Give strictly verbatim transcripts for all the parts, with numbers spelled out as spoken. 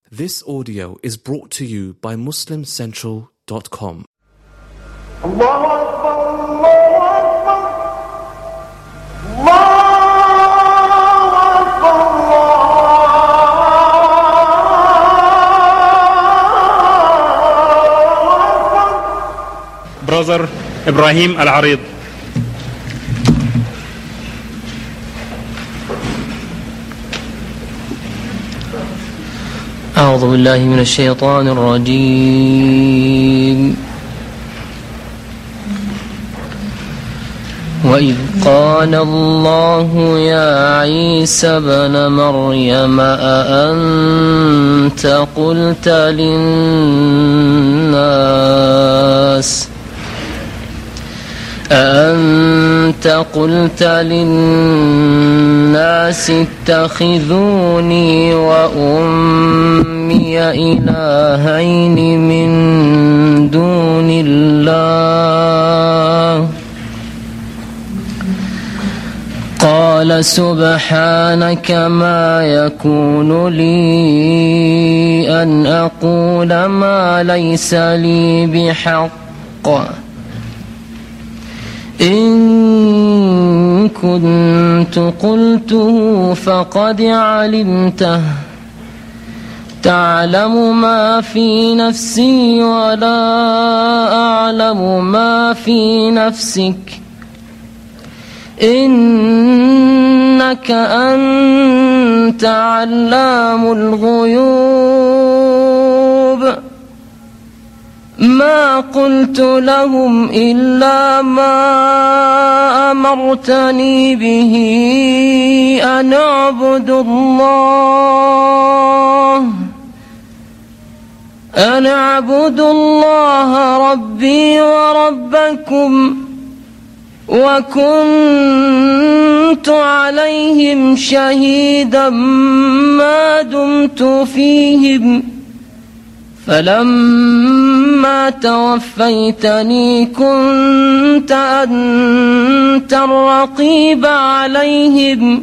This audio is brought to you by Muslim Central dot com. Allahu Akbar, Allahu Akbar, Allahu Akbar, Allahu Akbar. Brother Ibrahim Al-Arid. أعوذ بالله من الشيطان الرجيم. وإذ قال الله يا عيسى ابن مريم أأنت قلت للناس أأنت قلت للناس اتخذوني وأمي إلهين من دون الله قال سبحانك ما يكون لي أن أقول ما ليس لي بحق إن كنت قلته فقد علمته تعلم ما في نفسي ولا أعلم ما في نفسك إنك أنت علام الغيوب ما قلت لهم إلا ما أمرتني به أن أعبدوا الله أن أعبدوا الله ربي وربكم وكنت عليهم شهيدا ما دمت فيهم فلما توفيتني كنت أنت الرقيب عليهم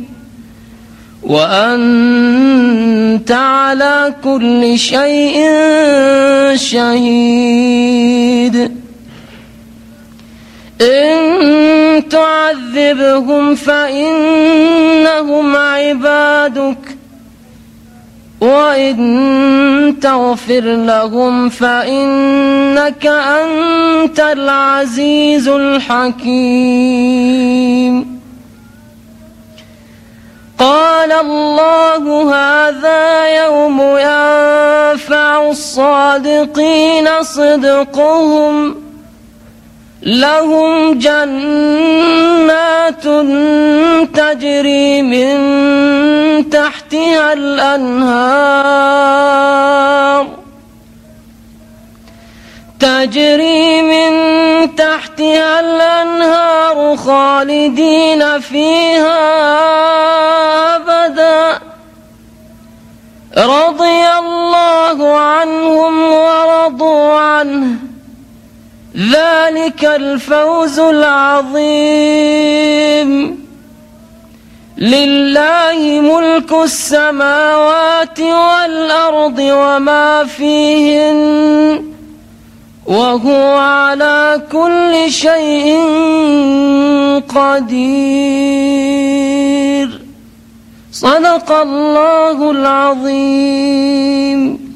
وأنت على كل شيء شهيد إن تعذبهم فإنهم عبادك وإن تغفر لهم فإنك أنت العزيز الحكيم قال الله هذا يوم ينفع الصادقين صدقهم لهم جنات تجري من تحتها الأنهار تجري من تحتها الأنهار خالدين فيها أبدا رضي الله عنهم ورضوا عنه ذلك الفوز العظيم لله ملك السماوات والأرض وما فيهن وهو على كل شيء قدير صدق الله العظيم.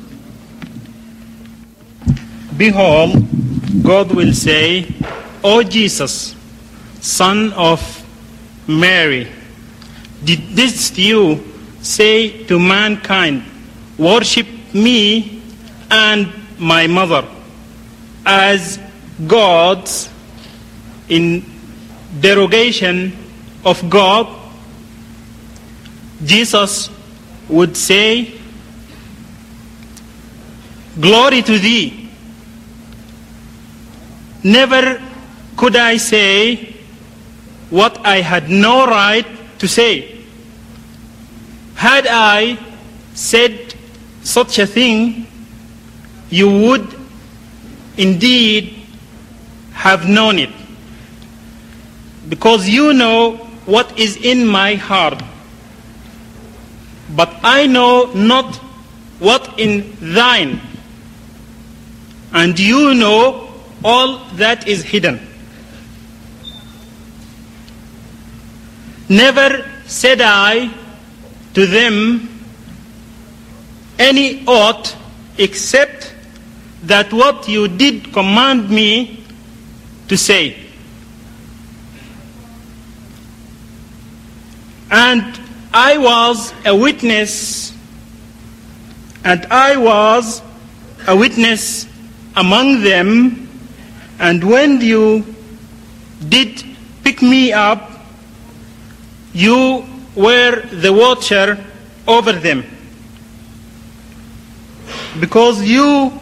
Behold, God will say, O Jesus, son of Mary, did this you say to mankind, worship me and my mother as gods in derogation of God? Jesus would say, glory to thee. Never could I say what I had no right to say. Had I said such a thing, you would indeed have known it, because you know what is in my heart. But I know not what in thine, and you know all that is hidden. Never said I to them any aught except that what you did command me to say. And I was a witness, and I was a witness among them, and when you did pick me up, you were the watcher over them. Because you,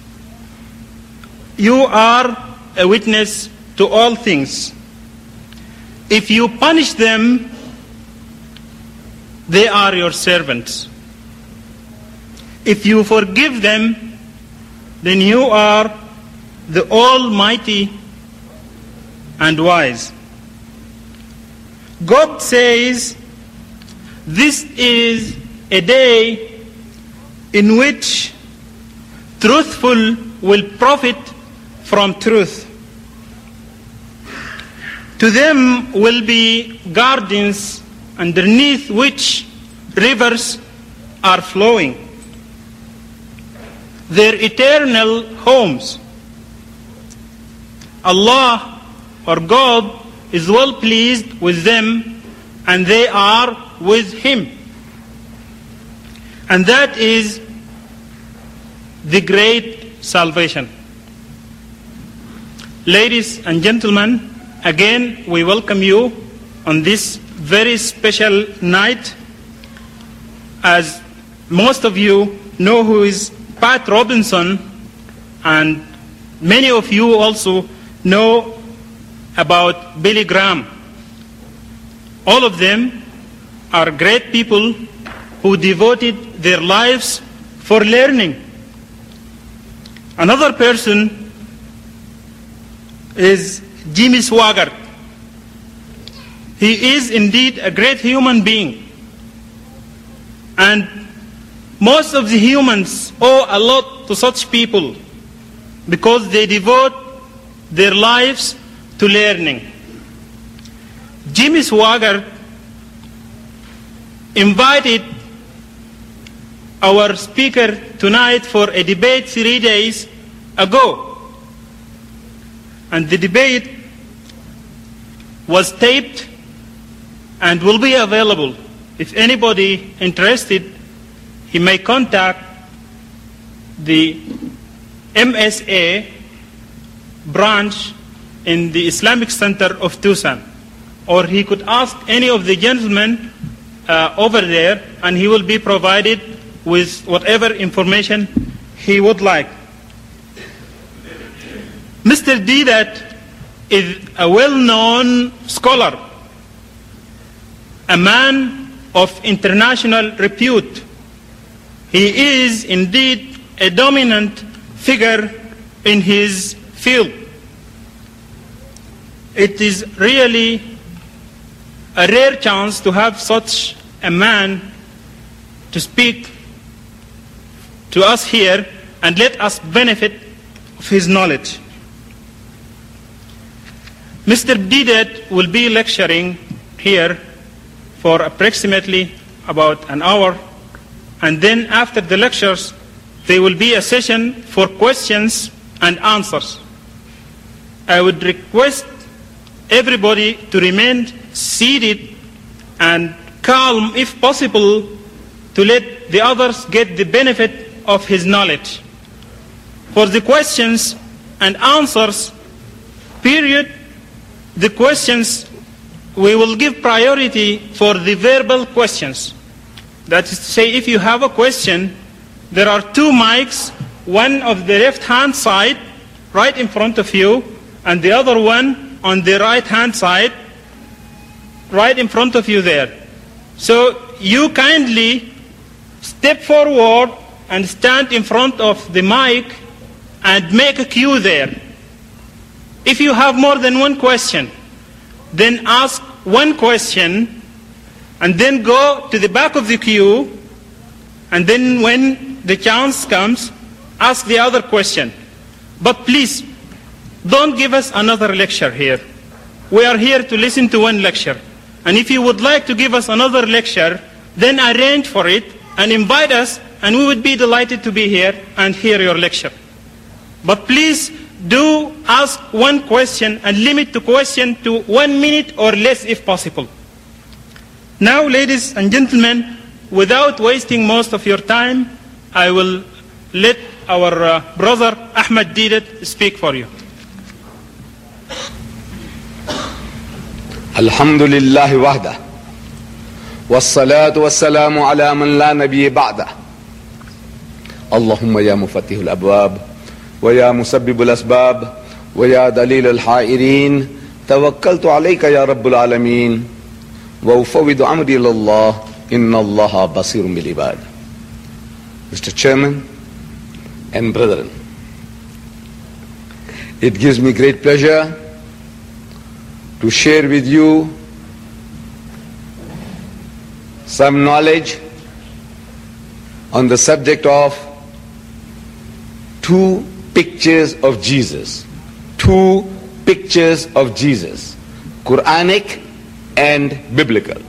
you are a witness to all things. If you punish them, they are your servants. If you forgive them, then you are the Almighty and wise. God says, this is a day in which truthful will profit from truth. To them will be gardens underneath which rivers are flowing, their eternal homes. Allah, or God, is well pleased with them, and they are with Him. And that is the great salvation. Ladies and gentlemen, again we welcome you on this very special night. As most of you know who is Pat Robinson, and many of you also know about Billy Graham. All of them are great people who devoted their lives for learning. Another person is Jimmy Swaggart. He is indeed a great human being. And most of the humans owe a lot to such people because they devote their lives to learning. Jimmy Swaggart invited our speaker tonight for a debate three days ago. And the debate was taped and will be available. If anybody interested, he may contact the M S A branch in the Islamic Center of Tucson, or he could ask any of the gentlemen uh, over there, and he will be provided with whatever information he would like. Mister Deedat is a well-known scholar, a man of international repute. He is indeed a dominant figure in his field. It is really a rare chance to have such a man to speak to us here and let us benefit of his knowledge. Mister Deedat will be lecturing here for approximately about an hour, and then after the lectures there will be a session for questions and answers. I would request everybody to remain seated and calm if possible, to let the others get the benefit of his knowledge. For the questions and answers period, the questions, we will give priority for the verbal questions. That is to say, if you have a question, there are two mics, one of the left-hand side, right in front of you, and the other one on the right-hand side, right in front of you there. So you kindly step forward and stand in front of the mic and make a queue there. If you have more than one question, then ask one question and then go to the back of the queue, and then when the chance comes, ask the other question. But please, don't give us another lecture here. We are here to listen to one lecture. And if you would like to give us another lecture, then arrange for it and invite us, and we would be delighted to be here and hear your lecture. But please do ask one question and limit the question to one minute or less if possible. Now, ladies and gentlemen, without wasting most of your time, I will let our uh, brother Ahmed Deedat speak for you. Alhamdulillah wahda, wassalatu wassalamu ala man la nabiyya ba'da. Allahumma ya mufattihul abwab, wa ya musabbibul asbab, wa ya dalilul hairin, tawakkaltu alayka ya rabbul alameen, wa ufawwidu amri ilallah, inna allaha basirun bil ibad. Mister Chairman and brethren, it gives me great pleasure to share with you some knowledge on the subject of two pictures of Jesus. Two pictures of Jesus, Quranic and biblical.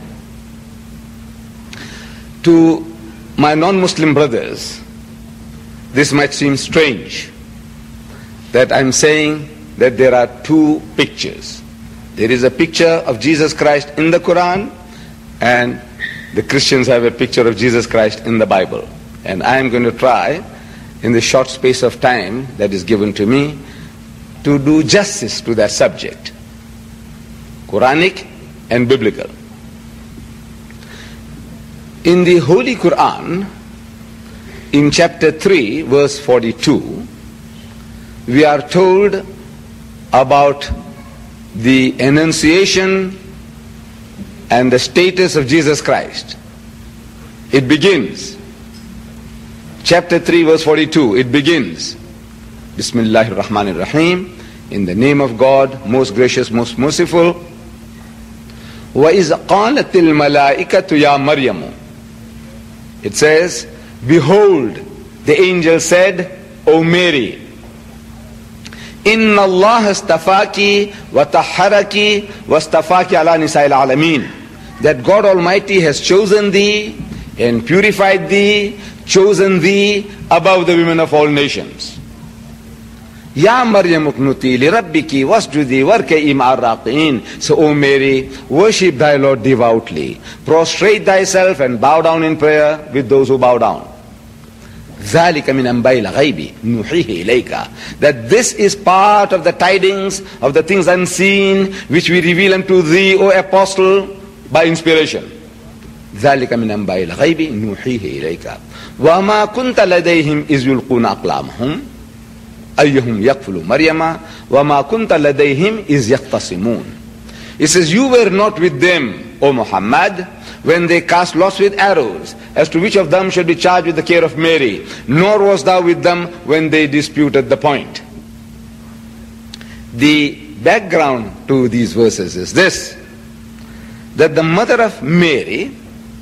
To my non-Muslim brothers, this might seem strange that I'm saying that there are two pictures. There is a picture of Jesus Christ in the Quran, and the Christians have a picture of Jesus Christ in the Bible. And I am going to try, in the short space of time that is given to me, to do justice to that subject, Quranic and biblical. In the Holy Quran, in chapter three, verse forty-two, we are told about the enunciation and the status of Jesus Christ. It begins, chapter three, verse forty-two, it begins, Bismillahir Rahmanir Rahim, in the name of God, most gracious, most merciful. وَإِذْ قَالَتِ الْمَلَائِكَةُ يَا مَرْيَمُ. It says, behold, the angel said, O Mary, Inna Allah astafaki wa tahharaki wa astafaki ala nisa'il alameen. That God Almighty has chosen thee and purified thee, chosen thee above the women of all nations. Ya Maryam uqnuti li rabbiki wasjudi warka'i ma'ar raqi'in. So, O Mary, worship thy Lord devoutly, prostrate thyself and bow down in prayer with those who bow down. ذَلِكَ مِنْ أَنْبَاءِ الْغَيْبِ نُوحِيهِ إِلَيْكَ. That this is part of the tidings of the things unseen which we reveal unto thee, O Apostle, by inspiration. ذَلِكَ مِنْ أَنْبَاءِ الْغَيْبِ نُوحِيهِ إِلَيْكَ وَمَا كُنْتَ لَدَيْهِمْ إِذْ يُلْقُونَ أَقْلَامَهُمْ أَيُّهُمْ يَكْفُلُ مَرْيَمَ وَمَا كُنْتَ لَدَيْهِمْ إِذْ يَخْتَصِمُونَ. It says, you were not with them, O Muhammad, when they cast lots with arrows as to which of them should be charged with the care of Mary, nor was thou with them when they disputed the point. The background to these verses is this, that the mother of Mary,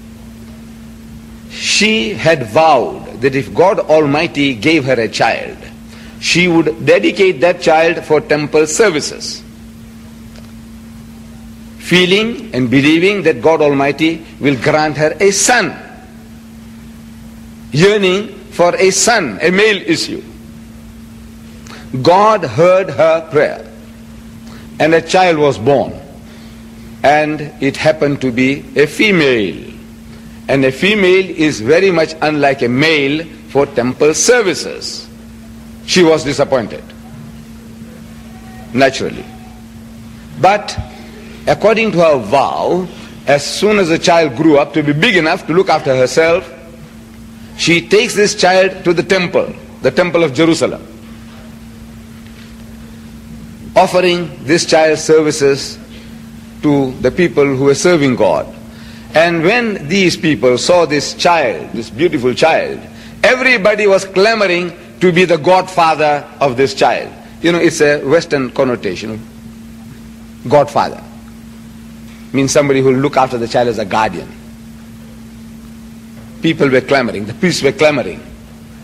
she had vowed that if God Almighty gave her a child, she would dedicate that child for temple services, feeling and believing that God Almighty will grant her a son, yearning for a son, a male issue. God heard her prayer, and a child was born, and it happened to be a female. And a female is very much unlike a male for temple services. She was disappointed, naturally. But according to her vow, as soon as the child grew up to be big enough to look after herself, she takes this child to the temple, the temple of Jerusalem, offering this child services to the people who were serving God. And when these people saw this child, this beautiful child, everybody was clamoring to be the godfather of this child. You know, it's a Western connotation. Godfather means somebody who will look after the child as a guardian. People were clamoring, the priests were clamoring.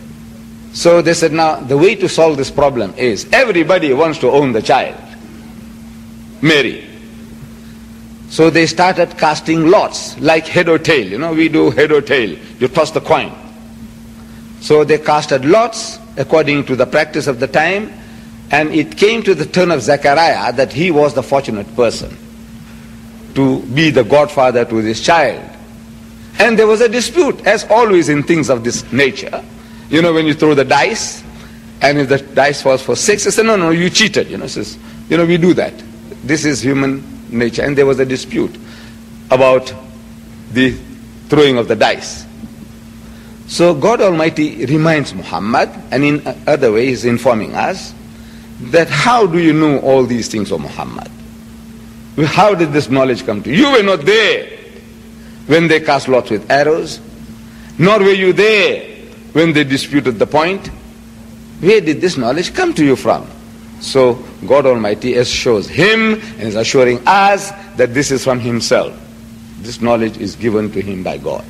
So they said, now the way to solve this problem is everybody wants to own the child, Mary. So they started casting lots, like head or tail. You know, we do head or tail. You toss the coin. So they casted lots according to the practice of the time, and it came to the turn of Zechariah that he was the fortunate person to be the godfather to this child. And there was a dispute, as always in things of this nature. You know, when you throw the dice, and if the dice falls for six, they say, no, no, you cheated. You know, says, you know, we do that. This is human nature. And there was a dispute about the throwing of the dice. So God Almighty reminds Muhammad, and in other ways informing us, that how do you know all these things, O Muhammad? How did this knowledge come to you? You were not there when they cast lots with arrows, nor were you there when they disputed the point. Where did this knowledge come to you from? So God Almighty assures him and is assuring us that this is from himself. This knowledge is given to him by God.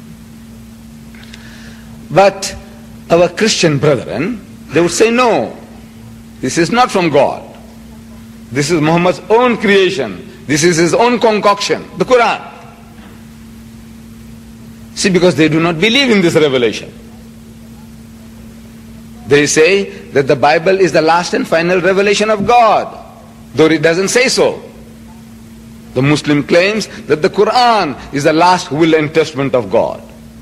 But our Christian brethren, they would say, no, this is not from God. This is Muhammad's own creation. This is his own concoction, the Quran. See, because they do not believe in this revelation. They say that the Bible is the last and final revelation of God, though it doesn't say so. The Muslim claims that the Quran is the last will and testament of God.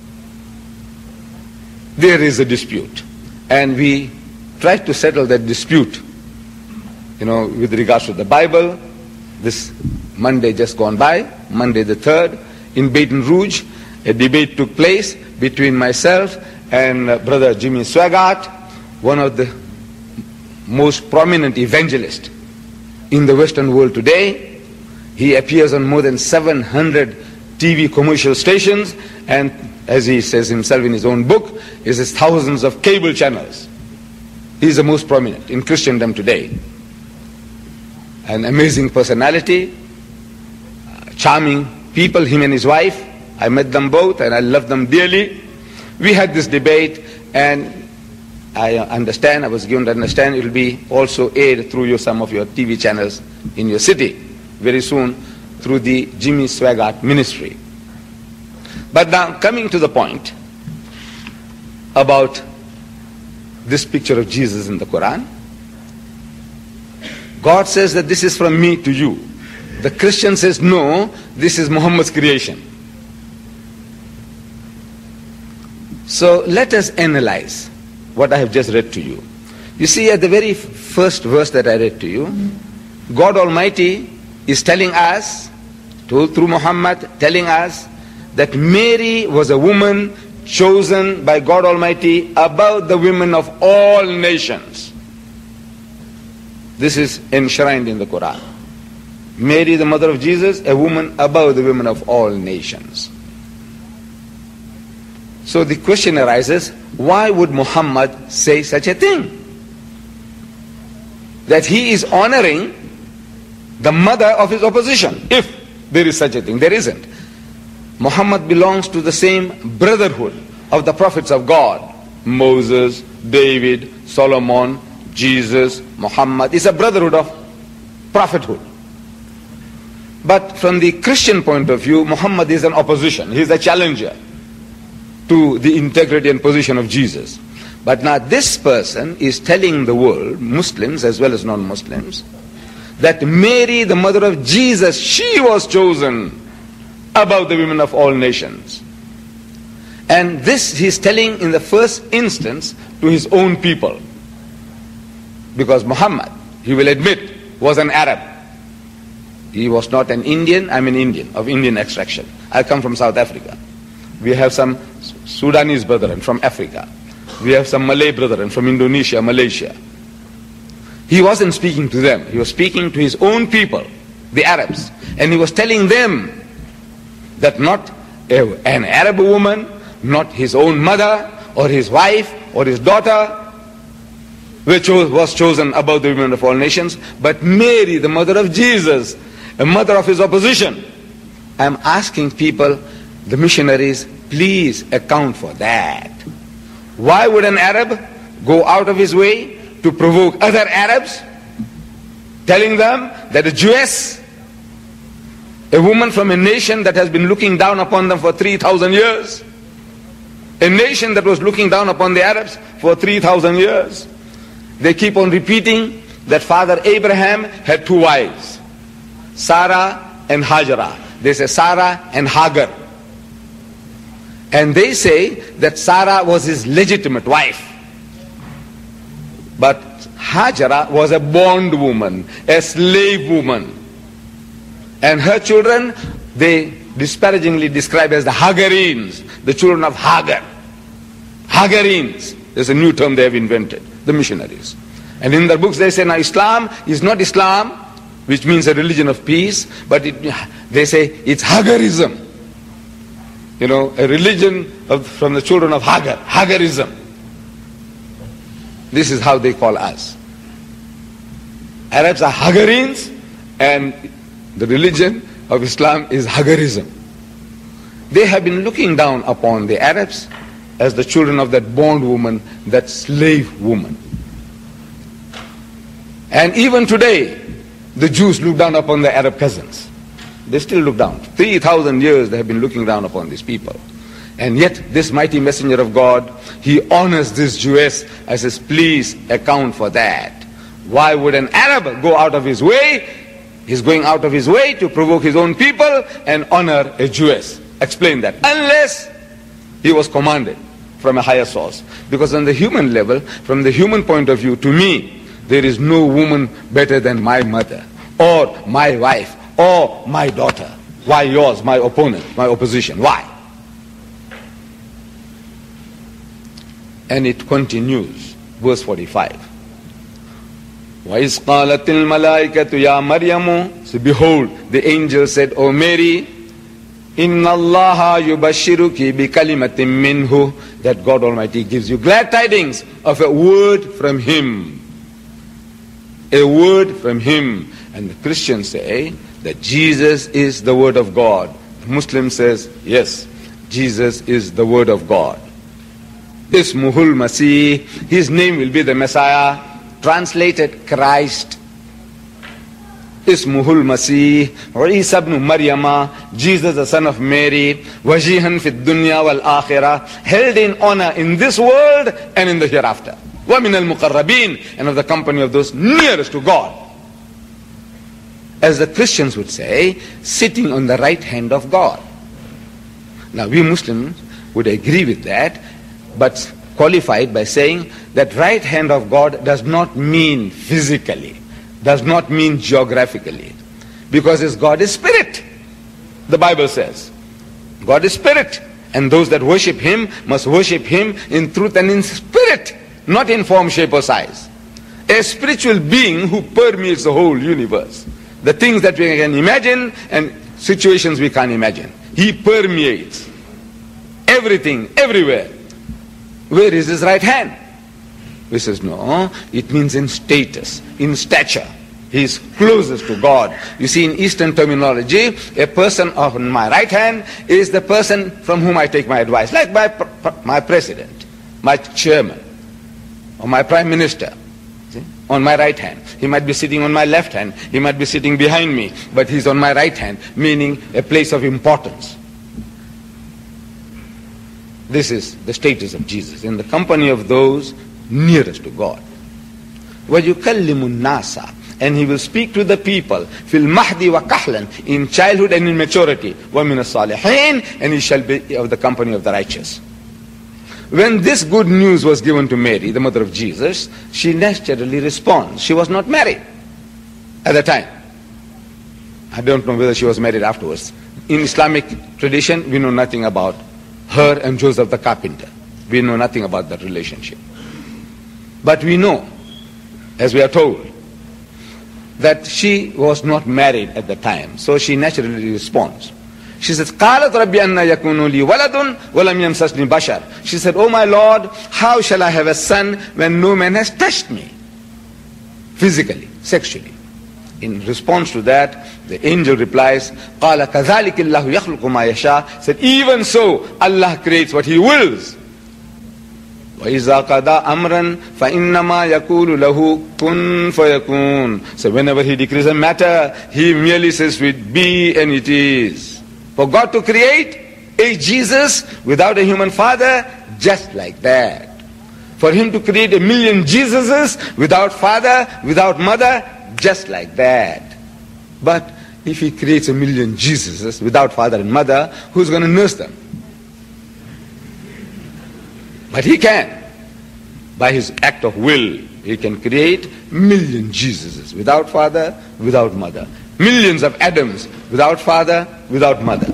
There is a dispute, and we try to settle that dispute, you know, with regards to the Bible. This Monday just gone by, Monday the third, in Baton Rouge, a debate took place between myself and uh, Brother Jimmy Swaggart, one of the most prominent evangelists in the Western world today. He appears on more than seven hundred T V commercial stations, and as he says himself in his own book, he has thousands of cable channels. He is the most prominent in Christendom today. An amazing personality, charming people, him and his wife. I met them both and I love them dearly. We had this debate, and I understand, I was given to understand it will be also aired through your, some of your T V channels in your city very soon through the Jimmy Swaggart ministry. But now coming to the point about this picture of Jesus in the Quran, God says that this is from me to you. The Christian says, no, this is Muhammad's creation. So let us analyze what I have just read to you. You see, at the very first verse that I read to you, God Almighty is telling us, told through Muhammad, telling us that Mary was a woman chosen by God Almighty above the women of all nations. This is enshrined in the Quran. Mary, the mother of Jesus, a woman above the women of all nations. So the question arises, why would Muhammad say such a thing? That he is honoring the mother of his opposition, if there is such a thing. There isn't. Muhammad belongs to the same brotherhood of the prophets of God. Moses, David, Solomon, Jesus, Muhammad. It's a brotherhood of prophethood. But from the Christian point of view, Muhammad is an opposition. He is a challenger to the integrity and position of Jesus. But now this person is telling the world, Muslims as well as non-Muslims, that Mary, the mother of Jesus, she was chosen above the women of all nations. And this he is telling in the first instance to his own people. Because Muhammad, he will admit, was an Arab. He was not an Indian. I'm an Indian, of Indian extraction. I come from South Africa. We have some Sudanese brethren from Africa. We have some Malay brethren from Indonesia, Malaysia. He wasn't speaking to them. He was speaking to his own people, the Arabs. And he was telling them that not a, an Arab woman, not his own mother or his wife or his daughter which was chosen above the women of all nations, but Mary, the mother of Jesus, a mother of his opposition. I'm asking people, the missionaries, please account for that. Why would an Arab go out of his way to provoke other Arabs, telling them that a Jewess, a woman from a nation that has been looking down upon them for three thousand years, a nation that was looking down upon the Arabs for three thousand years, they keep on repeating that Father Abraham had two wives, Sarah and Hajara. They say Sarah and Hagar. And they say that Sarah was his legitimate wife. But Hajara was a bondwoman, a slave woman. And her children, they disparagingly describe as the Hagarines, the children of Hagar. Hagarines. There's a new term they have invented, the missionaries. And in their books they say, now Islam is not Islam, which means a religion of peace, but it, they say it's Hagarism. You know, a religion of, from the children of Hagar, Hagarism. This is how they call us. Arabs are Hagarines, and the religion of Islam is Hagarism. They have been looking down upon the Arabs as the children of that bondwoman, that slave woman. And even today, the Jews look down upon their Arab cousins. They still look down. three thousand years they have been looking down upon these people. And yet this mighty messenger of God, he honors this Jewess as says, please account for that. Why would an Arab go out of his way? He's going out of his way to provoke his own people and honor a Jewess. Explain that. Unless he was commanded from a higher source. Because on the human level, from the human point of view, to me, there is no woman better than my mother, or my wife, or my daughter. Why yours, my opponent, my opposition? Why? And it continues, verse forty-five. وَإِذْ قَالَتِ الْمَلَائِكَةُ يَا مَرْيَمُ. So behold, the angel said, O Mary, إِنَّ اللَّهَ يُبَشِّرُكِ بِكَلِمَةٍ مِّنْهُ, that God Almighty gives you glad tidings of a word from Him. A word from Him. And the Christians say that Jesus is the Word of God. The Muslim says, yes, Jesus is the Word of God. Ismuhul Masih, His name will be the Messiah, translated Christ. Ismuhul Masih, or Isa ibn Maryama, Jesus the son of Mary, wajihan fid dunya wal akhirah, held in honor in this world and in the hereafter. Wa min al muqarrabin, and of the company of those nearest to God. As the Christians would say, sitting on the right hand of God. Now we Muslims would agree with that, but qualified by saying that right hand of God does not mean physically, does not mean geographically, because his God is spirit. The Bible says God is spirit, and those that worship Him must worship Him in truth and in spirit, not in form, shape or size. A spiritual being who permeates the whole universe, the things that we can imagine and situations we can't imagine. He permeates everything, everywhere. Where is his right hand? He says, no, it means in status, in stature. He is closest to God. You see, in Eastern terminology, a person on my right hand is the person from whom I take my advice, like my, my president, my chairman, or my prime minister. See? On my right hand. He might be sitting on my left hand. He might be sitting behind me, but he's on my right hand, meaning a place of importance. This is the status of Jesus, in the company of those nearest to God. وَيُكَلِّمُ النَّاسَ, and He will speak to the people, فِي الْمَحْدِ وَكَحْلًا, in childhood and in maturity, وَمِنَ الصَّالِحِينَ, and He shall be of the company of the righteous. When this good news was given to Mary, the mother of Jesus, she naturally responds. She was not married at the time. I don't know whether she was married afterwards. In Islamic tradition, we know nothing about her and Joseph the carpenter. We know nothing about that relationship. But we know, as we are told, that she was not married at the time. So she naturally responds. She says, قَالَتْ رَبِّ أَنَّ يَكُونُ لِي وَلَدٌ وَلَمْ يَمْسَسْنِي بَشَرٌ. She said, oh my Lord, how shall I have a son when no man has touched me? Physically, sexually. In response to that, the angel replies, قَالَ كَذَلِكِ اللَّهُ يَخْلُقُ مَا يَشَاءُ. Said, even so, Allah creates what He wills. وَإِذَا قَضَى أَمْرًا فَإِنَّمَا يَقُولُ لَهُ كُن فَيَكُونُ. So whenever he decrees a matter, he merely says to it, be, and it is. For God to create a Jesus without a human father, just like that. For him to create a million Jesuses without father, without mother, just like that. But if he creates a million Jesuses without father and mother, who's going to nurse them? But he can. By his act of will, he can create million Jesuses without father, without mother. Millions of Adams without father, without mother.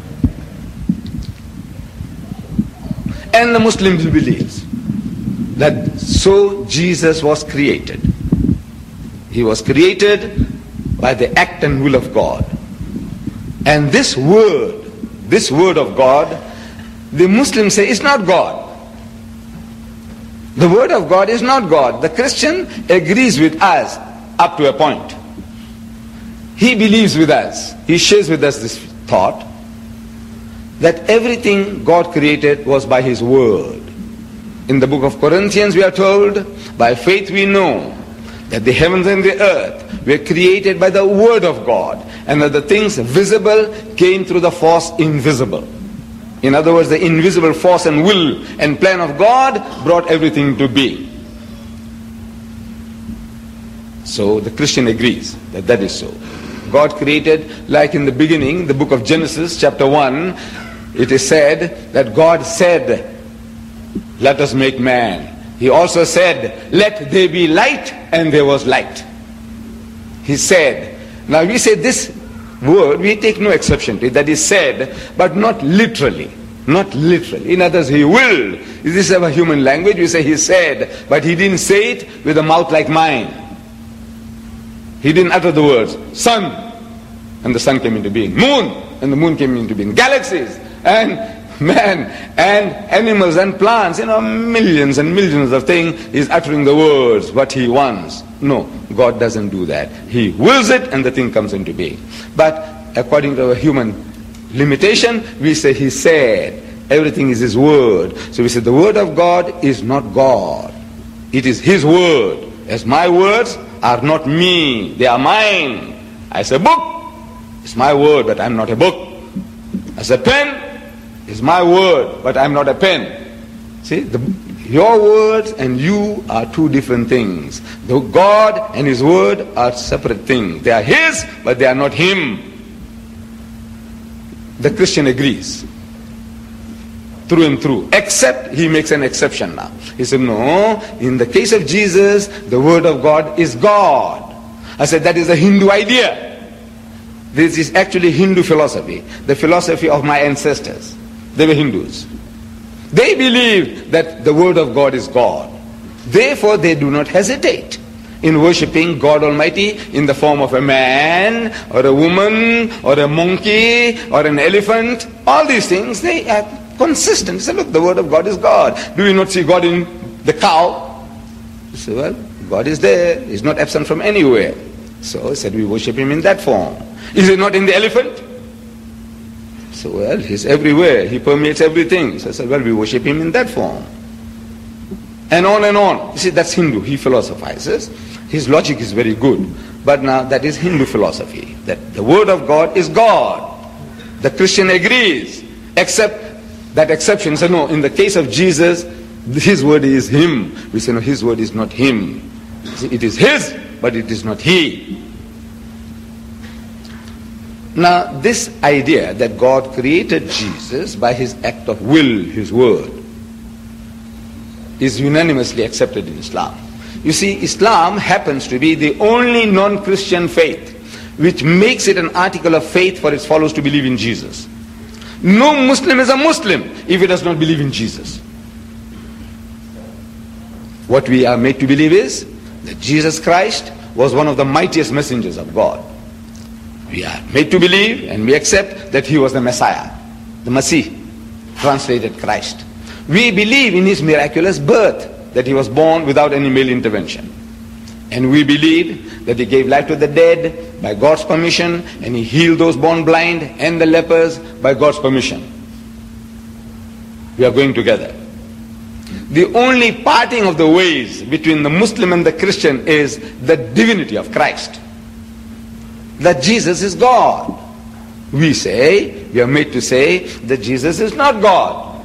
And the Muslim believes that so Jesus was created. He was created by the act and will of God. And this word, this word of God, the Muslims say it's not God. The word of God is not God. The Christian agrees with us up to a point. He believes with us. He shares with us this thought that everything God created was by His word. In the book of Corinthians we are told, by faith we know that the heavens and the earth were created by the word of God, and that the things visible came through the force invisible. In other words, the invisible force and will and plan of God brought everything to be. So the Christian agrees that that is so. God created, like in the beginning, the book of Genesis chapter one, it is said that God said, let us make man. He also said, let there be light, and there was light. He said. Now we say this word, we take no exception to it, that is said, but not literally. Not literally. In others, he willed. This is a human language. We say he said, but he didn't say it with a mouth like mine. He didn't utter the words, sun, and the sun came into being. Moon, and the moon came into being. Galaxies, and man, and animals, and plants, you know, millions and millions of things. He's uttering the words, what he wants. No, God doesn't do that. He wills it, and the thing comes into being. But according to our human limitation, we say he said. Everything is his word. So we say the word of God is not God. It is his word. As my words are not me, they are mine. As a book, it's my word, but I'm not a book. As a pen, it's my word, but I'm not a pen. See, the, your words and you are two different things. The God and his word are separate things. They are his, but they are not him. The Christian agrees through and through, except he makes an exception now. He said, no, in the case of Jesus, the word of God is God. I said, that is a Hindu idea. This is actually Hindu philosophy, the philosophy of my ancestors. They were Hindus. They believed that the word of God is God. Therefore, they do not hesitate in worshipping God Almighty in the form of a man, or a woman, or a monkey, or an elephant. All these things, they are consistent. They say, look, the word of God is God. Do you not see God in the cow? You say, well, God is there. He's not absent from anywhere. So he said, we worship him in that form. Is he not in the elephant? So, well, he's everywhere. He permeates everything. So I said, well, we worship him in that form. And on and on. You see, that's Hindu. He philosophizes. His logic is very good. But now that is Hindu philosophy. That the word of God is God. The Christian agrees. Except that exception. So no, in the case of Jesus, his word is him. We say no, his word is not him. See, it is his, but it is not he. Now this idea that God created Jesus by his act of will, his word, is unanimously accepted in Islam. You see, Islam happens to be the only non-Christian faith which makes it an article of faith for its followers to believe in Jesus. No Muslim is a Muslim if he does not believe in Jesus. What we are made to believe is that Jesus Christ was one of the mightiest messengers of God. We are made to believe and we accept that he was the Messiah, the Masih, translated Christ. We believe in his miraculous birth, that he was born without any male intervention. And we believe that he gave life to the dead by God's permission, and he healed those born blind and the lepers by God's permission. We are going together. the only parting of the ways between the Muslim and the Christian is the divinity of Christ. That Jesus is God. We say, we are made to say that Jesus is not God.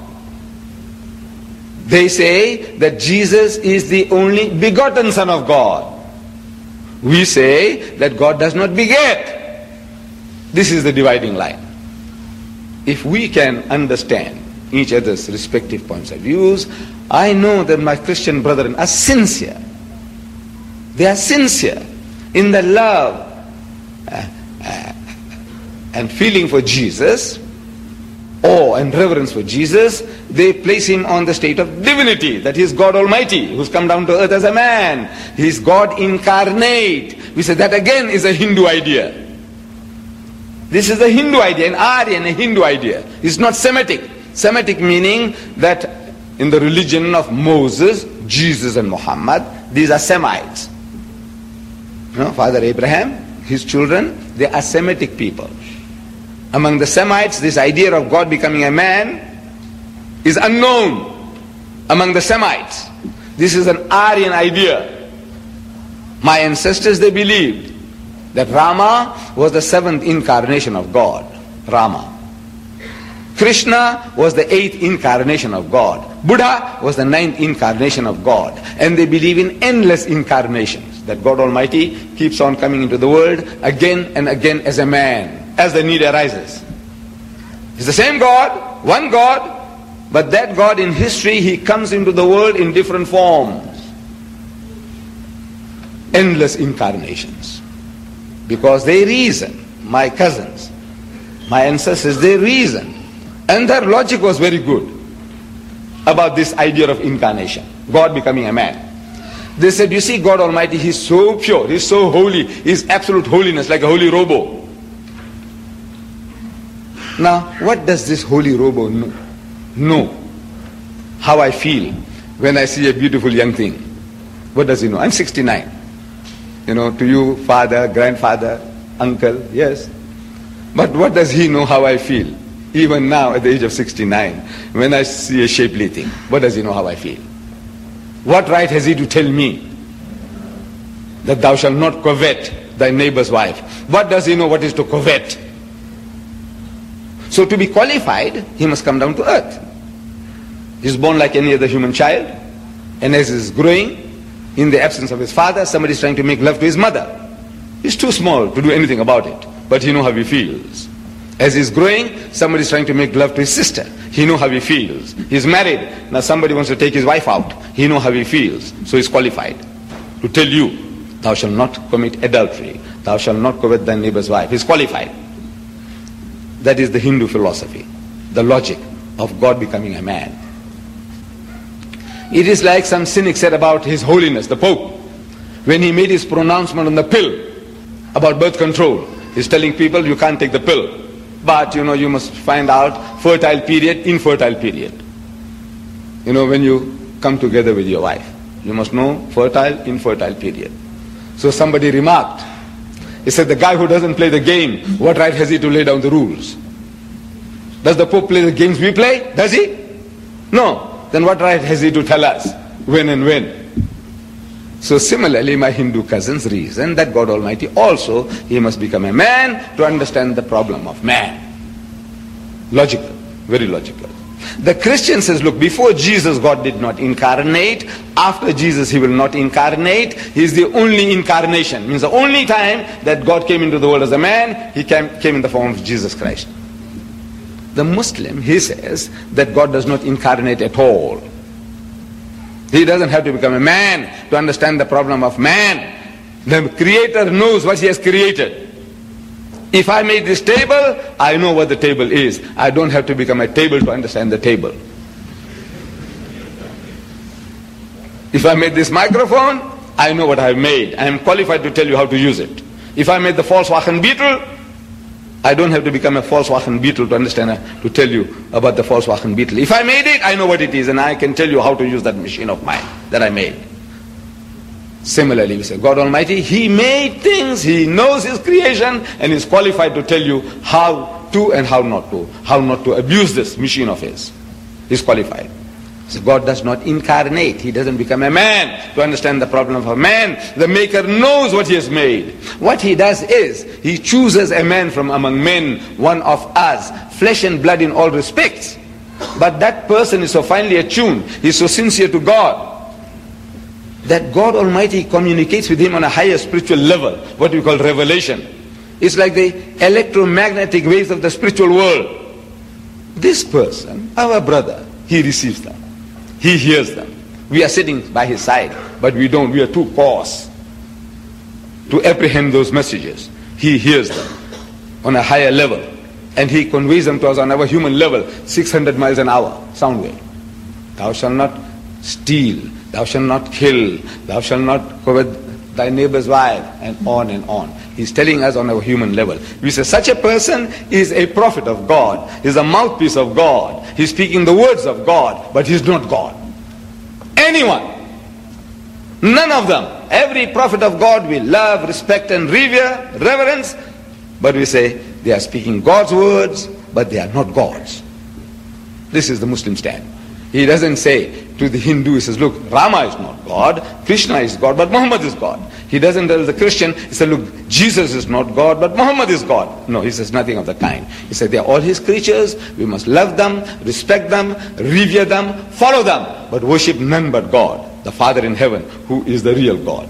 They say that Jesus is the only begotten Son of God. We say that God does not beget. This is the dividing line. If we can understand each other's respective points of views, I know that my Christian brethren are sincere. They are sincere in the love uh, uh, and feeling for Jesus, awe and reverence for Jesus. They place him on the state of divinity, that he is God Almighty, who's come down to earth as a man. He is God incarnate. We say that again is a Hindu idea. This is a Hindu idea, an Aryan, a Hindu idea. It's not Semitic. Semitic meaning that in the religion of Moses, Jesus and Muhammad, these are Semites. You know, Father Abraham, his children, they are Semitic people. Among the Semites, this idea of God becoming a man is unknown among the Semites. This is an Aryan idea. My ancestors, they believed that Rama was the seventh incarnation of God. Rama. Krishna was the eighth incarnation of God. Buddha was the ninth incarnation of God. And they believe in endless incarnations, that God Almighty keeps on coming into the world again and again as a man, as the need arises. It's the same God, one God, but that God in history, he comes into the world in different forms. Endless incarnations. Because they reason, my cousins, my ancestors, they reason. And their logic was very good about this idea of incarnation, God becoming a man. They said, you see, God Almighty, he's so pure, he's so holy, he's absolute holiness, like a holy robo. Now, what does this holy robo know? know? How I feel when I see a beautiful young thing. What does he know? I'm sixty-nine. You know, to you, father, grandfather, uncle, yes. But what does he know how I feel? Even now, at the age of sixty-nine, when I see a shapely thing, what does he know how I feel? What right has he to tell me that thou shalt not covet thy neighbor's wife? What does he know what is to covet? So to be qualified, he must come down to earth. He's born like any other human child, and as he's growing, in the absence of his father, somebody is trying to make love to his mother. He's too small to do anything about it, but he knows how he feels. As he's growing, somebody is trying to make love to his sister. He knows how he feels. He's married. Now somebody wants to take his wife out. He knows how he feels. So he's qualified to tell you, thou shalt not commit adultery. Thou shalt not covet thy neighbor's wife. He's qualified. That is the Hindu philosophy, the logic of God becoming a man. It is like some cynic said about His Holiness, the Pope, when he made his pronouncement on the pill about birth control. He's telling people you can't take the pill, but you know you must find out fertile period, infertile period. You know, when you come together with your wife, you must know fertile, infertile period. So somebody remarked, he said, the guy who doesn't play the game, what right has he to lay down the rules? Does the Pope play the games we play? Does he? No. Then what right has he to tell us when and when? So similarly, my Hindu cousins reason that God Almighty also, he must become a man to understand the problem of man. Logical, very logical. The Christian says, look, before Jesus, God did not incarnate. After Jesus, he will not incarnate. He is the only incarnation. Means the only time that God came into the world as a man, he came, came in the form of Jesus Christ. The Muslim, he says that God does not incarnate at all. He doesn't have to become a man to understand the problem of man. The Creator knows what he has created. If I made this table, I know what the table is. I don't have to become a table to understand the table. If I made this microphone, I know what I've made. I am qualified to tell you how to use it. If I made the Volkswagen Beetle, I don't have to become a Volkswagen Beetle to understand, uh, to tell you about the Volkswagen Beetle. If I made it, I know what it is, and I can tell you how to use that machine of mine that I made. Similarly, we say, God Almighty, He made things, He knows His creation, and is qualified to tell you how to and how not to, how not to abuse this machine of His. He's qualified. So God does not incarnate. He doesn't become a man to understand the problem of a man. The Maker knows what He has made. What He does is, He chooses a man from among men, one of us, flesh and blood in all respects. But that person is so finely attuned, he's so sincere to God, that God Almighty communicates with him on a higher spiritual level, what we call revelation. It's like the electromagnetic waves of the spiritual world. This person, our brother, he receives them. He hears them. We are sitting by his side, but we don't. We are too coarse to apprehend those messages. He hears them on a higher level, and he conveys them to us on our human level, six hundred miles an hour, sound wave. Thou shalt not steal, thou shalt not kill, thou shalt not covet thy neighbor's wife, and on and on. He's telling us on our human level. We say such a person is a prophet of God, he's a mouthpiece of God, he's speaking the words of God, but he's not God. Anyone, none of them. Every prophet of God we love, respect and revere, reverence, but we say they are speaking God's words, but they are not God's. This is the Muslim stand. He doesn't say to the Hindu, he says, look, Rama is not God, Krishna is God, but Muhammad is God. He doesn't tell the Christian, he says, look, Jesus is not God, but Muhammad is God. No, he says nothing of the kind. He said, they are all his creatures, we must love them, respect them, revere them, follow them, but worship none but God, the Father in heaven, who is the real God.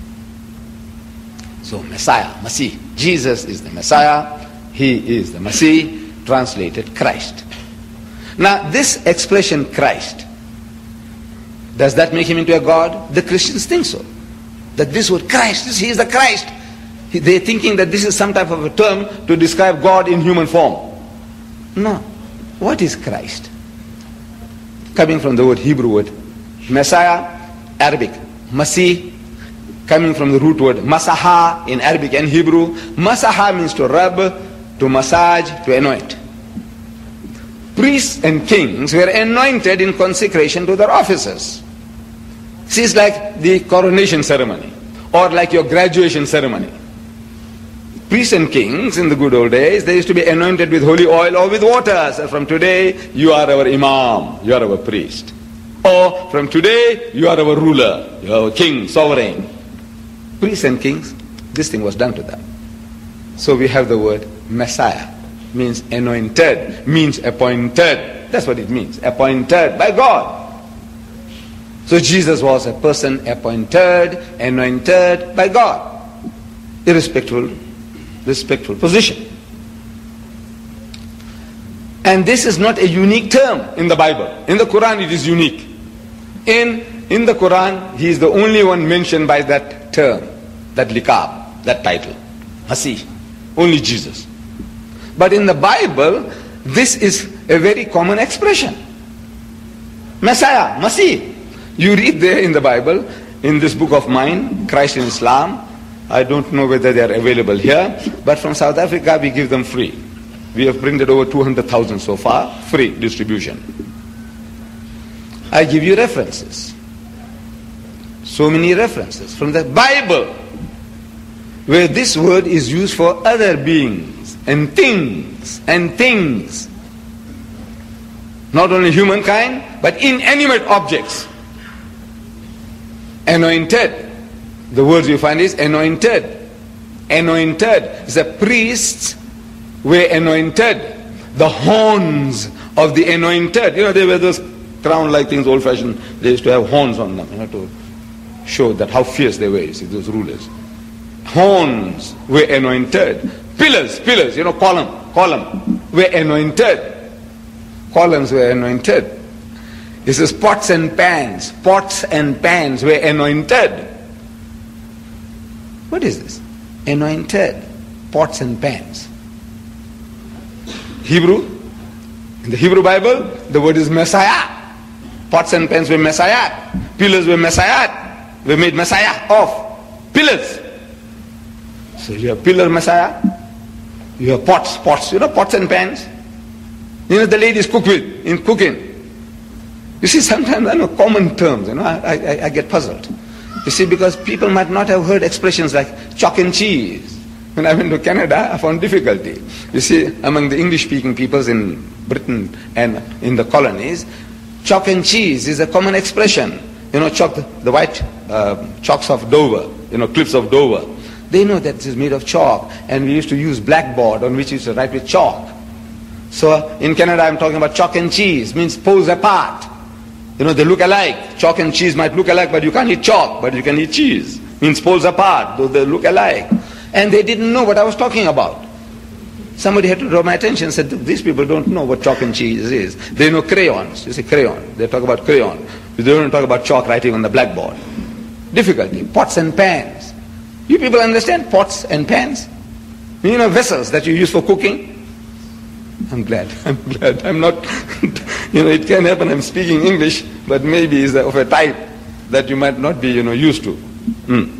So Messiah, Masih, Jesus is the Messiah, he is the Masih, translated Christ. Now this expression Christ, does that make him into a God? The Christians think so. That this word Christ, this, he is the Christ. They're thinking that this is some type of a term to describe God in human form. No. What is Christ? Coming from the word Hebrew word Messiah, Arabic, Masih, coming from the root word Masaha in Arabic and Hebrew. Masaha means to rub, to massage, to anoint. Priests and kings were anointed in consecration to their offices. See, it's like the coronation ceremony, or like your graduation ceremony. Priests and kings in the good old days, they used to be anointed with holy oil or with water. So from today, you are our imam, you are our priest. Or from today, you are our ruler, you are our king, sovereign. Priests and kings, this thing was done to them. So we have the word Messiah. Means anointed, means appointed. That's what it means, appointed by God. So Jesus was a person appointed, anointed by God. A respectful, respectful position. And this is not a unique term in the Bible. In the Quran it is unique. In, in the Quran, he is the only one mentioned by that term, that liqab, that title, Masih. Only Jesus. But in the Bible, this is a very common expression. Messiah, Masih. You read there in the Bible, in this book of mine, Christ in Islam. I don't know whether they are available here, but from South Africa we give them free. We have printed over two hundred thousand so far, free distribution. I give you references. So many references from the Bible, where this word is used for other beings and things and things. Not only humankind, but inanimate objects. Anointed. The words you find is anointed. Anointed. The priests were anointed. The horns of the anointed. You know, they were those crown-like things, old-fashioned. They used to have horns on them, you know, to show that how fierce they were, you see, those rulers. Horns were anointed. Pillars, pillars, you know, column, column, were anointed. Columns were anointed. It says pots and pans, pots and pans were anointed. What is this? Anointed, pots and pans. Hebrew, in the Hebrew Bible, the word is Messiah. Pots and pans were Messiah. Pillars were Messiah. Were made Messiah of pillars. So you have pillar Messiah. You have pots, pots, you know, pots and pans. You know, the ladies cook with, in cooking. You see, sometimes I know common terms, you know, I, I, I get puzzled. You see, because people might not have heard expressions like chalk and cheese. When I went to Canada, I found difficulty. You see, among the English-speaking peoples in Britain and in the colonies, Chalk and cheese is a common expression. You know, chalk, the white uh, chalks of Dover, you know, cliffs of Dover. They know that this is made of chalk, and we used to use blackboard on which we used to write with chalk. So in Canada I'm talking about chalk and cheese, means poles apart. You know, they look alike. Chalk and cheese might look alike, but you can't eat chalk, but you can eat cheese. Means poles apart, though they look alike. And they didn't know what I was talking about. Somebody had to draw my attention and said, these people don't know what chalk and cheese is. They know crayons. You see, crayon. They talk about crayon. They don't talk about chalk writing on the blackboard. Difficulty. Pots and pans. You people understand pots and pans? You know, vessels that you use for cooking? I'm glad. I'm glad. I'm not, you know, it can happen I'm speaking English, but maybe it's of a type that you might not be, you know, used to. Mm.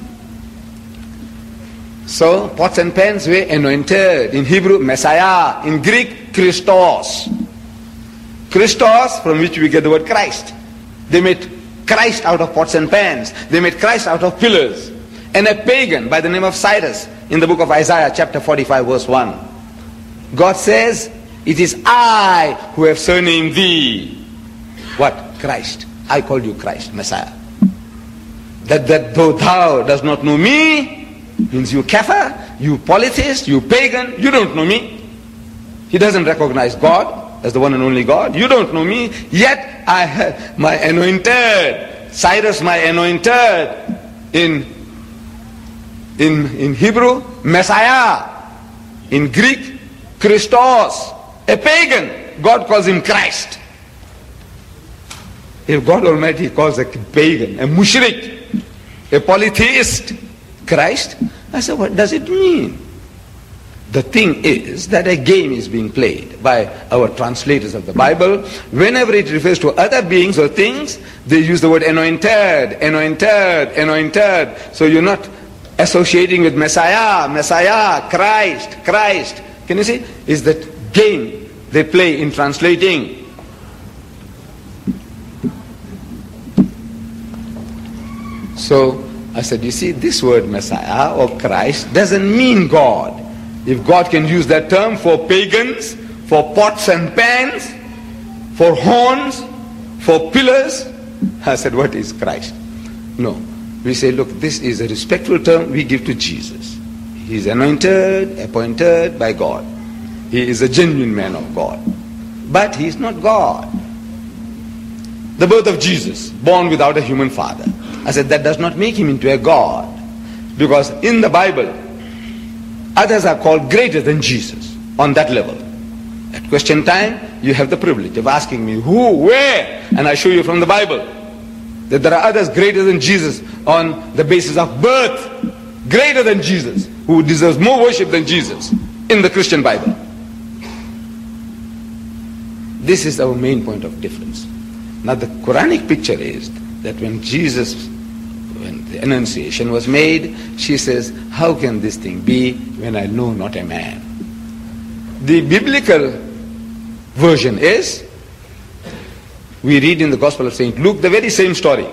So, pots and pans were anointed. In Hebrew, Messiah. In Greek, Christos. Christos, from which we get the word Christ. They made Christ out of pots and pans. They made Christ out of pillars. And a pagan by the name of Cyrus, in the book of Isaiah, chapter forty-five, verse one. God says, it is I who have surnamed thee. What? Christ. I call you Christ, Messiah. That, that though thou does not know me, means you kafir, you polytheist, you pagan, you don't know me. He doesn't recognize God as the one and only God. You don't know me, yet I have my anointed, Cyrus my anointed, in, in, in Hebrew, Messiah, in Greek, Christos, a pagan, God calls him Christ. If God Almighty calls a pagan, a mushrik, a polytheist, Christ, I said, what does it mean? The thing is that a game is being played by our translators of the Bible. Whenever it refers to other beings or things, they use the word anointed, anointed, anointed. So you're not associating with Messiah, Messiah, Christ, Christ. Can you see? Is that game they play in translating. So I said, you see, this word Messiah or Christ doesn't mean God. If God can use that term for pagans, for pots and pans, for horns, for pillars, I said, what is Christ? No. We say, look, this is a respectful term we give to Jesus. He is anointed, appointed by God. He is a genuine man of God. But he is not God. The birth of Jesus, born without a human father. I said, that does not make him into a God. Because in the Bible, others are called greater than Jesus on that level. At question time, you have the privilege of asking me, who, where? And I show you from the Bible that there are others greater than Jesus on the basis of birth, greater than Jesus, who deserves more worship than Jesus in the Christian Bible. This is our main point of difference. Now the Quranic picture is that when Jesus, when the Annunciation was made, she says, how can this thing be when I know not a man? The biblical version is, we read in the Gospel of Saint Luke the very same story,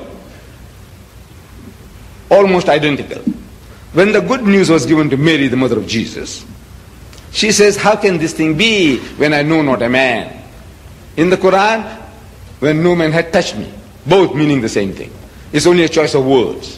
almost identical. When the good news was given to Mary, the mother of Jesus, she says, how can this thing be when I know not a man? In the Quran, when no man had touched me, both meaning the same thing. It's only a choice of words.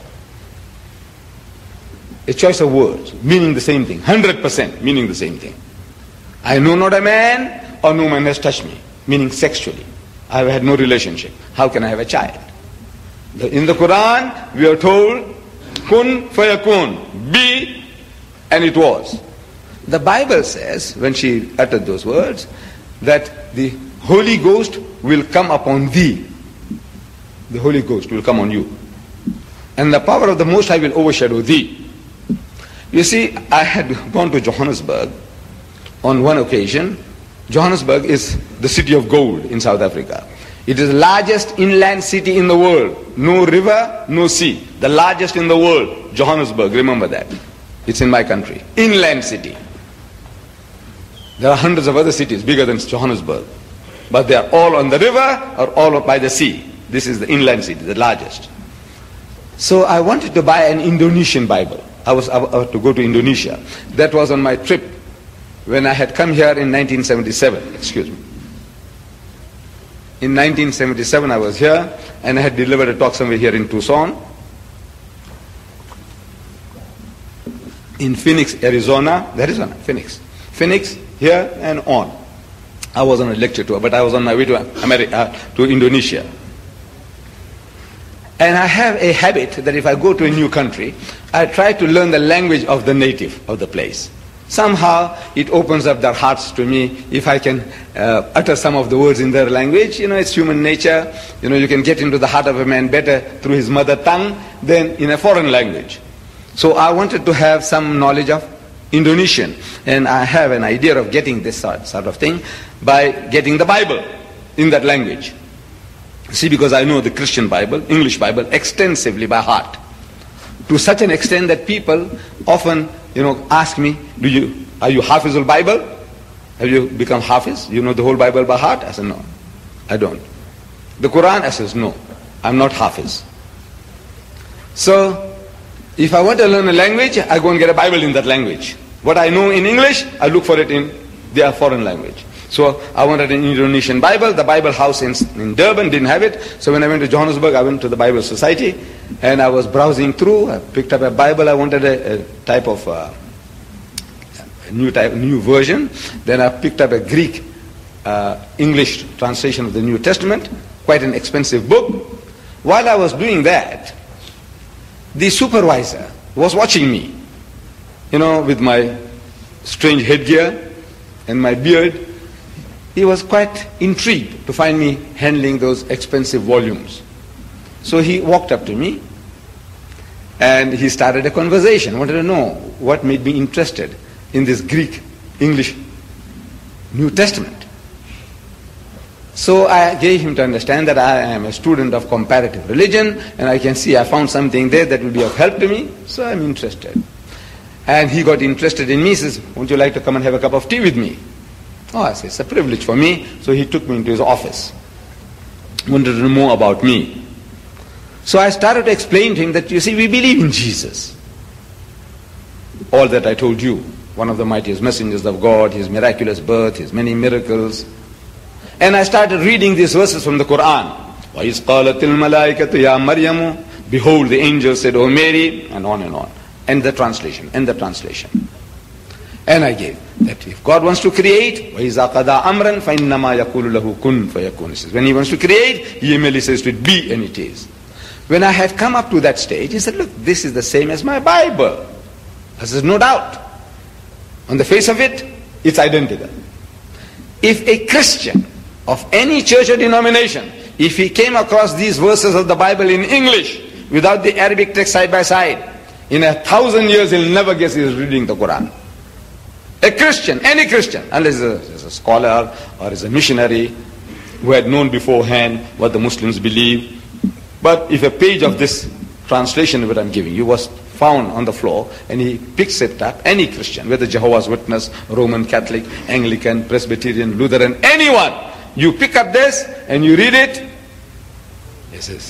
A choice of words, meaning the same thing, one hundred percent meaning the same thing. I know not a man, or no man has touched me, meaning sexually. I have had no relationship. How can I have a child? In the Quran, we are told, kun fayakun, be, and it was. The Bible says, when she uttered those words, that the Holy Ghost will come upon thee. The Holy Ghost will come on you. And the power of the Most High will overshadow thee. You see, I had gone to Johannesburg on one occasion. Johannesburg is the city of gold in South Africa. It is the largest inland city in the world. No river, no sea. The largest in the world. Johannesburg, remember that. It's in my country. Inland city. There are hundreds of other cities bigger than Johannesburg. But they are all on the river or all by the sea. This is the inland city, the largest. So I wanted to buy an Indonesian Bible. I was about to go to Indonesia. That was on my trip when I had come here in nineteen seventy-seven. Excuse me. in nineteen seventy-seven I was here, and I had delivered a talk somewhere here in Tucson. In Phoenix, Arizona, Arizona, Phoenix. Phoenix, here and on. I was on a lecture tour, but I was on my way to America, uh, to Indonesia. And I have a habit that if I go to a new country, I try to learn the language of the native of the place. Somehow it opens up their hearts to me if I can uh, utter some of the words in their language. You know, it's human nature. You know, you can get into the heart of a man better through his mother tongue than in a foreign language. So I wanted to have some knowledge of Indonesian, and I have an idea of getting this sort, sort of thing by getting the Bible in that language. See, because I know the Christian Bible, English Bible, extensively by heart, to such an extent that people often, you know, ask me, "Do you are you Hafizul Bible? Have you become Hafiz? You know the whole Bible by heart?" I said, "No, I don't." The Quran, I says, "No, I'm not Hafiz." So, if I want to learn a language, I go and get a Bible in that language. What I know in English, I look for it in their foreign language. So I wanted an Indonesian Bible. The Bible house in, in Durban didn't have it. So when I went to Johannesburg, I went to the Bible Society, and I was browsing through. I picked up a Bible. I wanted a, a type of uh, a new type, new version. Then I picked up a Greek uh, English translation of the New Testament, quite an expensive book. While I was doing that, the supervisor was watching me, you know, with my strange headgear and my beard. He was quite intrigued to find me handling those expensive volumes. So he walked up to me and he started a conversation. Wanted to know what made me interested in this Greek English New Testament. So I gave him to understand that I am a student of comparative religion, and I can see I found something there that will be of help to me, so I'm interested. And he got interested in me. He says, "Won't you like to come and have a cup of tea with me?" Oh, I said, "It's a privilege for me." So he took me into his office, wanted to know more about me. So I started to explain to him that, you see, we believe in Jesus. All that I told you, one of the mightiest messengers of God, his miraculous birth, his many miracles. And I started reading these verses from the Quran. وَإِذْ قَالَتِ الْمَلَائِكَةُ يَا مَرْيَمُ, behold, the angel said, "O Mary," and on and on. And the translation, and the translation. And I gave that if God wants to create, وَإِذَا قَضَى أَمْرًا فَإِنَّمَا يَقُولُ لَهُ كُنْ فَيَكُونُ. He says, when he wants to create, he merely says to it, "Be," and it is. When I had come up to that stage, he said, "Look, this is the same as my Bible." I said, "No doubt. On the face of it, it's identical." If a Christian of any church or denomination, if he came across these verses of the Bible in English, without the Arabic text side by side, in a thousand years he'll never guess he's reading the Quran. A Christian, any Christian, unless he's a scholar or is a missionary who had known beforehand what the Muslims believe. But if a page of this translation that I'm giving you was found on the floor and he picks it up, any Christian, whether Jehovah's Witness, Roman Catholic, Anglican, Presbyterian, Lutheran, anyone, you pick up this and you read it, he says,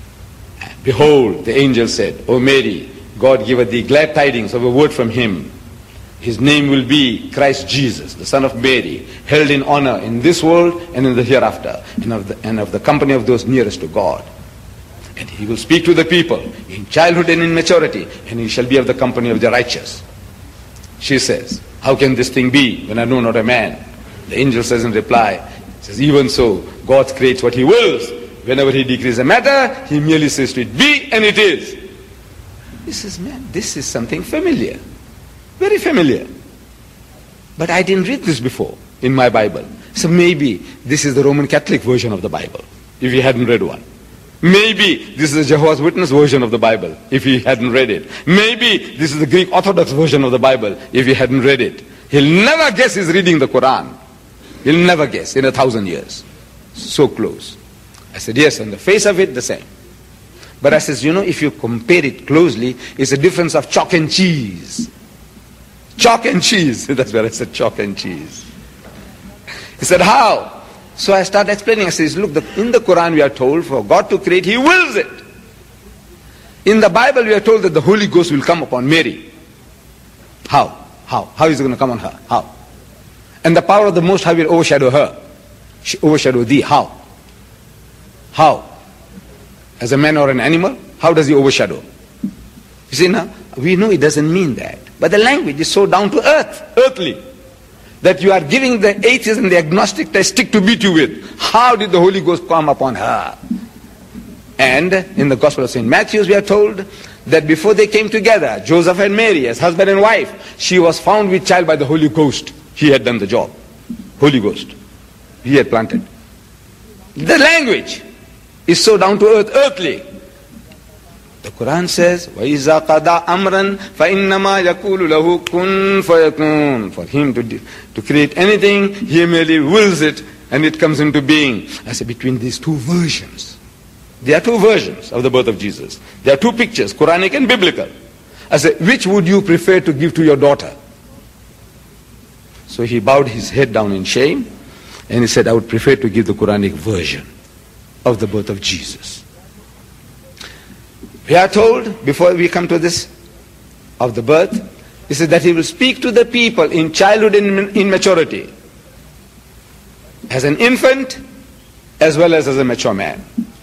"Behold," the angel said, "O Mary, God giveth thee glad tidings of a word from him. His name will be Christ Jesus, the Son of Mary, held in honor in this world and in the hereafter, and of the, and of the company of those nearest to God. And he will speak to the people in childhood and in maturity, and he shall be of the company of the righteous." She says, "How can this thing be when I know not a man?" The angel says in reply, he says, "Even so, God creates what he wills. Whenever he decrees a matter, he merely says to it, 'Be,' and it is." He says, "Man, this is something familiar. Very familiar. But I didn't read this before in my Bible. So maybe this is the Roman Catholic version of the Bible, if you hadn't read one. Maybe this is the Jehovah's Witness version of the Bible, if he hadn't read it. Maybe this is the Greek Orthodox version of the Bible, if he hadn't read it. He'll never guess he's reading the Quran. He'll never guess in a thousand years. So close." I said, "Yes, on the face of it, the same." But I says, you know, if you compare it closely, it's a difference of chalk and cheese. Chalk and cheese. That's where I said chalk and cheese. He said, "How?" So I started explaining. I says, "Look, the, in the Quran we are told for God to create, he wills it. In the Bible we are told that the Holy Ghost will come upon Mary. How? How? How is it going to come on her? How? And the power of the Most High will overshadow her. She overshadow thee. How? How? As a man or an animal? How does he overshadow? You see now, we know it doesn't mean that. But the language is so down to earth, earthly, that you are giving the atheist and the agnostic a stick to beat you with. How did the Holy Ghost come upon her? And in the Gospel of Saint Matthew, we are told that before they came together, Joseph and Mary, as husband and wife, she was found with child by the Holy Ghost. He had done the job. Holy Ghost. He had planted. The language is so down to earth, earthly. The Quran says, وَإِذَا قَضَى أَمْرًا فَإِنَّمَا يَقُولُ لَهُ كُن فَيَكُونُ. For him to, to create anything, he merely wills it and it comes into being. I say between these two versions, there are two versions of the birth of Jesus. There are two pictures, Quranic and biblical. I said, which would you prefer to give to your daughter? So he bowed his head down in shame and he said, I would prefer to give the Quranic version of the birth of Jesus. We are told, before we come to this, of the birth, he said that he will speak to the people in childhood and in maturity, as an infant as well as as a mature man.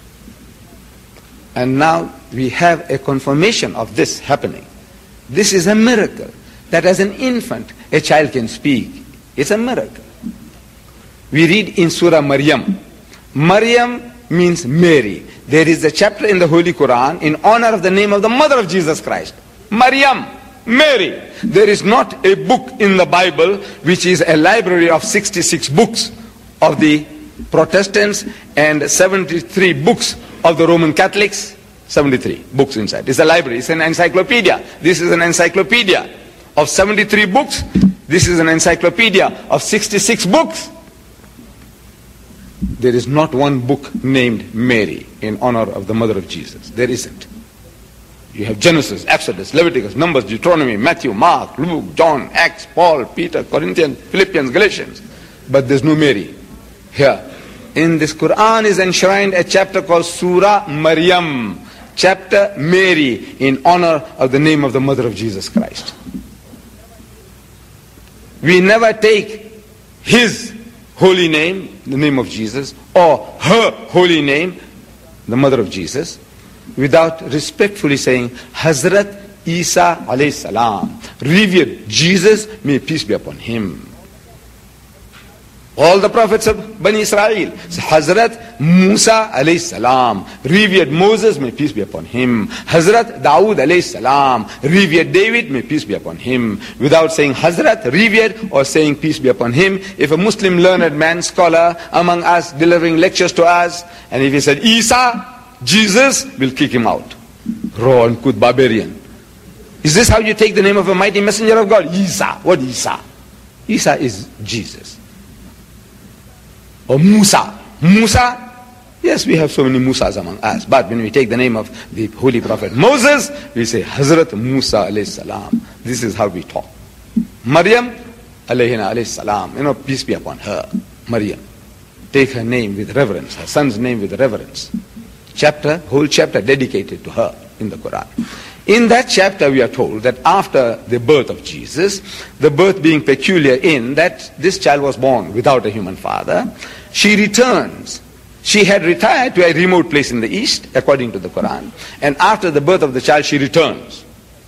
And now we have a confirmation of this happening. This is a miracle, that as an infant a child can speak. It's a miracle. We read in Surah Maryam. Maryam means Mary. There is a chapter in the Holy Quran in honor of the name of the mother of Jesus Christ. Maryam, Mary. There is not a book in the Bible which is a library of sixty-six books of the Protestants and seventy-three books of the Roman Catholics. seventy-three books inside. It's a library. It's an encyclopedia. This is an encyclopedia of seventy-three books. This is an encyclopedia of sixty-six books. There is not one book named Mary in honor of the mother of Jesus. There isn't. You have Genesis, Exodus, Leviticus, Numbers, Deuteronomy, Matthew, Mark, Luke, John, Acts, Paul, Peter, Corinthians, Philippians, Galatians. But there's no Mary here. In this Quran is enshrined a chapter called Surah Maryam, chapter Mary, in honor of the name of the mother of Jesus Christ. We never take his holy name, the name of Jesus, or her holy name, the mother of Jesus, without respectfully saying, Hazrat Isa alayhi salam, revered Jesus, may peace be upon him. All the prophets of Bani Israel, Hazrat Musa alayhi salam, revered Moses, may peace be upon him. Hazrat Dawood alayhi salam, revered David, may peace be upon him. Without saying Hazrat, revered, or saying peace be upon him. If a Muslim learned man, scholar among us, delivering lectures to us, and if he said Isa, Jesus, we'll kick him out. Raw and good barbarian. Is this how you take the name of a mighty messenger of God? Isa. What Isa? Isa is Jesus. Or Musa. Musa, yes, we have so many Musas among us. But when we take the name of the holy prophet Moses, we say Hazrat Musa alayhi salam. This is how we talk. Maryam alayhina alayhi salam. You know, peace be upon her. Maryam. Take her name with reverence, her son's name with reverence. Chapter, whole chapter dedicated to her in the Quran. In that chapter we are told that after the birth of Jesus, the birth being peculiar in that this child was born without a human father, she returns. She had retired to a remote place in the east, according to the Quran, and after the birth of the child she returns.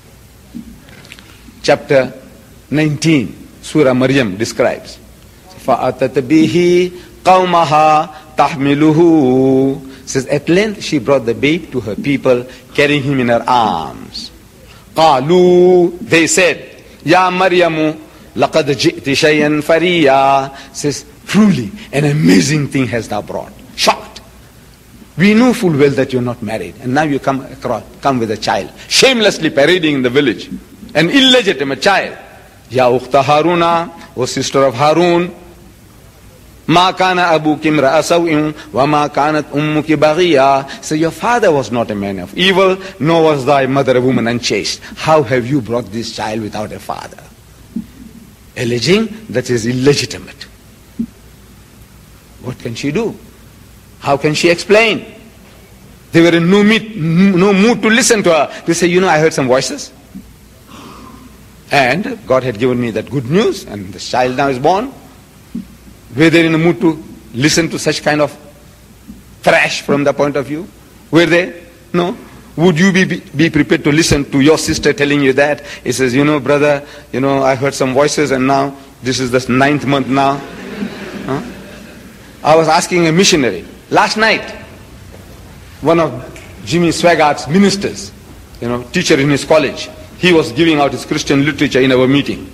Chapter nineteen, Surah Maryam describes, فَأَتَتْ بِهِ قَوْمَهَا تَحْمِلُهُ. Says, at length she brought the babe to her people, carrying him in her arms. قَالُوا, they said, Ya Maryamu, لَقَدْ جِئْتِ شَيْئًا فَرِيًّا. Says, truly, an amazing thing has thou brought. Shocked. We know full well that you're not married, and now you come across, come with a child, shamelessly parading in the village, an illegitimate child. Ya ukhta Haruna, O sister of Harun, Ma kana abuki imra'a saw'in wa ma kanat ummuki baghiya. So your father was not a man of evil, nor was thy mother a woman unchaste. How have you brought this child without a father? Alleging that is illegitimate. What can she do? How can she explain? They were in no mood, no mood to listen to her. They say, you know, I heard some voices. And God had given me that good news, and the child now is born. Were they in the mood to listen to such kind of trash from the point of view? Were they? No. Would you be, be prepared to listen to your sister telling you that? He says, you know, brother, you know, I heard some voices and now, this is the ninth month now. Huh? I was asking a missionary, last night, one of Jimmy Swaggart's ministers, you know, teacher in his college, he was giving out his Christian literature in our meeting.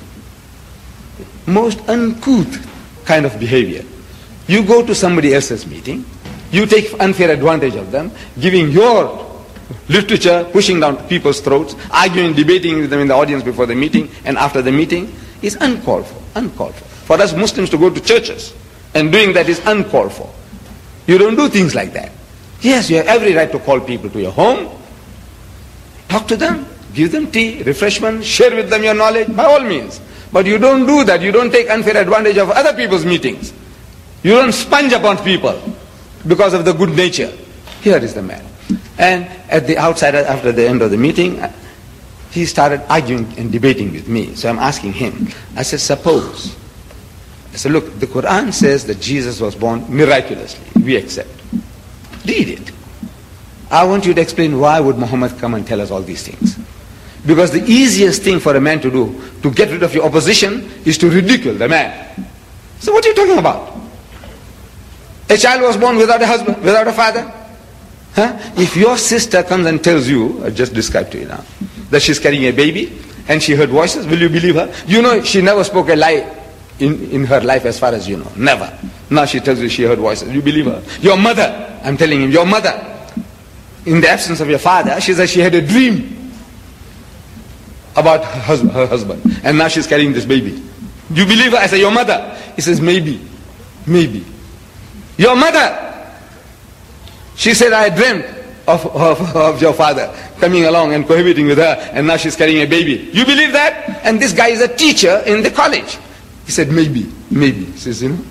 Most uncouth kind of behavior. You go to somebody else's meeting, you take unfair advantage of them, giving your literature, pushing down people's throats, arguing, debating with them in the audience before the meeting and after the meeting is uncalled for, uncalled for. For us Muslims to go to churches and doing that is uncalled for. You don't do things like that. Yes, you have every right to call people to your home, talk to them, give them tea, refreshment, share with them your knowledge, by all means. But you don't do that. You don't take unfair advantage of other people's meetings. You don't sponge upon people because of the good nature. Here is the man. And at the outside, after the end of the meeting, he started arguing and debating with me. So I'm asking him, I said, suppose, I said, look, the Quran says that Jesus was born miraculously. We accept. Read it. I want you to explain why would Muhammad come and tell us all these things. Because the easiest thing for a man to do, to get rid of your opposition, is to ridicule the man. So what are you talking about? A child was born without a husband, without a father. Huh? If your sister comes and tells you, I just described to you now, that she's carrying a baby, and she heard voices, will you believe her? You know, she never spoke a lie in, in her life as far as you know. Never. Now she tells you she heard voices. You believe her? Your mother, I'm telling him, your mother, in the absence of your father, she says she had a dream about her husband, her husband, and now she's carrying this baby. Do you believe her? I say, your mother. He says, maybe, maybe. Your mother. She said, I dreamt of, of, of your father coming along and cohabiting with her, and now she's carrying a baby. You believe that? And this guy is a teacher in the college. He said, maybe, maybe. He says, you know.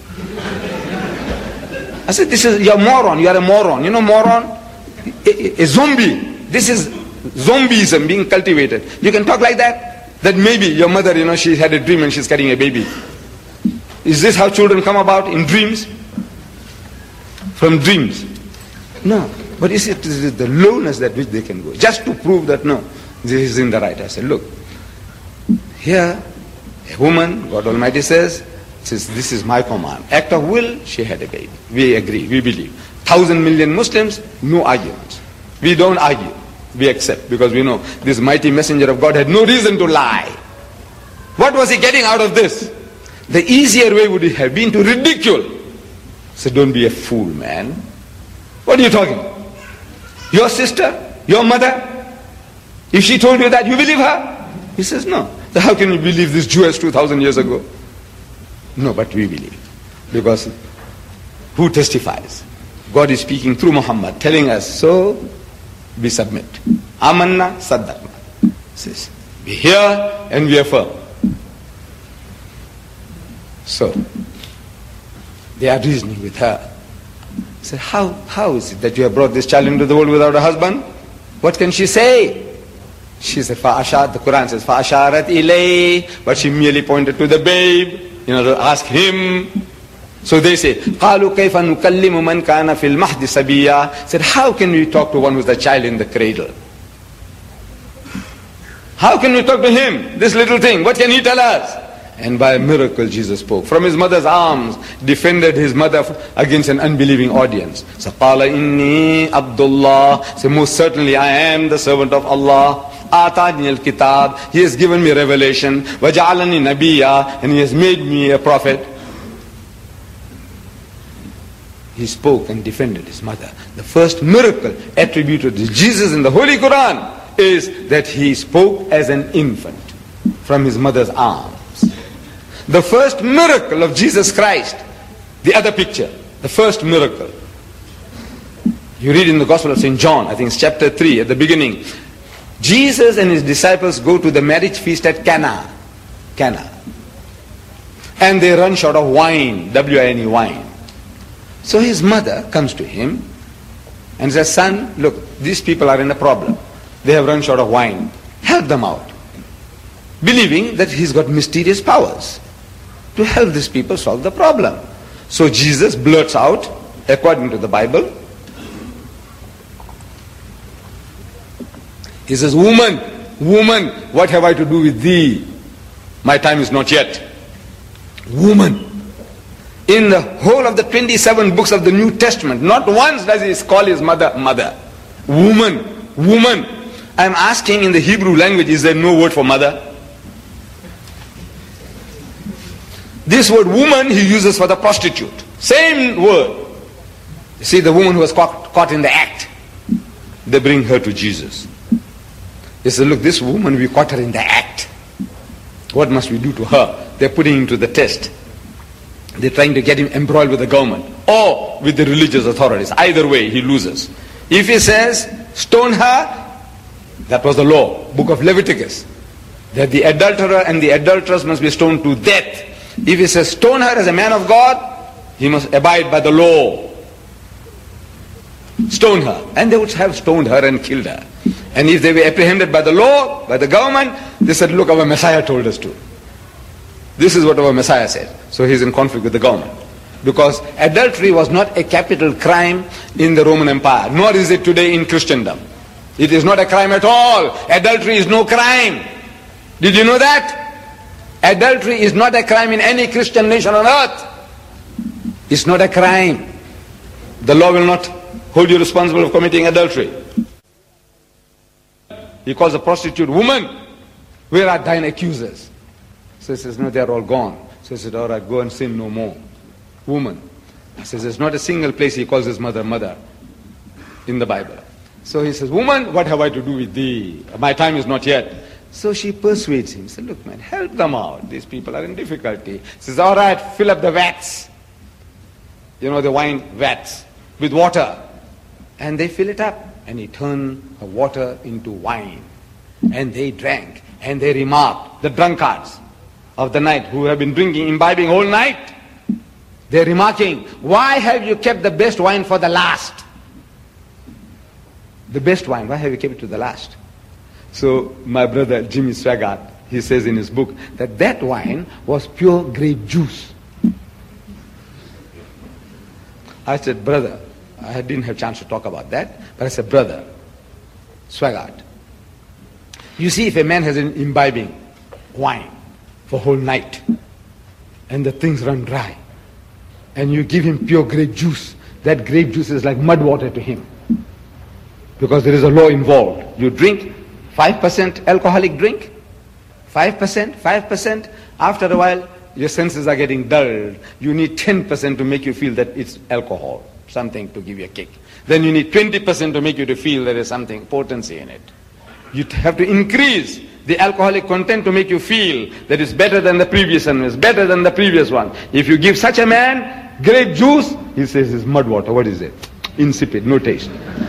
I said, this is, you're a moron, you are a moron. You know moron? A, a zombie. This is zombieism being cultivated. You can talk like that? That maybe your mother, you know, she had a dream and she's carrying a baby. Is this how children come about? In dreams? From dreams? No. But is it is the lowness that which they can go? Just to prove that no, this is in the right. I said, look, here a woman, God Almighty says, says, this is my command. Act of will, she had a baby. We agree, we believe. Thousand million Muslims, no arguments. We don't argue. We accept, because we know this mighty messenger of God had no reason to lie. What was he getting out of this? The easier way would have been to ridicule. So don't be a fool, man. What are you talking about? Your sister, your mother, if she told you that, you believe her? He says, no. So how can you believe this Jewess two thousand years ago? No, but we believe. Because who testifies? God is speaking through Muhammad, telling us, so we submit. Amanna saddaqna. Says, we hear and we affirm. So, they are reasoning with her. Say, how, how is it that you have brought this child into the world without a husband? What can she say? She said, Fa'asharat, the Quran says, Fa'asharat ilay, but she merely pointed to the babe, you know, to ask him. So they say, قَالُوا كَيْفَ نُكَلِّمُ مَنْ كَانَ فِي الْمَحْدِ سَبِيًّا. Said, how can we talk to one who's the child in the cradle? How can we talk to him, this little thing? What can he tell us? And by a miracle Jesus spoke. From his mother's arms, defended his mother against an unbelieving audience. So, قَالَ إِنِّي عَبْدُ اللَّهِ. So most certainly I am the servant of Allah. آتَانِيَ الْكِتَابِ. He has given me revelation. وَجَعَلَنِي نَبِيًّا. And he has made me a prophet. He spoke and defended his mother. The first miracle attributed to Jesus in the Holy Quran is that he spoke as an infant from his mother's arms. The first miracle of Jesus Christ, the other picture, the first miracle. You read in the Gospel of Saint John, I think it's chapter three at the beginning. Jesus and his disciples go to the marriage feast at Cana. Cana. And they run short of wine, W I N E, wine. So his mother comes to him and says, son, look, these people are in a problem. They have run short of wine. Help them out. Believing that he's got mysterious powers to help these people solve the problem. So Jesus blurts out according to the Bible. He says, woman, woman, what have I to do with thee? My time is not yet. Woman. In the whole of the twenty-seven books of the New Testament, not once does he call his mother, mother. Woman, woman. I'm asking, in the Hebrew language, is there no word for mother? This word woman he uses for the prostitute. Same word. You see, the woman who was caught, caught in the act, they bring her to Jesus. They say, look, this woman, we caught her in the act. What must we do to her? They're putting him to the test. They're trying to get him embroiled with the government or with the religious authorities. Either way, he loses. If he says, stone her, that was the law, book of Leviticus, that the adulterer and the adulteress must be stoned to death. If he says, stone her as a man of God, he must abide by the law. Stone her. And they would have stoned her and killed her. And if they were apprehended by the law, by the government, they said, look, our Messiah told us to. This is what our Messiah said. So he's in conflict with the government. Because adultery was not a capital crime in the Roman Empire, nor is it today in Christendom. It is not a crime at all. Adultery is no crime. Did you know that? Adultery is not a crime in any Christian nation on earth. It's not a crime. The law will not hold you responsible for committing adultery. He calls a prostitute, woman, where are thine accusers? So he says, no, they're all gone. So he said, all right, go and sin no more. Woman. He says, there's not a single place he calls his mother, mother in the Bible. So he says, woman, what have I to do with thee? My time is not yet. So she persuades him. He said, look, man, help them out. These people are in difficulty. He says, all right, fill up the vats. You know, the wine vats with water. And they fill it up. And he turned the water into wine. And they drank. And they remarked, the drunkards of the night who have been drinking, imbibing all night, they're remarking, why have you kept the best wine for the last? The best wine, why have you kept it to the last? So my brother Jimmy Swaggart, he says in his book that that wine was pure grape juice. I said, brother, I didn't have a chance to talk about that, but I said, brother, Swaggart, you see, if a man has an imbibing wine for a whole night and the things run dry and you give him pure grape juice, that grape juice is like mud water to him because there is a law involved. You drink five percent alcoholic drink, five percent, five percent, after a while your senses are getting dulled. You need ten percent to make you feel that it's alcohol, something to give you a kick. Then you need twenty percent to make you to feel there is something potency in it. You have to increase the alcoholic content to make you feel that it's better than the previous one, it's better than the previous one. If you give such a man grape juice, he says it's mud water. What is it? Insipid, no taste.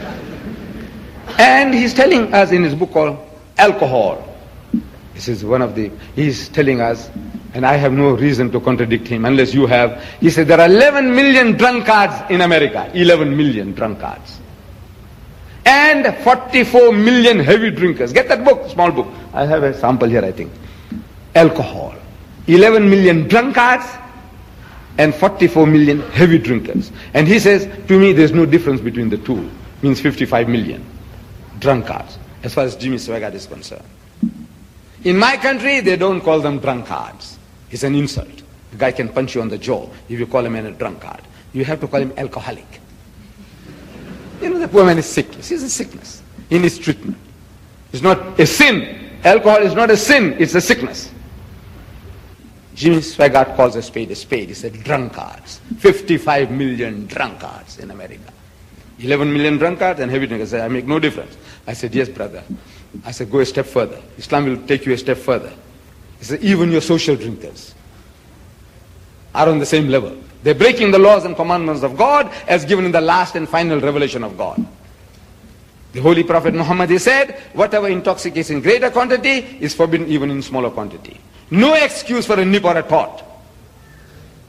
And he's telling us in his book called Alcohol. This is one of the, he's telling us, and I have no reason to contradict him unless you have. He said there are eleven million drunkards in America. eleven million drunkards. And forty-four million heavy drinkers. Get that book, small book. I have a sample here, I think. Alcohol. eleven million drunkards and forty-four million heavy drinkers. And he says, to me there's no difference between the two. Means fifty-five million drunkards, as far as Jimmy Swaggart is concerned. In my country, they don't call them drunkards. It's an insult. The guy can punch you on the jaw if you call him a drunkard. You have to call him alcoholic. You know, the poor man is sick. It's a sickness in his treatment. It's not a sin. Alcohol is not a sin, it's a sickness. Jimmy Swaggart calls a spade a spade. He said drunkards. fifty-five million drunkards in America. eleven million drunkards and heavy drinkers. I said, I make no difference. I said, yes, brother. I said, go a step further. Islam will take you a step further. He said, even your social drinkers are on the same level. They're breaking the laws and commandments of God as given in the last and final revelation of God. The Holy Prophet Muhammad, he said, whatever intoxicates in greater quantity is forbidden even in smaller quantity. No excuse for a nip or a tot.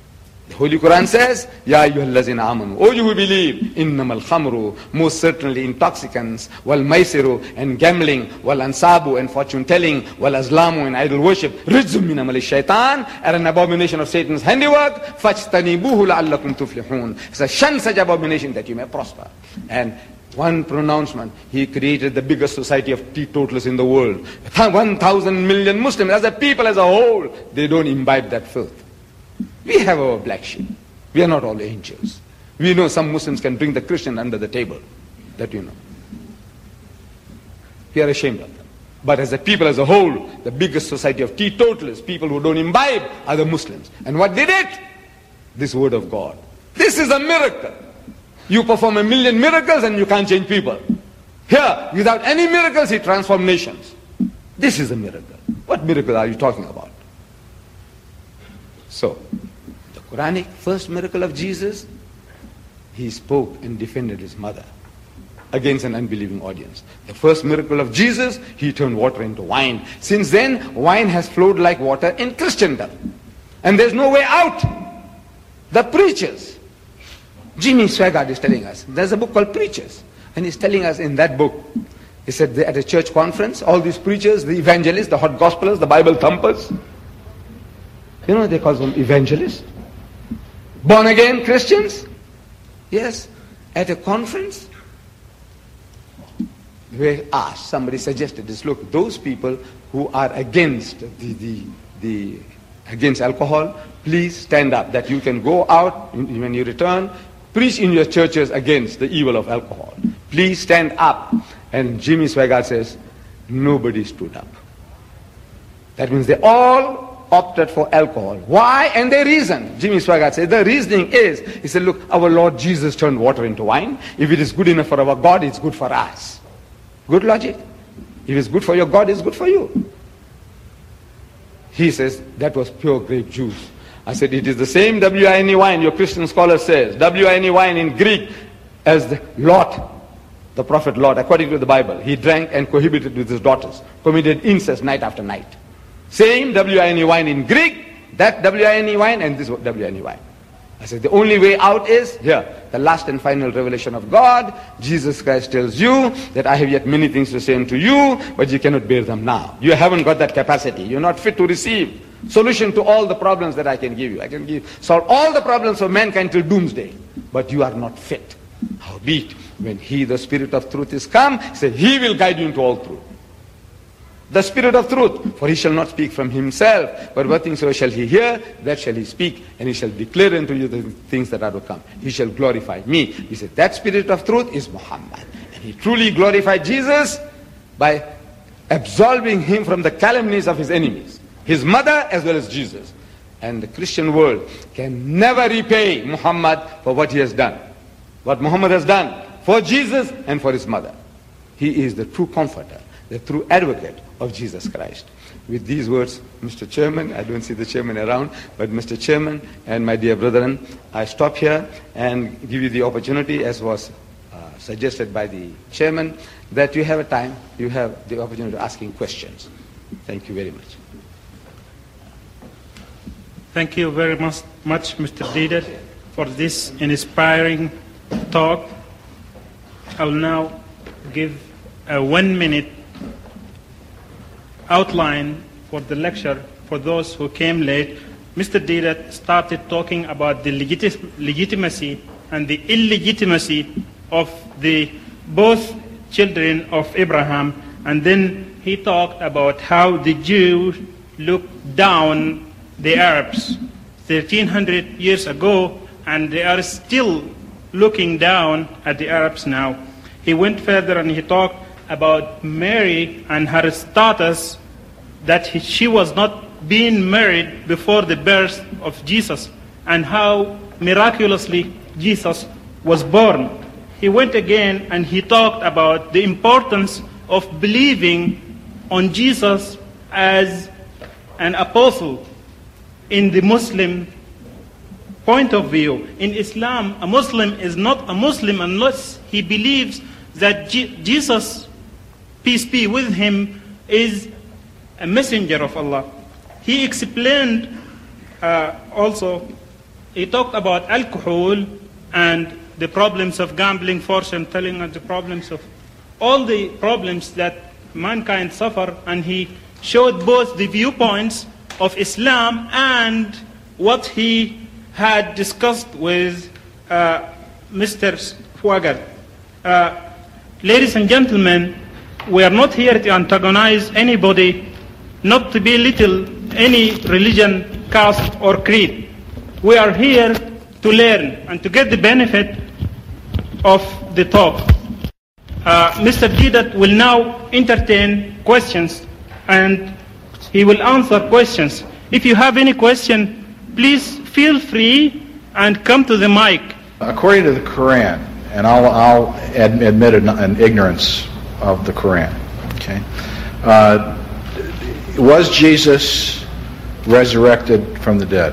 The Holy Quran says, Ya ayyuhallazina amanu, O you who believe, innamal khamru, most certainly intoxicants, wal maisiru, and gambling, wal ansabu, and fortune telling, wal azlamu, and idol worship, rijzum min amali shaitan, are an abomination of Satan's handiwork, fajtanibuhu la'allakum tuflihun. It's a shun such abomination that you may prosper. And one pronouncement, he created the biggest society of teetotalers in the world. One thousand million Muslims, as a people as a whole, they don't imbibe that filth. We have our black sheep. We are not all angels. We know some Muslims can bring the Christian under the table. That you know. We are ashamed of them. But as a people as a whole, the biggest society of teetotalers, people who don't imbibe, are the Muslims. And what did it? This word of God. This is a miracle. You perform a million miracles and you can't change people. Here, without any miracles, he transformed nations. This is a miracle. What miracle are you talking about? So, the Quranic first miracle of Jesus, he spoke and defended his mother against an unbelieving audience. The first miracle of Jesus, he turned water into wine. Since then, wine has flowed like water in Christendom. And there's no way out. The preachers. Jimmy Swaggart is telling us, there's a book called Preachers. And he's telling us in that book, he said at a church conference, all these preachers, the evangelists, the hot gospelers, the Bible thumpers, you know they call them evangelists. Born again Christians. Yes. At a conference, they were asked, somebody suggested this, look, those people who are against the, the, the against alcohol, please stand up, that you can go out when you return, preach in your churches against the evil of alcohol. Please stand up. And Jimmy Swaggart says, nobody stood up. That means they all opted for alcohol. Why? And their reason. Jimmy Swaggart said, the reasoning is, he said, look, our Lord Jesus turned water into wine. If it is good enough for our God, it's good for us. Good logic. If it's good for your God, it's good for you. He says, that was pure grape juice. I said, it is the same W I N E wine, your Christian scholar says. W I N E wine in Greek as the Lot, the prophet Lot, according to the Bible. He drank and cohabited with his daughters, committed incest night after night. Same W I N E wine in Greek, that W I N E wine and this W I N E wine. I said, the only way out is here, the last and final revelation of God. Jesus Christ tells you that I have yet many things to say unto you, but you cannot bear them now. You haven't got that capacity. You're not fit to receive solution to all the problems that I can give you. I can give, solve all the problems of mankind till doomsday, but you are not fit. Howbeit, when he, the Spirit of truth, is come, he said, he will guide you into all truth. The Spirit of truth, for he shall not speak from himself, but what things shall he hear, that shall he speak, and he shall declare unto you the things that are to come. He shall glorify me. He said, that Spirit of truth is Muhammad. And he truly glorified Jesus by absolving him from the calumnies of his enemies, his mother as well as Jesus. And the Christian world can never repay Muhammad for what he has done. What Muhammad has done for Jesus and for his mother. He is the true comforter, the true advocate of Jesus Christ. With these words, Mister Chairman, I don't see the chairman around, but Mister Chairman and my dear brethren, I stop here and give you the opportunity, as was uh, suggested by the chairman, that you have a time, you have the opportunity of asking questions. Thank you very much. Thank you very much, much Mister Leader, for this inspiring talk. I will now give a one-minute outline for the lecture for those who came late. Mister Deedat started talking about the legit legitimacy and the illegitimacy of the both children of Abraham, and then he talked about how the Jews looked down the Arabs thirteen hundred years ago, and they are still looking down at the Arabs now. He went further and he talked about Mary and her status, that he, she was not being married before the birth of Jesus, and how miraculously Jesus was born. He went again and he talked about the importance of believing on Jesus as an apostle in the Muslim point of view. In Islam, a Muslim is not a Muslim unless he believes that Je- Jesus, peace be with him, is a messenger of Allah. He explained uh, also he talked about alcohol and the problems of gambling, fortune telling, and the problems of all the problems that mankind suffer, and he showed both the viewpoints of Islam and what he had discussed with uh, Mister Fuagar. Uh, ladies and gentlemen, we are not here to antagonize anybody, not to belittle any religion, caste, or creed. We are here to learn and to get the benefit of the talk. Uh, Mister Didat will now entertain questions, and he will answer questions. If you have any question, please feel free and come to the mic. According to the Quran, and I'll, I'll ad- admit an, an ignorance of the Quran, okay? Uh, was Jesus resurrected from the dead?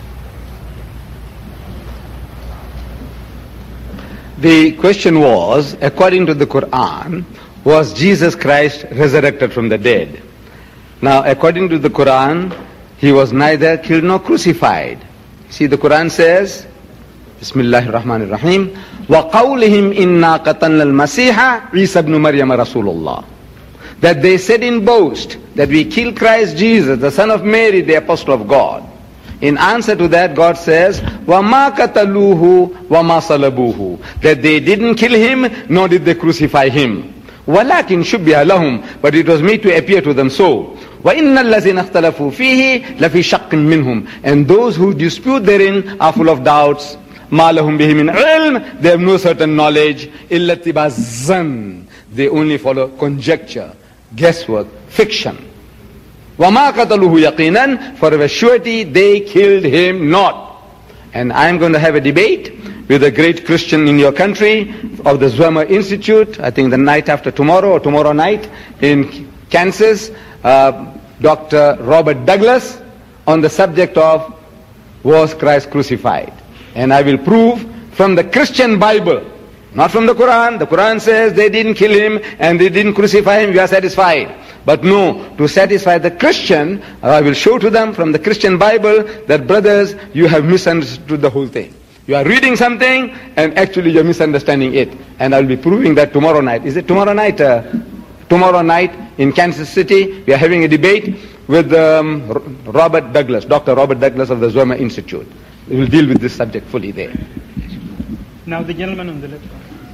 The question was, according to the Quran, was Jesus Christ resurrected from the dead? Now, according to the Quran, he was neither killed nor crucified. See, the Quran says, Bismillahir Rahmanir Rahim, وَقَوْلِهِمْ إِنَّا قَتَلْنَا الْمَسِيحَ عِيسَى بْنُ مَرْيَمَ رَسُولُ اللَّهِ. That they said in boast that we killed Christ Jesus, the son of Mary, the apostle of God. In answer to that, God says, وَمَا قَتَلُوهُ وَمَا صَلَبُوهُ. That they didn't kill him, nor did they crucify him. وَلَكِنْ شُبِّهَ لَهُمْ. But it was made to appear to them so. وَإِنَّ الَّذِينَ اخْتَلَفُوا فِيهِ لَفِي شَقٍّ مِّنْهُمْ. And those who dispute therein are full of doubts. مَا لَهُمْ بِهِ مِنْ عِلْمٍ. They have no certain knowledge. إِلَّا اتِّبَاعَ الظَّنِّ. They only follow conjecture, guesswork, fiction. وَمَا قَتَلُوهُ يَقِينًا. For of a surety they killed him not. And I'm going to have a debate with a great Christian in your country of the Zwama Institute, I think the night after tomorrow or tomorrow night in Kansas, uh, Doctor Robert Douglas, on the subject of was Christ crucified. And I will prove from the Christian Bible, not from the Quran. The Quran says they didn't kill him and they didn't crucify him, we are satisfied. But no, to satisfy the Christian, I will show to them from the Christian Bible that, brothers, you have misunderstood the whole thing. You are reading something and actually you're misunderstanding it. And I'll be proving that tomorrow night. Is it tomorrow night? Uh, tomorrow night in Kansas City, we are having a debate with um, Robert Douglas, Doctor Robert Douglas of the Zwama Institute. We will deal with this subject fully there. Now the gentleman on the left.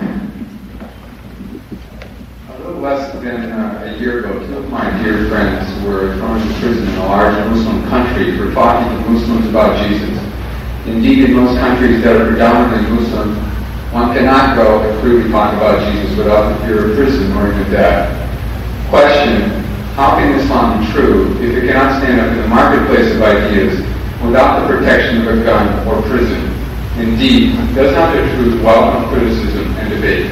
A little less than uh, a year ago, two of my dear friends were thrown into prison in a large Muslim country for talking to Muslims about Jesus. Indeed, in most countries that are predominantly Muslim, one cannot go and freely talk about Jesus without the fear of prison or even death. Question, how can Islam be true if it cannot stand up in the marketplace of ideas without the protection of a gun or prison? Indeed, does not the truth welcome criticism and debate?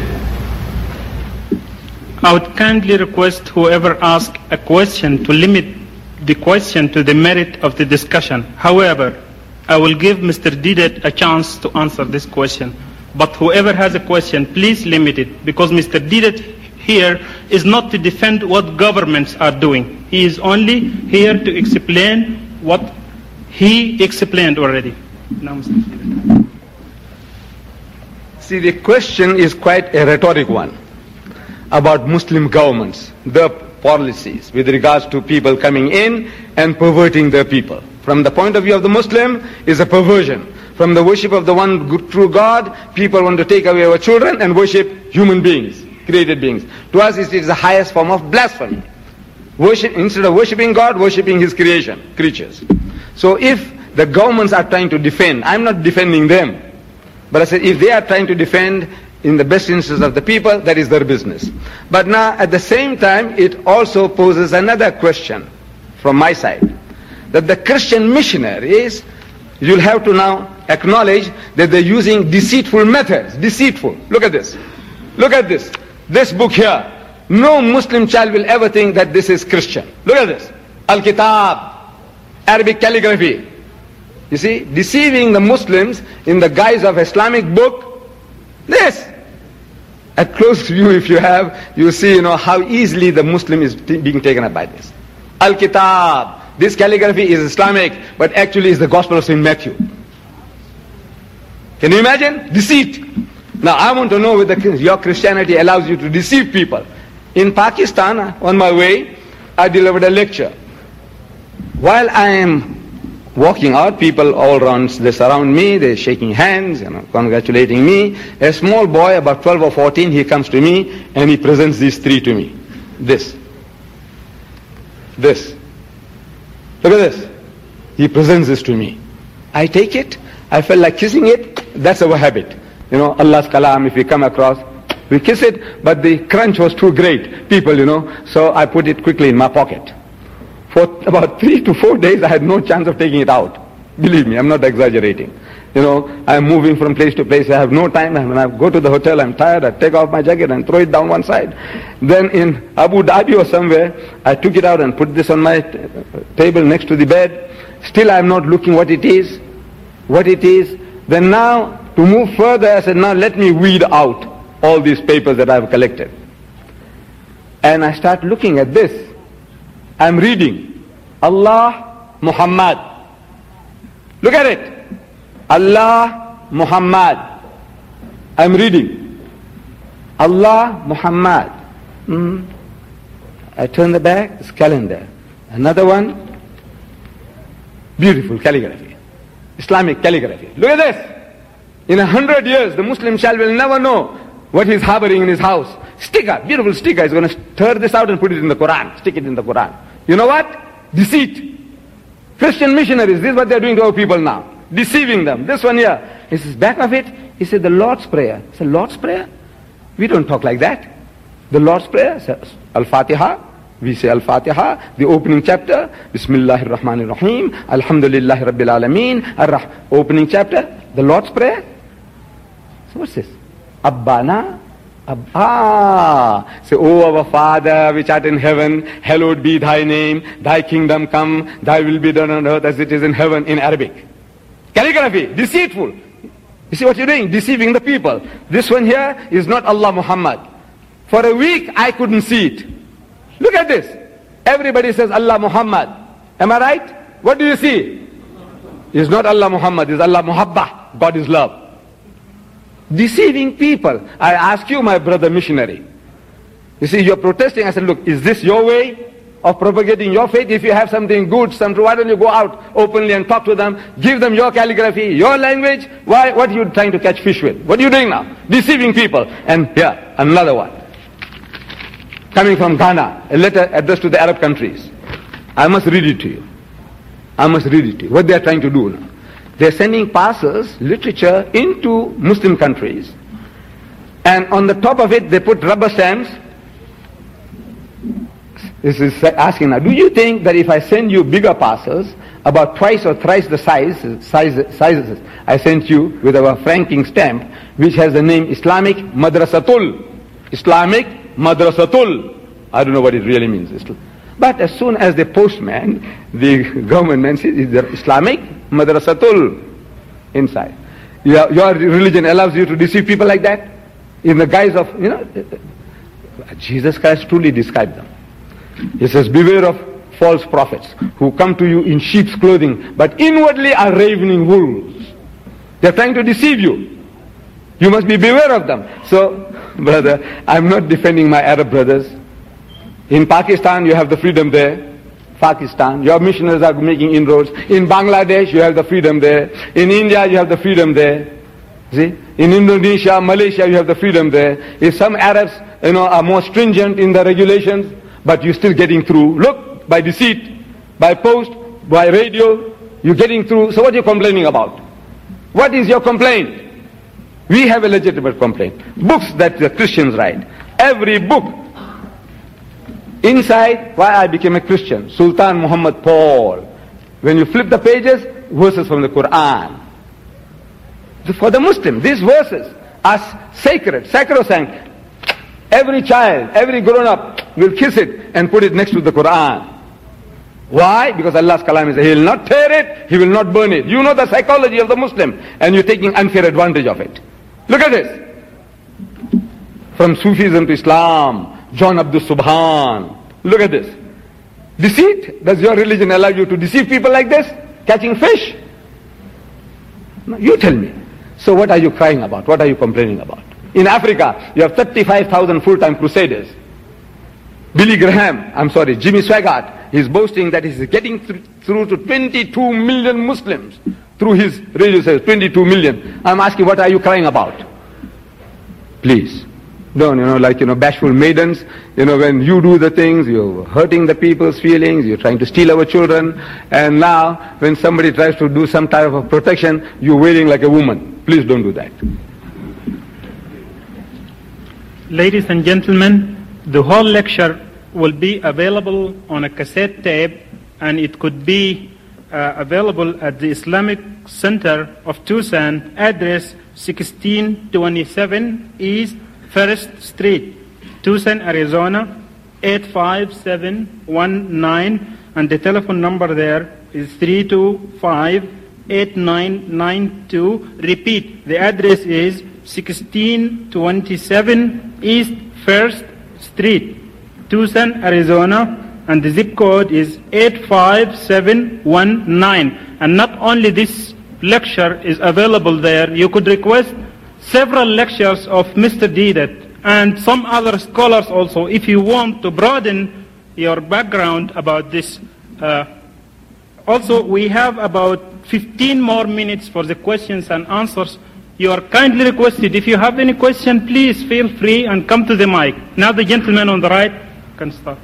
I would kindly request whoever asks a question to limit the question to the merit of the discussion. However, I will give Mister Didat a chance to answer this question. But whoever has a question, please limit it, because Mister Didat here is not to defend what governments are doing. He is only here to explain what he explained already. Now, Mister Didat. See, the question is quite a rhetoric one about Muslim governments, their policies with regards to people coming in and perverting their people. From the point of view of the Muslim, is a perversion. From the worship of the one true God, people want to take away our children and worship human beings, created beings. To us, it is the highest form of blasphemy. Worship, instead of worshipping God, worshipping His creation, creatures. So if the governments are trying to defend, I'm not defending them, but I said if they are trying to defend in the best interest of the people, that is their business. But now, at the same time, it also poses another question from my side, that the Christian missionaries, you'll have to now acknowledge that they're using deceitful methods. Deceitful. Look at this. Look at this. This book here. No Muslim child will ever think that this is Christian. Look at this. Al-Kitab. Arabic calligraphy. You see, deceiving the Muslims in the guise of Islamic book. This. At close view, if you have, you see, you know, how easily the Muslim is t- being taken up by this. Al-Kitab. This calligraphy is Islamic, but actually is the Gospel of Saint Matthew. Can you imagine? Deceit. Now I want to know whether your Christianity allows you to deceive people. In Pakistan, on my way, I delivered a lecture. While I am walking out, people all around, they surround me, they're shaking hands, you know, congratulating me. A small boy, about twelve or fourteen, he comes to me and he presents these three to me. This. This. Look at this. He presents this to me. I take it. I felt like kissing it. That's our habit. You know, Allah's kalam, if we come across, we kiss it, but the crunch was too great. People, you know, so I put it quickly in my pocket. For about three to four days, I had no chance of taking it out. Believe me, I'm not exaggerating. You know, I'm moving from place to place. I have no time. When I go to the hotel, I'm tired. I take off my jacket and throw it down one side. Then in Abu Dhabi or somewhere, I took it out and put this on my t- table next to the bed. Still, I'm not looking what it is. What it is. Then now, to move further, I said, now let me weed out all these papers that I've collected. And I start looking at this. I'm reading Allah Muhammad. Look at it. Allah Muhammad. I'm reading Allah Muhammad. Mm. I turn the back, it's calendar. Another one, beautiful calligraphy, Islamic calligraphy. Look at this. In a hundred years, the Muslim child will never know what he's harboring in his house. Sticker, beautiful sticker. He's going to tear this out and put it in the Quran, stick it in the Quran. You know what? Deceit. Christian missionaries, this is what they're doing to our people now. Deceiving them. This one here, he says, back of it, he said the Lord's Prayer. He said, Lord's Prayer? We don't talk like that. The Lord's Prayer, Al-Fatiha. We say Al-Fatiha, the opening chapter, Bismillahir Rahmanir Rahim, Alhamdulillahi Rabbil Alameen, Ar-Rah, opening chapter, the Lord's Prayer. So what's this? Abbana? Ab- ah, say, O our Father which art in heaven, hallowed be thy name, thy kingdom come, thy will be done on earth as it is in heaven, in Arabic. Calligraphy, deceitful. You see what you're doing? Deceiving the people. This one here is not Allah Muhammad. For a week I couldn't see it. Look at this. Everybody says Allah Muhammad. Am I right? What do you see? It's not Allah Muhammad, it's Allah Muhabba. God is love. Deceiving people. I ask you, my brother missionary. You see, you're protesting. I said, look, is this your way of propagating your faith? If you have something good, something, why don't you go out openly and talk to them? Give them your calligraphy, your language. Why? What are you trying to catch fish with? What are you doing now? Deceiving people. And here, another one. Coming from Ghana, a letter addressed to the Arab countries. I must read it to you. I must read it to you. What they are trying to do now. They're sending parcels, literature into Muslim countries. And on the top of it, they put rubber stamps. This is asking now, do you think that if I send you bigger parcels, about twice or thrice the size, size sizes I sent you with our franking stamp, which has the name Islamic Madrasatul. Islamic Madrasatul. I don't know what it really means. But as soon as the postman, the government man says, is there Islamic Madrasatul inside. Your, your religion allows you to deceive people like that? In the guise of, you know, Jesus Christ truly described them. He says, beware of false prophets who come to you in sheep's clothing, but inwardly are ravening wolves. They're trying to deceive you. You must be beware of them. So, brother, I'm not defending my Arab brothers. In Pakistan, you have the freedom there. Pakistan, your missionaries are making inroads. In Bangladesh, you have the freedom there. In India, you have the freedom there. See? In Indonesia, Malaysia, you have the freedom there. If some Arabs, you know, are more stringent in the regulations, but you're still getting through. Look, by deceit, by post, by radio, you're getting through. So what are you complaining about? What is your complaint? We have a legitimate complaint. Books that the Christians write. Every book. Inside, why I became a Christian. Sultan Muhammad Paul. When you flip the pages, verses from the Quran. For the Muslim, these verses are sacred, sacrosanct. Every child, every grown-up will kiss it and put it next to the Quran. Why? Because Allah's kalam is, He will not tear it, He will not burn it. You know the psychology of the Muslim, and you're taking unfair advantage of it. Look at this. From Sufism to Islam, John Abdul Subhan. Look at this. Deceit? Does your religion allow you to deceive people like this? Catching fish? No, you tell me. So what are you crying about? What are you complaining about? In Africa, you have thirty-five thousand full-time crusaders. Billy Graham, I'm sorry, Jimmy Swaggart, he's boasting that he's getting th- through to twenty-two million Muslims through his radio sales, twenty-two million. I'm asking, what are you crying about? Please. Don't, you know, like, you know, bashful maidens, you know, when you do the things, you're hurting the people's feelings, you're trying to steal our children, and now, when somebody tries to do some type of protection, you're wailing like a woman. Please don't do that. Ladies and gentlemen, the whole lecture will be available on a cassette tape, and it could be uh, available at the Islamic Center of Tucson, address sixteen twenty-seven East First Street, Tucson, Arizona, eight five seven one nine, and the telephone number there is three two five, eight nine nine two. Repeat, the address is sixteen twenty-seven East First Street, Tucson, Arizona, and the zip code is eight five seven one nine. And not only this lecture is available there, you could request several lectures of Mister Deedat and some other scholars also, if you want to broaden your background about this. Uh, also, we have about fifteen more minutes for the questions and answers. You are kindly requested, if you have any question, please feel free and come to the mic. Now the gentleman on the right can start.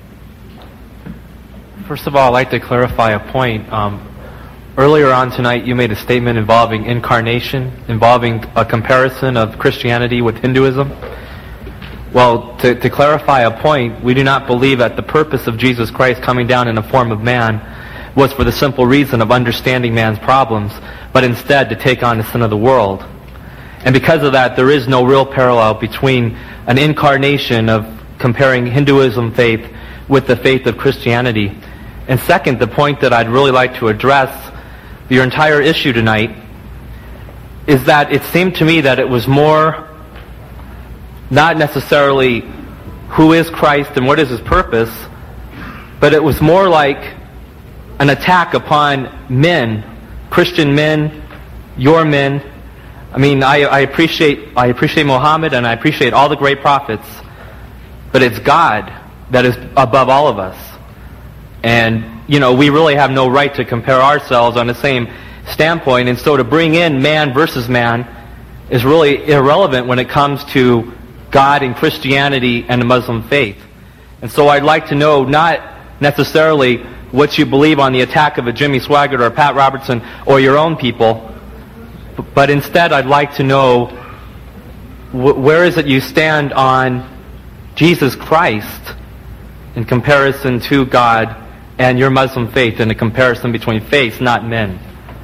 First of all, I'd like to clarify a point. Um, earlier on tonight, you made a statement involving incarnation, involving a comparison of Christianity with Hinduism. Well, to, to clarify a point, we do not believe that the purpose of Jesus Christ coming down in the form of man was for the simple reason of understanding man's problems, but instead to take on the sin of the world. And because of that, there is no real parallel between an incarnation of comparing Hinduism faith with the faith of Christianity. And second, the point that I'd really like to address, your entire issue tonight, is that it seemed to me that it was more not necessarily who is Christ and what is his purpose, but it was more like an attack upon men, Christian men, your men. I mean, I, I appreciate I appreciate Muhammad and I appreciate all the great prophets, but it's God that is above all of us. And, you know, we really have no right to compare ourselves on the same standpoint, and so to bring in man versus man is really irrelevant when it comes to God and Christianity and the Muslim faith. And so I'd like to know not necessarily what you believe on the attack of a Jimmy Swaggart or a Pat Robertson or your own people, but instead I'd like to know wh- where is it you stand on Jesus Christ in comparison to God and your Muslim faith, and a comparison between faiths, not men.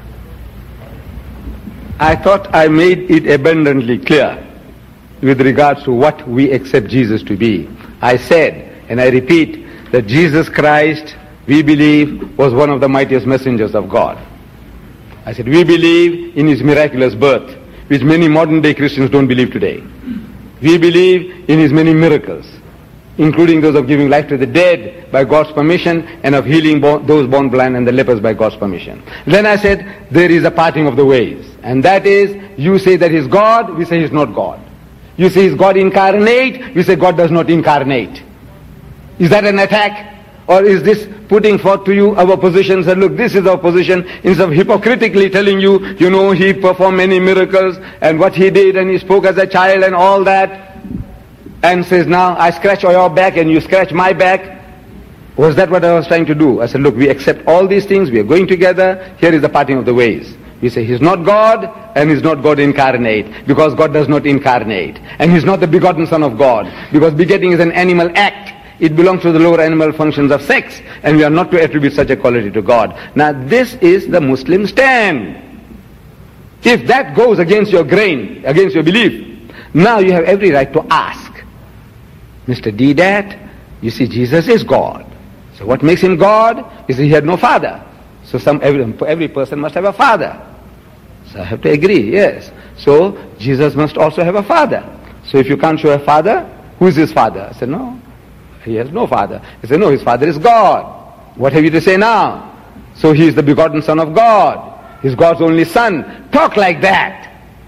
I thought I made it abundantly clear with regards to what we accept Jesus to be. I said, and I repeat, that Jesus Christ, we believe, was one of the mightiest messengers of God. I said, we believe in his miraculous birth, which many modern day Christians don't believe today. We believe in his many miracles, including those of giving life to the dead by God's permission, and of healing bo- those born blind and the lepers by God's permission. Then I said, there is a parting of the ways, and that is, you say that he's God, we say he's not God. You say he's God incarnate, we say God does not incarnate. Is that an attack? Or is this putting forth to you our positions and look, this is our position, instead of hypocritically telling you, you know, he performed many miracles and what he did and he spoke as a child and all that, and says, now I scratch your back and you scratch my back. Was that what I was trying to do? I said, look, we accept all these things, we are going together, here is the parting of the ways. We say he's not God and he's not God incarnate, because God does not incarnate. And he's not the begotten Son of God, because begetting is an animal act. It belongs to the lower animal functions of sex, and we are not to attribute such a quality to God. Now this is the Muslim stand. If that goes against your grain, against your belief, now you have every right to ask, Mister Deedat, you see Jesus is God. So what makes him God? Is he had no father. So some every, every person must have a father. So I have to agree, yes. So Jesus must also have a father. So if you can't show a father, who is his father? I said, no, he has no father. He said, no, his father is God. What have you to say now? So he is the begotten Son of God. He's God's only son. Talk like that.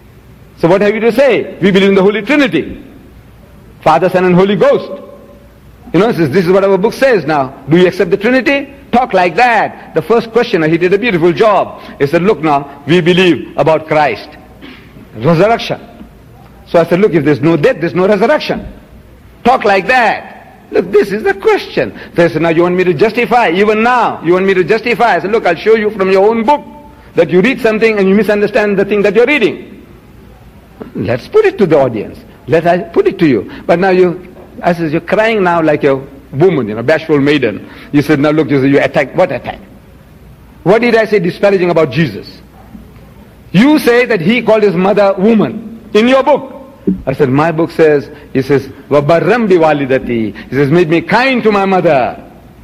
So what have you to say? We believe in the Holy Trinity. Father, Son and Holy Ghost. You know, this is what our book says now. Do you accept the Trinity? Talk like that. The first questioner, he did a beautiful job. He said, look now, we believe about Christ. Resurrection. So I said, look, if there's no death, there's no resurrection. Talk like that. Look, this is the question. They said, now you want me to justify, even now, you want me to justify. I said, look, I'll show you from your own book that you read something and you misunderstand the thing that you're reading. Let's put it to the audience. Let I put it to you. But now you, I said, you're crying now like a woman, you know, bashful maiden. You said, now look, you, you attack. What attack? What did I say disparaging about Jesus? You say that he called his mother woman in your book. I said, my book says, he says, وَبَرَّمْ بِوَالِدَتِي. He says, made me kind to my mother.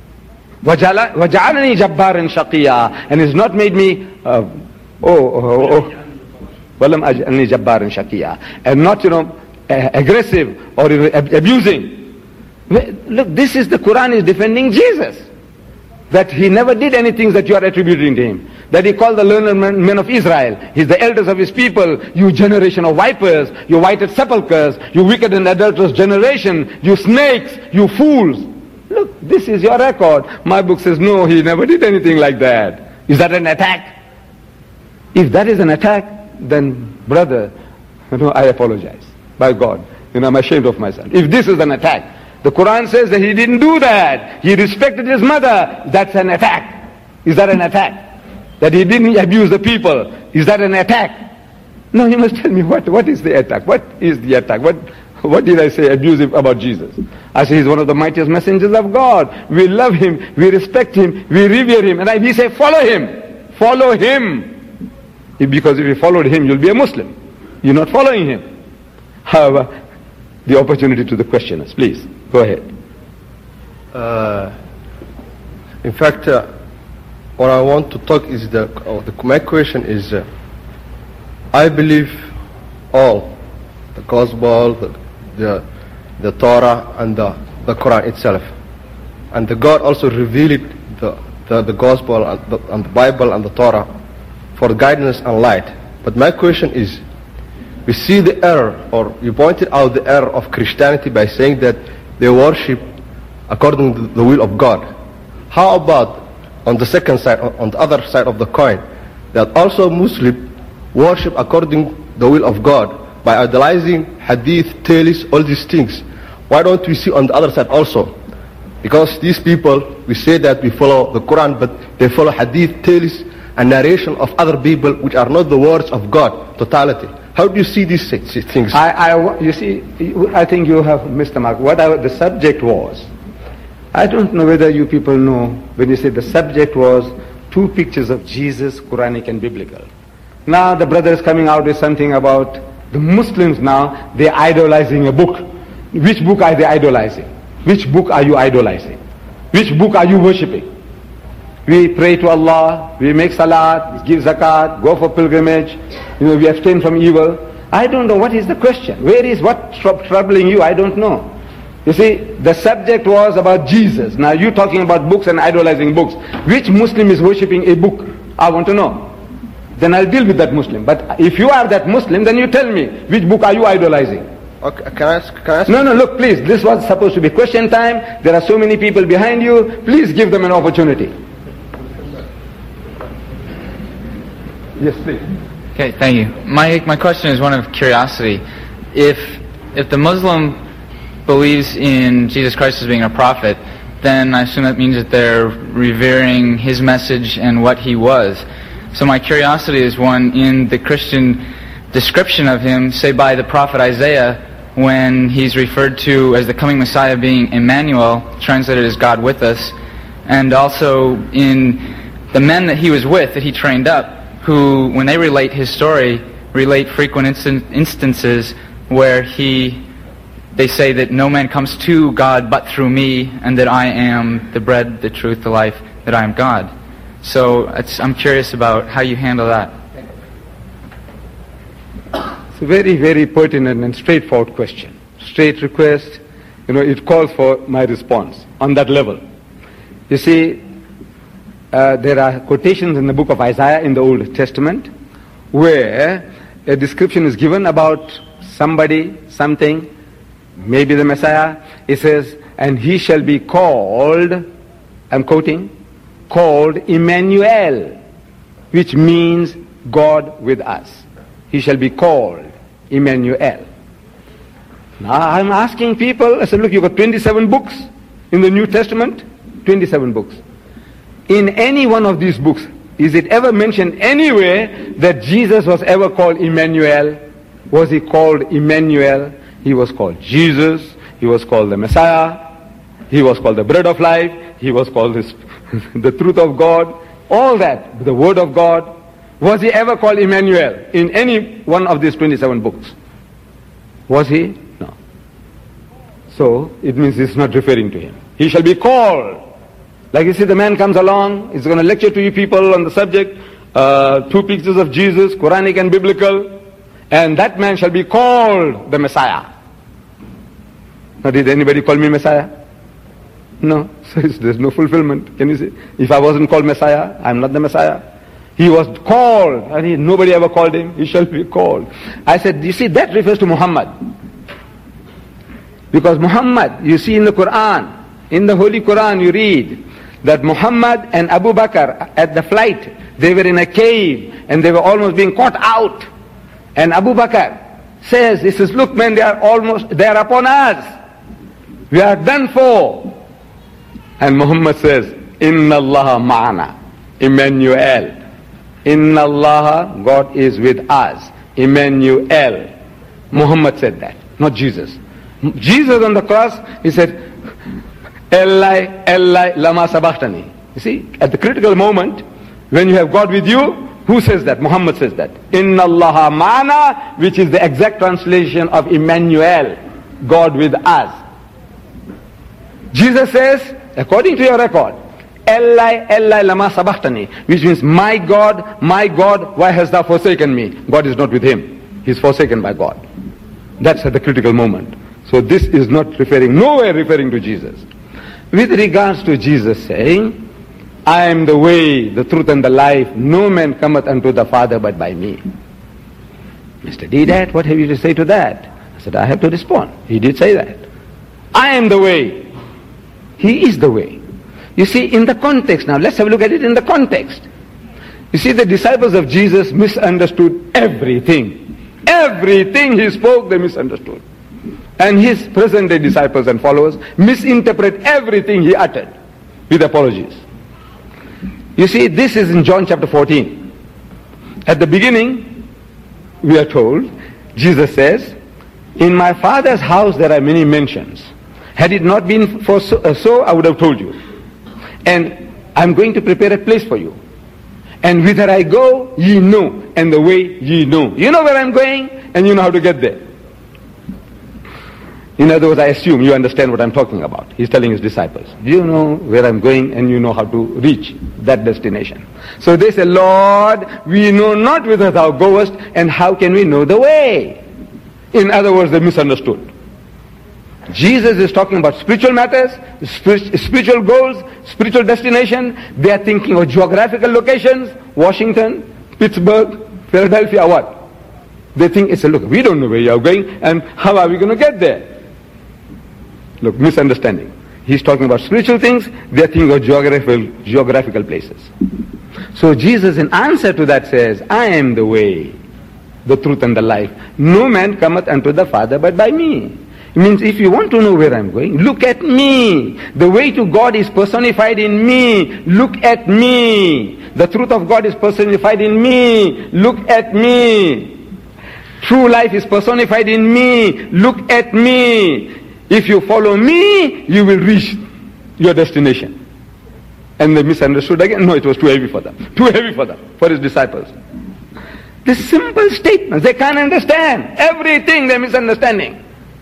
وَجَعَلَنِي جَبَّارًا شَقِيًّا. And he's not made me, uh, oh, oh, oh. وَلَمْ أَجْعَلْنِي جَبَّارًا شَقِيًّا. And not, you know, uh, aggressive or abusing. Look, this is the Quran is defending Jesus. That he never did anything that you are attributing to him. That he called the learned men of Israel. He's the elders of his people. You generation of vipers, you whited sepulchres, you wicked and adulterous generation, you snakes, you fools. Look, this is your record. My book says, no, he never did anything like that. Is that an attack? If that is an attack, then brother, you know, I apologize. By God, you know, I'm ashamed of myself. If this is an attack, the Quran says that he didn't do that. He respected his mother. That's an attack. Is that an attack? That he didn't abuse the people. Is that an attack? No, you must tell me what, what is the attack? What is the attack? What, what did I say abusive about Jesus? I say he's one of the mightiest messengers of God. We love him. We respect him. We revere him. And I, we say follow him. Follow him. Because if you followed him, you'll be a Muslim. You're not following him. However, the opportunity to the questioners, please. Go ahead. Uh, in fact, uh, what I want to talk is the, uh, the my question is, uh, I believe all, the Gospel, the, the, the Torah, and the, the Quran itself. And the God also revealed the, the, the Gospel and the, and the Bible and the Torah for guidance and light. But my question is, we see the error, or you pointed out the error of Christianity by saying that they worship according to the will of God. How about on the second side, on the other side of the coin, that also Muslims worship according to the will of God by idolizing hadith, tales, all these things? Why don't we see on the other side also? Because these people, we say that we follow the Quran, but they follow hadith, tales, and narration of other people which are not the words of God, totality. How do you see these things? I, I, you see, I think you have missed the mark. What I, the subject was, I don't know whether you people know, when you say the subject was two pictures of Jesus, Quranic and biblical. Now the brother is coming out with something about the Muslims now, they're idolizing a book. Which book are they idolizing? Which book are you idolizing? Which book are you worshipping? We pray to Allah, we make salat, give zakat, go for pilgrimage, you know, we abstain from evil. I don't know, what is the question? Where is what troubling you? I don't know. You see, the subject was about Jesus. Now you're talking about books and idolizing books. Which Muslim is worshipping a book? I want to know. Then I'll deal with that Muslim. But if you are that Muslim, then you tell me, which book are you idolizing? Okay, can I ask, can I ask? No, no, look, please, this was supposed to be question time. There are so many people behind you. Please give them an opportunity. Yes, please. Okay, thank you. My my question is one of curiosity. If if the Muslim believes in Jesus Christ as being a prophet, then I assume that means that they're revering his message and what he was. So my curiosity is one, in the Christian description of him, say by the prophet Isaiah, when he's referred to as the coming Messiah being Emmanuel, translated as God with us, and also in the men that he was with, that he trained up, who, when they relate his story, relate frequent instan- instances where he, they say that no man comes to God but through me, and that I am the bread, the truth, the life, that I am God. So it's, I'm curious about how you handle that. It's a very, very pertinent and straightforward question. Straight request, you know, it calls for my response on that level. You see, Uh, there are quotations in the book of Isaiah in the Old Testament where a description is given about somebody, something, maybe the Messiah, it says, and he shall be called, I'm quoting, called Emmanuel, which means God with us. He shall be called Emmanuel. Now I'm asking people, I said, look, you've got twenty-seven books in the New Testament, twenty-seven books. In any one of these books, is it ever mentioned anywhere that Jesus was ever called Emmanuel? Was he called Emmanuel? He was called Jesus. He was called the Messiah. He was called the bread of life. He was called this, the truth of God. All that, the word of God. Was he ever called Emmanuel in any one of these twenty-seven books? Was he? No. So, it means it's not referring to him. He shall be called. Like you see, the man comes along, he's going to lecture to you people on the subject, uh, two pictures of Jesus, Quranic and biblical, and that man shall be called the Messiah. Now, did anybody call me Messiah? No. So there's no fulfillment. Can you see? If I wasn't called Messiah, I'm not the Messiah. He was called, and he, nobody ever called him. He shall be called. I said, you see, that refers to Muhammad. Because Muhammad, you see in the Quran, in the Holy Quran you read that Muhammad and Abu Bakr at the flight, they were in a cave and they were almost being caught out. And Abu Bakr says, he says, look man, they are almost, they are upon us. We are done for. And Muhammad says, Inna Allah ma'ana, Emmanuel. Inna Allah, God is with us. Emmanuel. Muhammad said that, not Jesus. Jesus on the cross, he said, Eli, Eli, lama sabachthani. You see, at the critical moment, when you have God with you, who says that? Muhammad says that. Inna Allah ma'ana, which is the exact translation of Emmanuel, God with us. Jesus says, according to your record, Eli, Eli, lama sabachthani, which means, my God, my God, why hast thou forsaken me? God is not with him. He is forsaken by God. That's at the critical moment. So this is not referring, nowhere referring to Jesus. With regards to Jesus saying, I am the way, the truth and the life, no man cometh unto the Father but by me. Mister Deedat, what have you to say to that? I said, I have to respond. He did say that. I am the way. He is the way. You see, in the context now, let's have a look at it in the context. You see, the disciples of Jesus misunderstood everything. Everything he spoke, they misunderstood. And his present-day disciples and followers misinterpret everything he uttered with apologies. You see, this is in John chapter fourteen. At the beginning, we are told, Jesus says, in my Father's house there are many mansions. Had it not been for so, uh, so, I would have told you. And I'm going to prepare a place for you. And whither I go, ye know, and the way ye know. You know where I'm going, and you know how to get there. In other words, I assume you understand what I'm talking about. He's telling his disciples, you know where I'm going and you know how to reach that destination. So they say, Lord, we know not whither thou goest, and how can we know the way? In other words, they misunderstood. Jesus is talking about spiritual matters, spiritual goals, spiritual destination. They are thinking of geographical locations, Washington, Pittsburgh, Philadelphia, what? They think, it's a look, we don't know where you are going, and how are we going to get there? Look, misunderstanding. He's talking about spiritual things, they're thinking of geographical, geographical places. So Jesus in answer to that says, I am the way, the truth and the life. No man cometh unto the Father but by me. It means if you want to know where I'm going, look at me. The way to God is personified in me. Look at me. The truth of God is personified in me. Look at me. True life is personified in me. Look at me. If you follow me, you will reach your destination. And they misunderstood again. No, it was too heavy for them. Too heavy for them, for his disciples. The simple statements, they can't understand. Everything they're misunderstanding.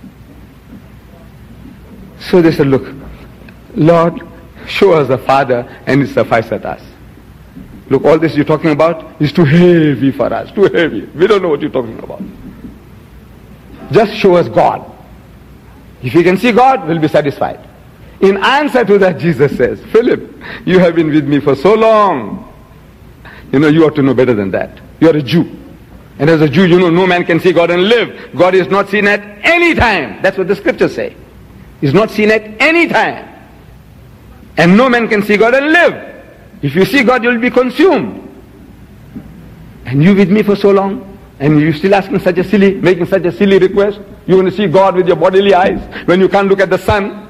So they said, look, Lord, show us the Father and it sufficeth us. Look, all this you're talking about is too heavy for us, too heavy. We don't know what you're talking about. Just show us God. If we can see God, we'll be satisfied. In answer to that, Jesus says, Philip, you have been with me for so long. You know, you ought to know better than that. You are a Jew. And as a Jew, you know, no man can see God and live. God is not seen at any time. That's what the scriptures say. He's not seen at any time. And no man can see God and live. If you see God, you'll be consumed. And you with me for so long, and you still asking such a silly, making such a silly request. You want to see God with your bodily eyes when you can't look at the sun.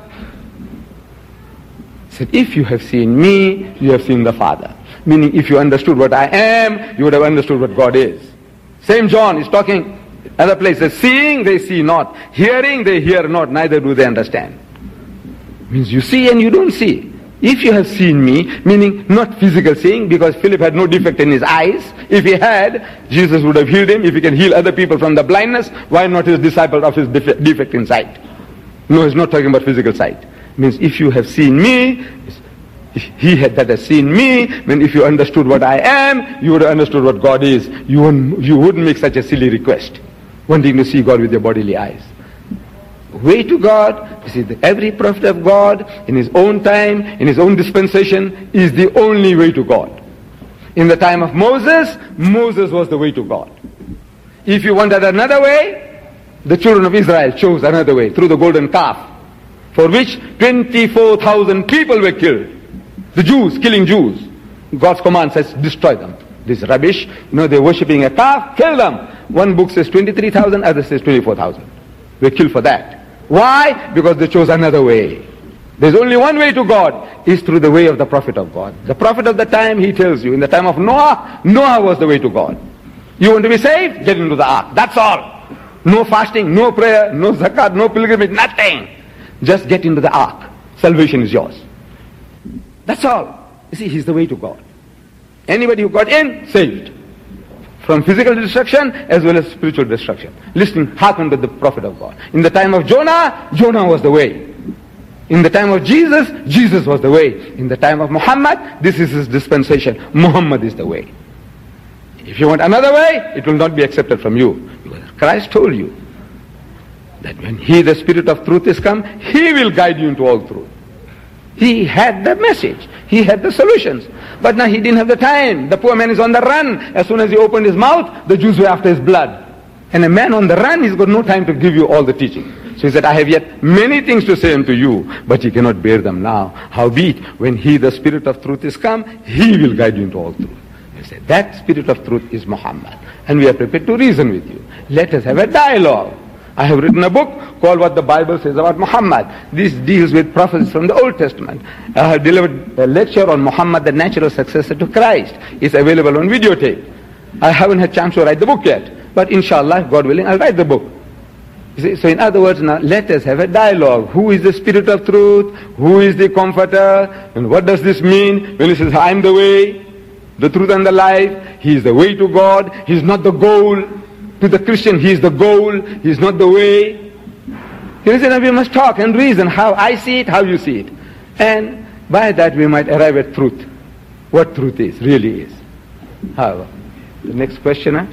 He said, if you have seen me, you have seen the Father. Meaning, if you understood what I am, you would have understood what God is. Same John is talking other places. Seeing, they see not. Hearing, they hear not. Neither do they understand. Means you see and you don't see. If you have seen me, meaning not physical seeing, because Philip had no defect in his eyes. If he had, Jesus would have healed him. If he can heal other people from the blindness, why not his disciple of his defect in sight? No, he's not talking about physical sight. Means if you have seen me, he had that has seen me, then if you understood what I am, you would have understood what God is. You wouldn't, you wouldn't make such a silly request, wanting to see God with your bodily eyes. Way to God, you see, that every prophet of God, in his own time, in his own dispensation, is the only way to God. In the time of Moses, Moses was the way to God. If you wanted another way, the children of Israel chose another way, through the golden calf, for which twenty-four thousand people were killed. The Jews, killing Jews. God's command says, destroy them. This rubbish, you know, they're worshipping a calf, kill them. One book says twenty-three thousand, other says twenty-four thousand. We're killed for that. Why? Because they chose another way. There's only one way to God, is through the way of the prophet of God. The prophet of the time, he tells you, in the time of Noah, Noah was the way to God. You want to be saved? Get into the ark. That's all. No fasting, no prayer, no zakat, no pilgrimage, nothing. Just get into the ark. Salvation is yours. That's all. You see, he's the way to God. Anybody who got in, saved. From physical destruction as well as spiritual destruction. Listen, hearken to the prophet of God. In the time of Jonah, Jonah was the way. In the time of Jesus, Jesus was the way. In the time of Muhammad, this is his dispensation. Muhammad is the way. If you want another way, it will not be accepted from you. Because Christ told you that when he, the Spirit of truth, is come, he will guide you into all truth. He had the message. He had the solutions. But now he didn't have the time. The poor man is on the run. As soon as he opened his mouth, the Jews were after his blood. And a man on the run, he's got no time to give you all the teaching. So he said, I have yet many things to say unto you, but you cannot bear them now. Howbeit, when he, the Spirit of truth, is come, he will guide you into all truth. He said, that Spirit of truth is Muhammad. And we are prepared to reason with you. Let us have a dialogue. I have written a book called What the Bible Says About Muhammad. This deals with prophecies from the Old Testament. I have delivered a lecture on Muhammad, the natural successor to Christ. It's available on videotape. I haven't had a chance to write the book yet. But inshallah, God willing, I'll write the book. You see, so in other words, now let us have a dialogue. Who is the Spirit of truth? Who is the Comforter? And what does this mean? When he says, I am the way, the truth and the life. He is the way to God. He is not the goal. To the Christian, he is the goal, he is not the way. He said, we must talk and reason how I see it, how you see it. And by that we might arrive at truth. What truth is, really is. However, the next questioner.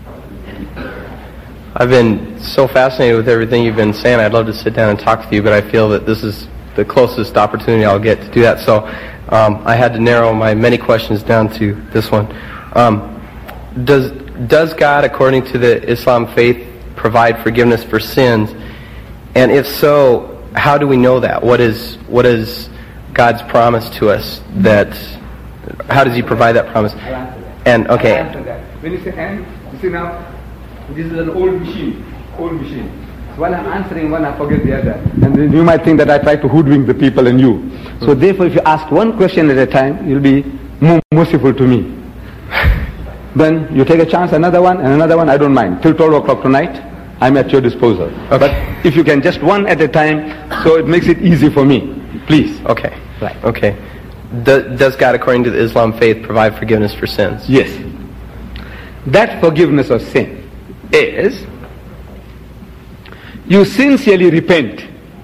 I've been so fascinated with everything you've been saying. I'd love to sit down and talk with you, but I feel that this is the closest opportunity I'll get to do that. So um, I had to narrow my many questions down to this one. Um, does Does God, according to the Islam faith, provide forgiveness for sins? And if so, how do we know that? What is what is God's promise to us? That how does He provide that promise? And okay. I'll answer that. When you say and, you see now, this is an old machine, old machine. So while I'm answering one, I forget the other, and then you might think that I try to hoodwink the people and you. So therefore, if you ask one question at a time, you'll be more merciful to me. Then you take a chance, another one, and another one, I don't mind. Till twelve o'clock tonight, I'm at your disposal. Okay. But if you can just one at a time, so it makes it easy for me. Please. Okay. Right. Okay. Do, does God, according to the Islam faith, provide forgiveness for sins? Yes. That forgiveness of sin is, you sincerely repent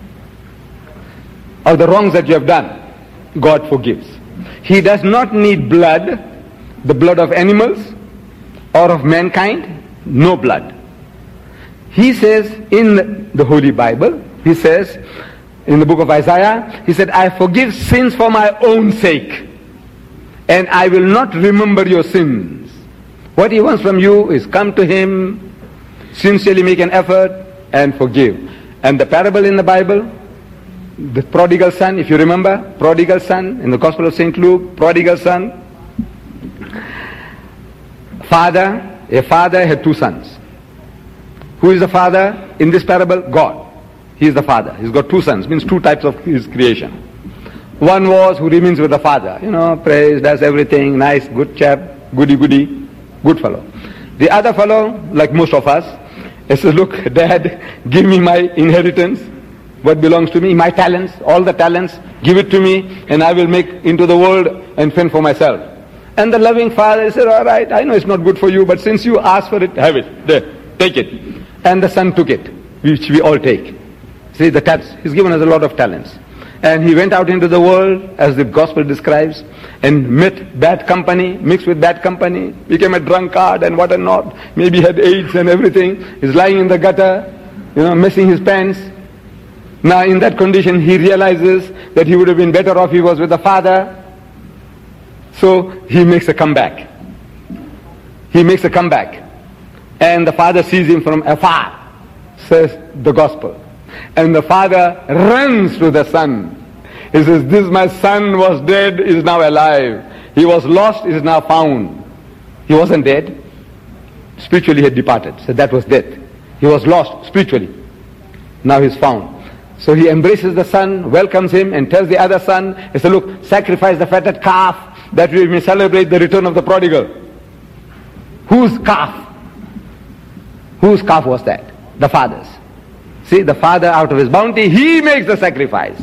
of the wrongs that you have done. God forgives. He does not need blood, the blood of animals, or of mankind, no blood. He says in the Holy Bible, he says in the book of Isaiah, he said, I forgive sins for my own sake, and I will not remember your sins. What he wants from you is come to him, sincerely make an effort, and forgive. And the parable in the Bible, the prodigal son, if you remember, prodigal son, in the Gospel of Saint Luke, prodigal son, father, a father had two sons. Who is the father in this parable? God. He is the father. He's got two sons, means two types of his creation. One was who remains with the father, you know, prays, does everything, nice, good chap, goody goody, good fellow. The other fellow, like most of us, he says, look, Dad, give me my inheritance, what belongs to me, my talents, all the talents, give it to me, and I will make into the world and fend for myself. And the loving father said, all right, I know it's not good for you, but since you asked for it, have it, there, take it. And the son took it, which we all take. See, the talents, he's given us a lot of talents. And he went out into the world, as the gospel describes, and met bad company, mixed with bad company, became a drunkard and what and not, maybe had AIDS and everything, is lying in the gutter, you know, messing his pants. Now in that condition he realizes that he would have been better off if he was with the father. So he makes a comeback. He makes a comeback. And the father sees him from afar, says the gospel. And the father runs to the son. He says, this my son was dead, is now alive. He was lost, is now found. He wasn't dead. Spiritually he had departed. So that was death. He was lost spiritually. Now he's found. So he embraces the son, welcomes him, and tells the other son, he says, look, sacrifice the fatted calf that we may celebrate the return of the prodigal. Whose calf? Whose calf was that? The father's. See, the father, out of his bounty, he makes the sacrifice.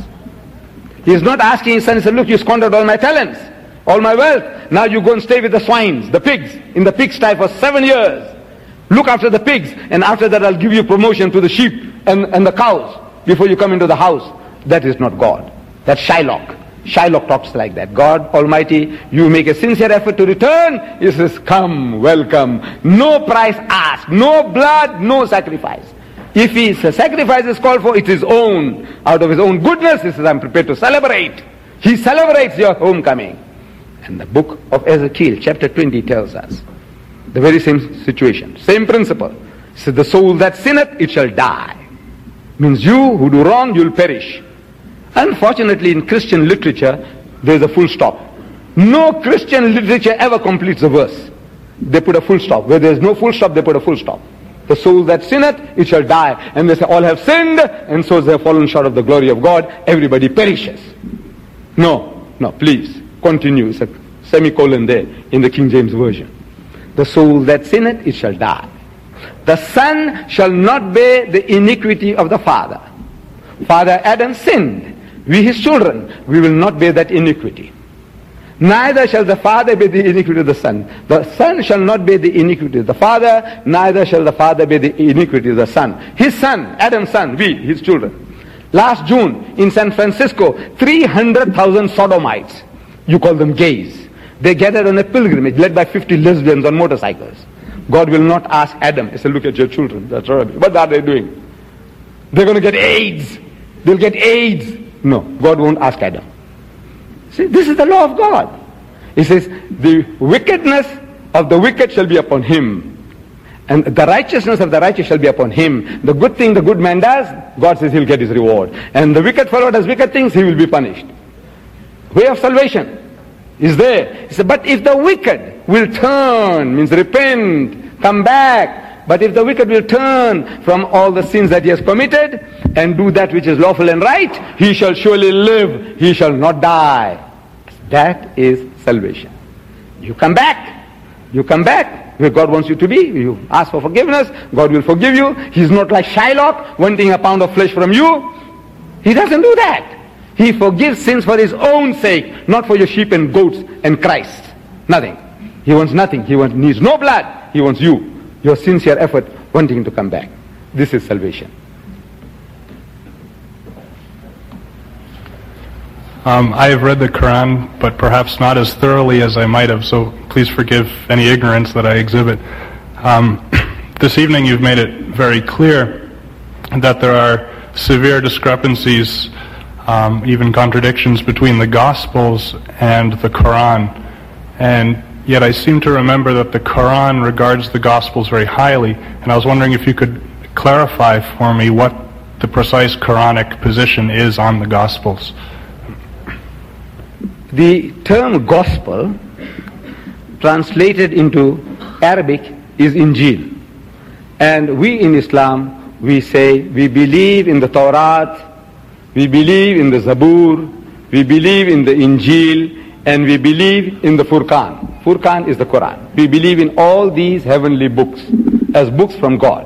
He is not asking his son, he said, look, you squandered all my talents, all my wealth. Now you go and stay with the swines, the pigs, in the pigsty for seven years. Look after the pigs, and after that I'll give you promotion to the sheep and, and the cows before you come into the house. That is not God. That's Shylock. Shylock talks like that. God Almighty, you make a sincere effort to return. He says, come, welcome. No price asked, no blood, no sacrifice. If his sacrifice is called for, it is own. Out of his own goodness, he says, I'm prepared to celebrate. He celebrates your homecoming. And the book of Ezekiel, chapter twenty, tells us the very same situation, same principle. It says, the soul that sinneth, it shall die. Means you who do wrong, you'll perish. Unfortunately, in Christian literature, there's a full stop. No Christian literature ever completes a verse. They put a full stop. Where there's no full stop, they put a full stop. The soul that sinneth, it shall die. And they say, all have sinned, and so they have fallen short of the glory of God. Everybody perishes. No, no, please, continue. It's a semicolon there in the King James Version. The soul that sinneth, it shall die. The son shall not bear the iniquity of the father. Father Adam sinned. We his children, we will not bear that iniquity. Neither shall the father bear the iniquity of the son. The son shall not bear the iniquity of the father, neither shall the father bear the iniquity of the son. His son, Adam's son, we, his children. Last June, in San Francisco, three hundred thousand sodomites, you call them gays, they gathered on a pilgrimage led by fifty lesbians on motorcycles. God will not ask Adam, he said, look at your children, that's right. What are they doing? They're going to get AIDS. They'll get AIDS. No, God won't ask Adam. See, this is the law of God. He says, the wickedness of the wicked shall be upon him, and the righteousness of the righteous shall be upon him. The good thing the good man does, God says he'll get his reward. And the wicked fellow does wicked things, he will be punished. Way of salvation is there. He said, but if the wicked will turn, means repent, come back, but if the wicked will turn from all the sins that he has committed and do that which is lawful and right, he shall surely live, he shall not die. That is salvation. You come back, you come back where God wants you to be. You ask for forgiveness, God will forgive you. He's not like Shylock wanting a pound of flesh from you. He doesn't do that. He forgives sins for his own sake, not for your sheep and goats and Christ. Nothing. He wants nothing. He wants, needs no blood. He wants you. Your sincere effort wanting to come back. This is salvation. Um, I have read the Quran, but perhaps not as thoroughly as I might have, so please forgive any ignorance that I exhibit. Um, this evening you've made it very clear that there are severe discrepancies, um, even contradictions between the Gospels and the Quran. And yet I seem to remember that the Quran regards the Gospels very highly, and I was wondering if you could clarify for me what the precise Quranic position is on the Gospels. The term gospel, translated into Arabic, is Injil. And we in Islam, we say we believe in the Torah, we believe in the Zabur, we believe in the Injil, and we believe in the Furqan. Furqan is the Quran. We believe in all these heavenly books as books from God.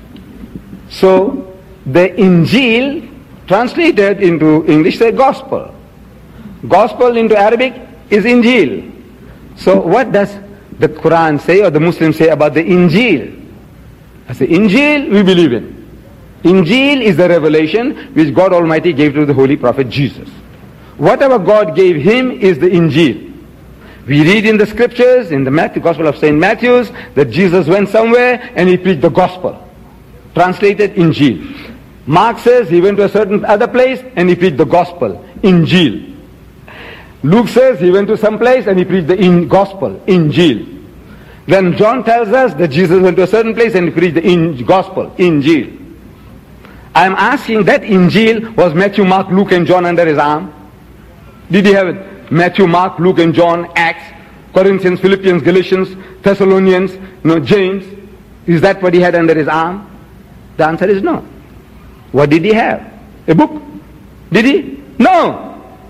So the Injil, translated into English, say gospel. Gospel into Arabic is Injil. So what does the Quran say or the Muslims say about the Injil? I say Injil we believe in. Injil is the revelation which God Almighty gave to the Holy Prophet Jesus. Whatever God gave him is the Injil. We read in the scriptures, in the Matthew, Gospel of Saint Matthew, that Jesus went somewhere and he preached the gospel. Translated Injil. Mark says he went to a certain other place and he preached the gospel. Injil. Luke says he went to some place and he preached the in gospel. Injil. Then John tells us that Jesus went to a certain place and he preached the in gospel. Injil. I am asking, that Injil, was Matthew, Mark, Luke and John under his arm? Did he have it? Matthew, Mark, Luke and John, Acts, Corinthians, Philippians, Galatians, Thessalonians, no, James. Is that what he had under his arm? The answer is no. What did he have? A book? Did he? No.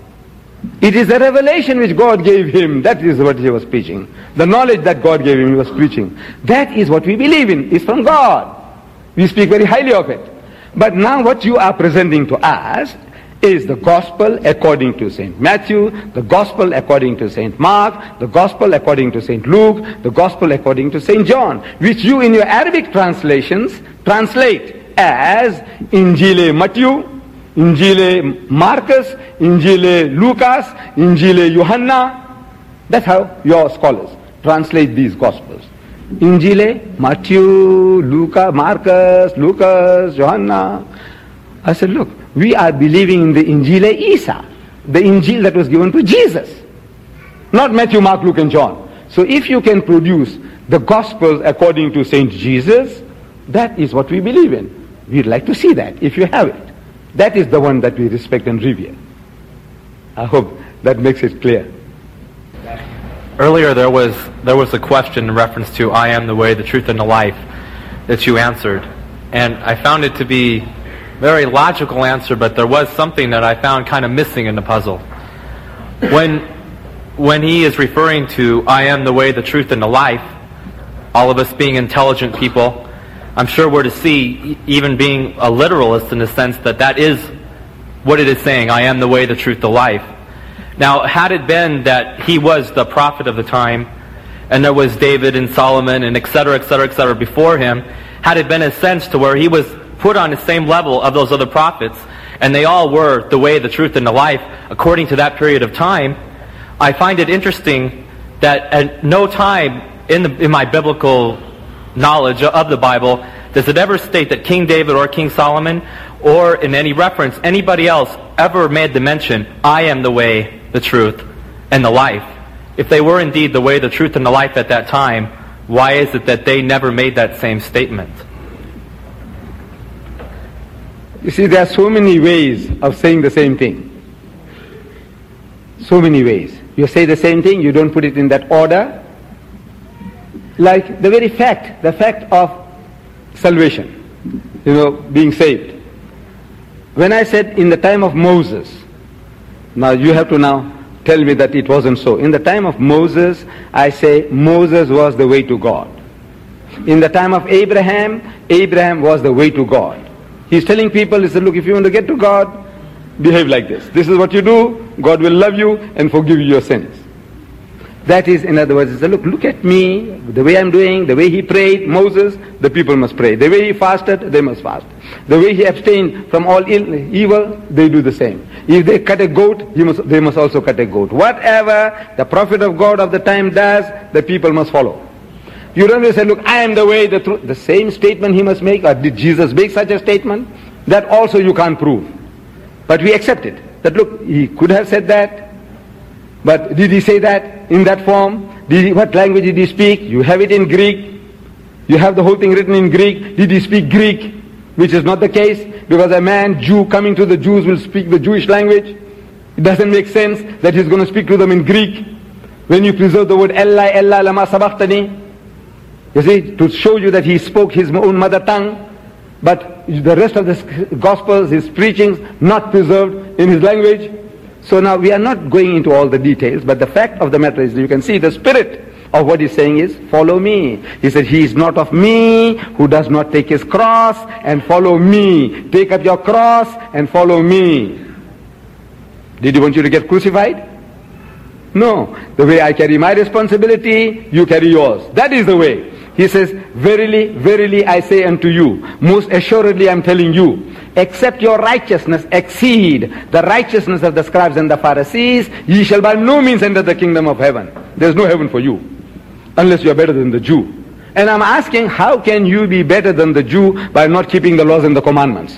It is the revelation which God gave him. That is what he was preaching. The knowledge that God gave him, he was preaching. That is what we believe in. It's from God. We speak very highly of it. But now what you are presenting to us is the gospel according to Saint Matthew, the gospel according to Saint Mark, the gospel according to Saint Luke, the gospel according to Saint John, which you in your Arabic translations translate as Injile Matthew, Injile Marcus, Injile Lucas, Injile Johanna. That's how your scholars translate these gospels. Injile, Matthew, Luca, Marcus, Lucas, Johanna. I said, look, we are believing in the Injile Isa, the Injil that was given to Jesus, not Matthew, Mark, Luke and John. So if you can produce the Gospels according to Saint Jesus, that is what we believe in. We'd like to see that, if you have it. That is the one that we respect and revere. I hope that makes it clear. Earlier there was there was a question in reference to I am the way, the truth, and the life that you answered. And I found it to be a very logical answer, but there was something that I found kind of missing in the puzzle. When when he is referring to I am the way, the truth, and the life, all of us being intelligent people, I'm sure we're to see, even being a literalist in the sense that that is what it is saying, I am the way, the truth, the life. Now, had it been that he was the prophet of the time, and there was David and Solomon and et cetera, et cetera, et cetera before him, had it been a sense to where he was put on the same level of those other prophets, and they all were the way, the truth, and the life, according to that period of time, I find it interesting that at no time in, the, in my biblical knowledge of the Bible does it ever state that King David or King Solomon, or in any reference, anybody else ever made the mention, I am the way, the truth, and the life. If they were indeed the way, the truth, and the life at that time, why is it that they never made that same statement? You see, there are so many ways of saying the same thing. So many ways. You say the same thing, you don't put it in that order. Like the very fact, the fact of salvation, you know, being saved. When I said in the time of Moses, now you have to now tell me that it wasn't so. In the time of Moses, I say Moses was the way to God. In the time of Abraham, Abraham was the way to God. He's telling people, he said, look, if you want to get to God, behave like this. This is what you do, God will love you and forgive you your sins. That is, in other words, he said, look, look at me, the way I'm doing, the way he prayed, Moses, the people must pray. The way he fasted, they must fast. The way he abstained from all ill, evil, they do the same. If they cut a goat, he must, they must also cut a goat. Whatever the prophet of God of the time does, the people must follow. You don't say, look, I am the way, the truth. The same statement he must make, or did Jesus make such a statement? That also you can't prove. But we accept it. That look, he could have said that. But did he say that in that form? Did he, what language did he speak? You have it in Greek. You have the whole thing written in Greek. Did he speak Greek? Which is not the case, because a man, Jew, coming to the Jews will speak the Jewish language. It doesn't make sense that he's going to speak to them in Greek. When you preserve the word Ella, Ella, lama sabachthani, you see, to show you that he spoke his own mother tongue, but the rest of the Gospels, his preachings, not preserved in his language. So now we are not going into all the details, but the fact of the matter is, you can see the spirit of what he's saying is, follow me. He said, he is not of me who does not take his cross and follow me. Take up your cross and follow me. Did he want you to get crucified? No. The way I carry my responsibility, you carry yours. That is the way. He says, verily, verily I say unto you, most assuredly I am telling you, except your righteousness exceed the righteousness of the scribes and the Pharisees, ye shall by no means enter the kingdom of heaven. There is no heaven for you, unless you are better than the Jew. And I'm asking, how can you be better than the Jew by not keeping the laws and the commandments?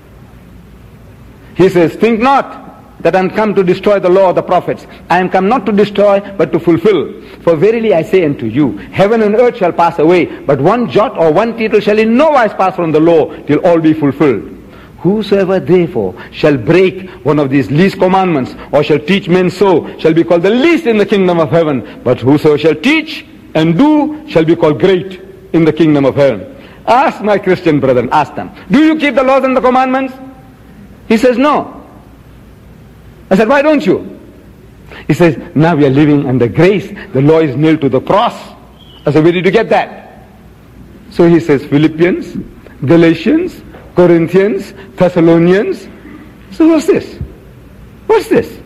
He says, think not that I am come to destroy the law of the prophets. I am come not to destroy, but to fulfill. For verily I say unto you, heaven and earth shall pass away, but one jot or one tittle shall in no wise pass from the law, till all be fulfilled. Whosoever therefore shall break one of these least commandments, or shall teach men so, shall be called the least in the kingdom of heaven. But whosoever shall teach and do, shall be called great in the kingdom of heaven. Ask my Christian brethren, ask them, do you keep the laws and the commandments? He says, no. I said, why don't you? He says, now we are living under grace. The law is nailed to the cross. I said, where did you get that? So he says, Philippians, Galatians, Corinthians, Thessalonians. So what's this? What's this?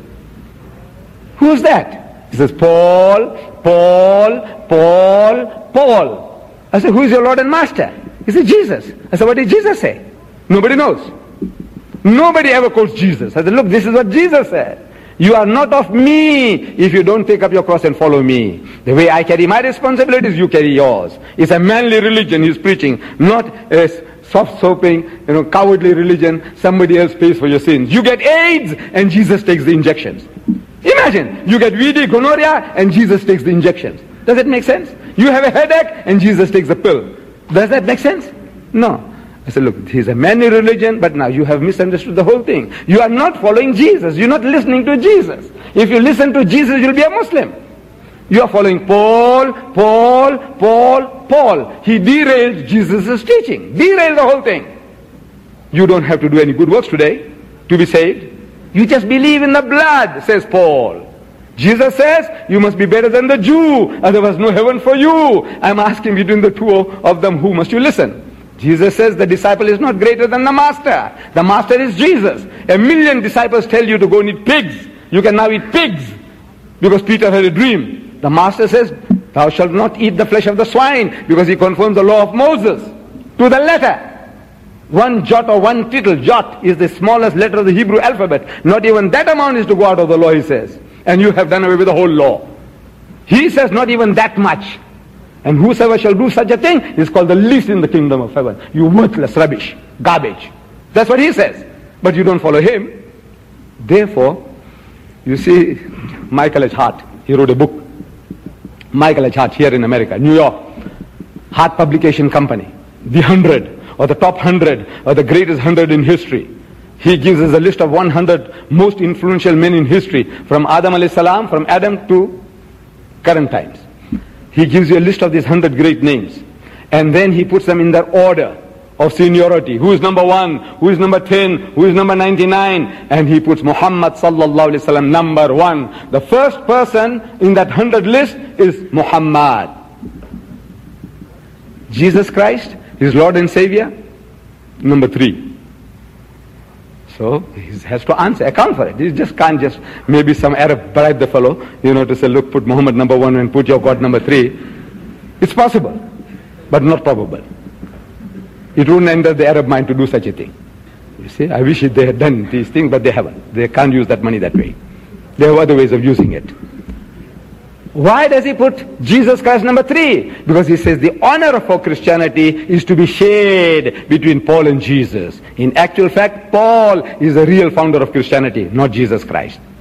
Who's that? He says, Paul, Paul, Paul, Paul. I said, who is your Lord and Master? He said, Jesus. I said, what did Jesus say? Nobody knows. Nobody ever quotes Jesus. I said, look, this is what Jesus said. You are not of me if you don't take up your cross and follow me. The way I carry my responsibilities, you carry yours. It's a manly religion he's preaching, not a soft-soaping, you know, cowardly religion. Somebody else pays for your sins. You get AIDS and Jesus takes the injections. Imagine, you get V D, gonorrhea, and Jesus takes the injections. Does it make sense? You have a headache and Jesus takes the pill. Does that make sense? No. I said, look, he's a manly religion, but now you have misunderstood the whole thing. You are not following Jesus. You're not listening to Jesus. If you listen to Jesus, you'll be a Muslim. You are following Paul, Paul, Paul, Paul. He derailed Jesus' teaching. Derailed the whole thing. You don't have to do any good works today to be saved. You just believe in the blood, says Paul. Jesus says, you must be better than the Jew, otherwise no heaven for you. I'm asking between the two of them, who must you listen? Jesus says the disciple is not greater than the master. The master is Jesus. A million disciples tell you to go and eat pigs. You can now eat pigs because Peter had a dream. The master says, thou shalt not eat the flesh of the swine, because he confirms the law of Moses to the letter. One jot or one tittle, jot is the smallest letter of the Hebrew alphabet. Not even that amount is to go out of the law, he says. And you have done away with the whole law. He says not even that much. And whosoever shall do such a thing is called the least in the kingdom of heaven. You worthless rubbish, garbage. That's what he says. But you don't follow him. Therefore, you see, Michael H. Hart, he wrote a book. Michael H. Hart here in America, New York. Hart Publication Company. The hundred, or the top hundred, or the greatest hundred in history. He gives us a list of one hundred most influential men in history, from Adam alayhi salam, from Adam to current times. He gives you a list of these hundred great names. And then he puts them in their order of seniority. Who is number one? Who is number ten? Who is number ninety-nine? And he puts Muhammad sallallahu alaihi wasallam number one. The first person in that hundred list is Muhammad. Jesus Christ, his Lord and Savior, number three. So he has to answer, account for it. He just can't just, maybe some Arab bribe the fellow, you know, to say, look, put Muhammad number one and put your God number three. It's possible, but not probable. It wouldn't enter the Arab mind to do such a thing. You see, I wish they had done these things, but they haven't. They can't use that money that way. There are other ways of using it. Why does he put Jesus Christ number three? Because he says the honor for Christianity is to be shared between Paul and Jesus. In actual fact, Paul is the real founder of Christianity, not Jesus Christ.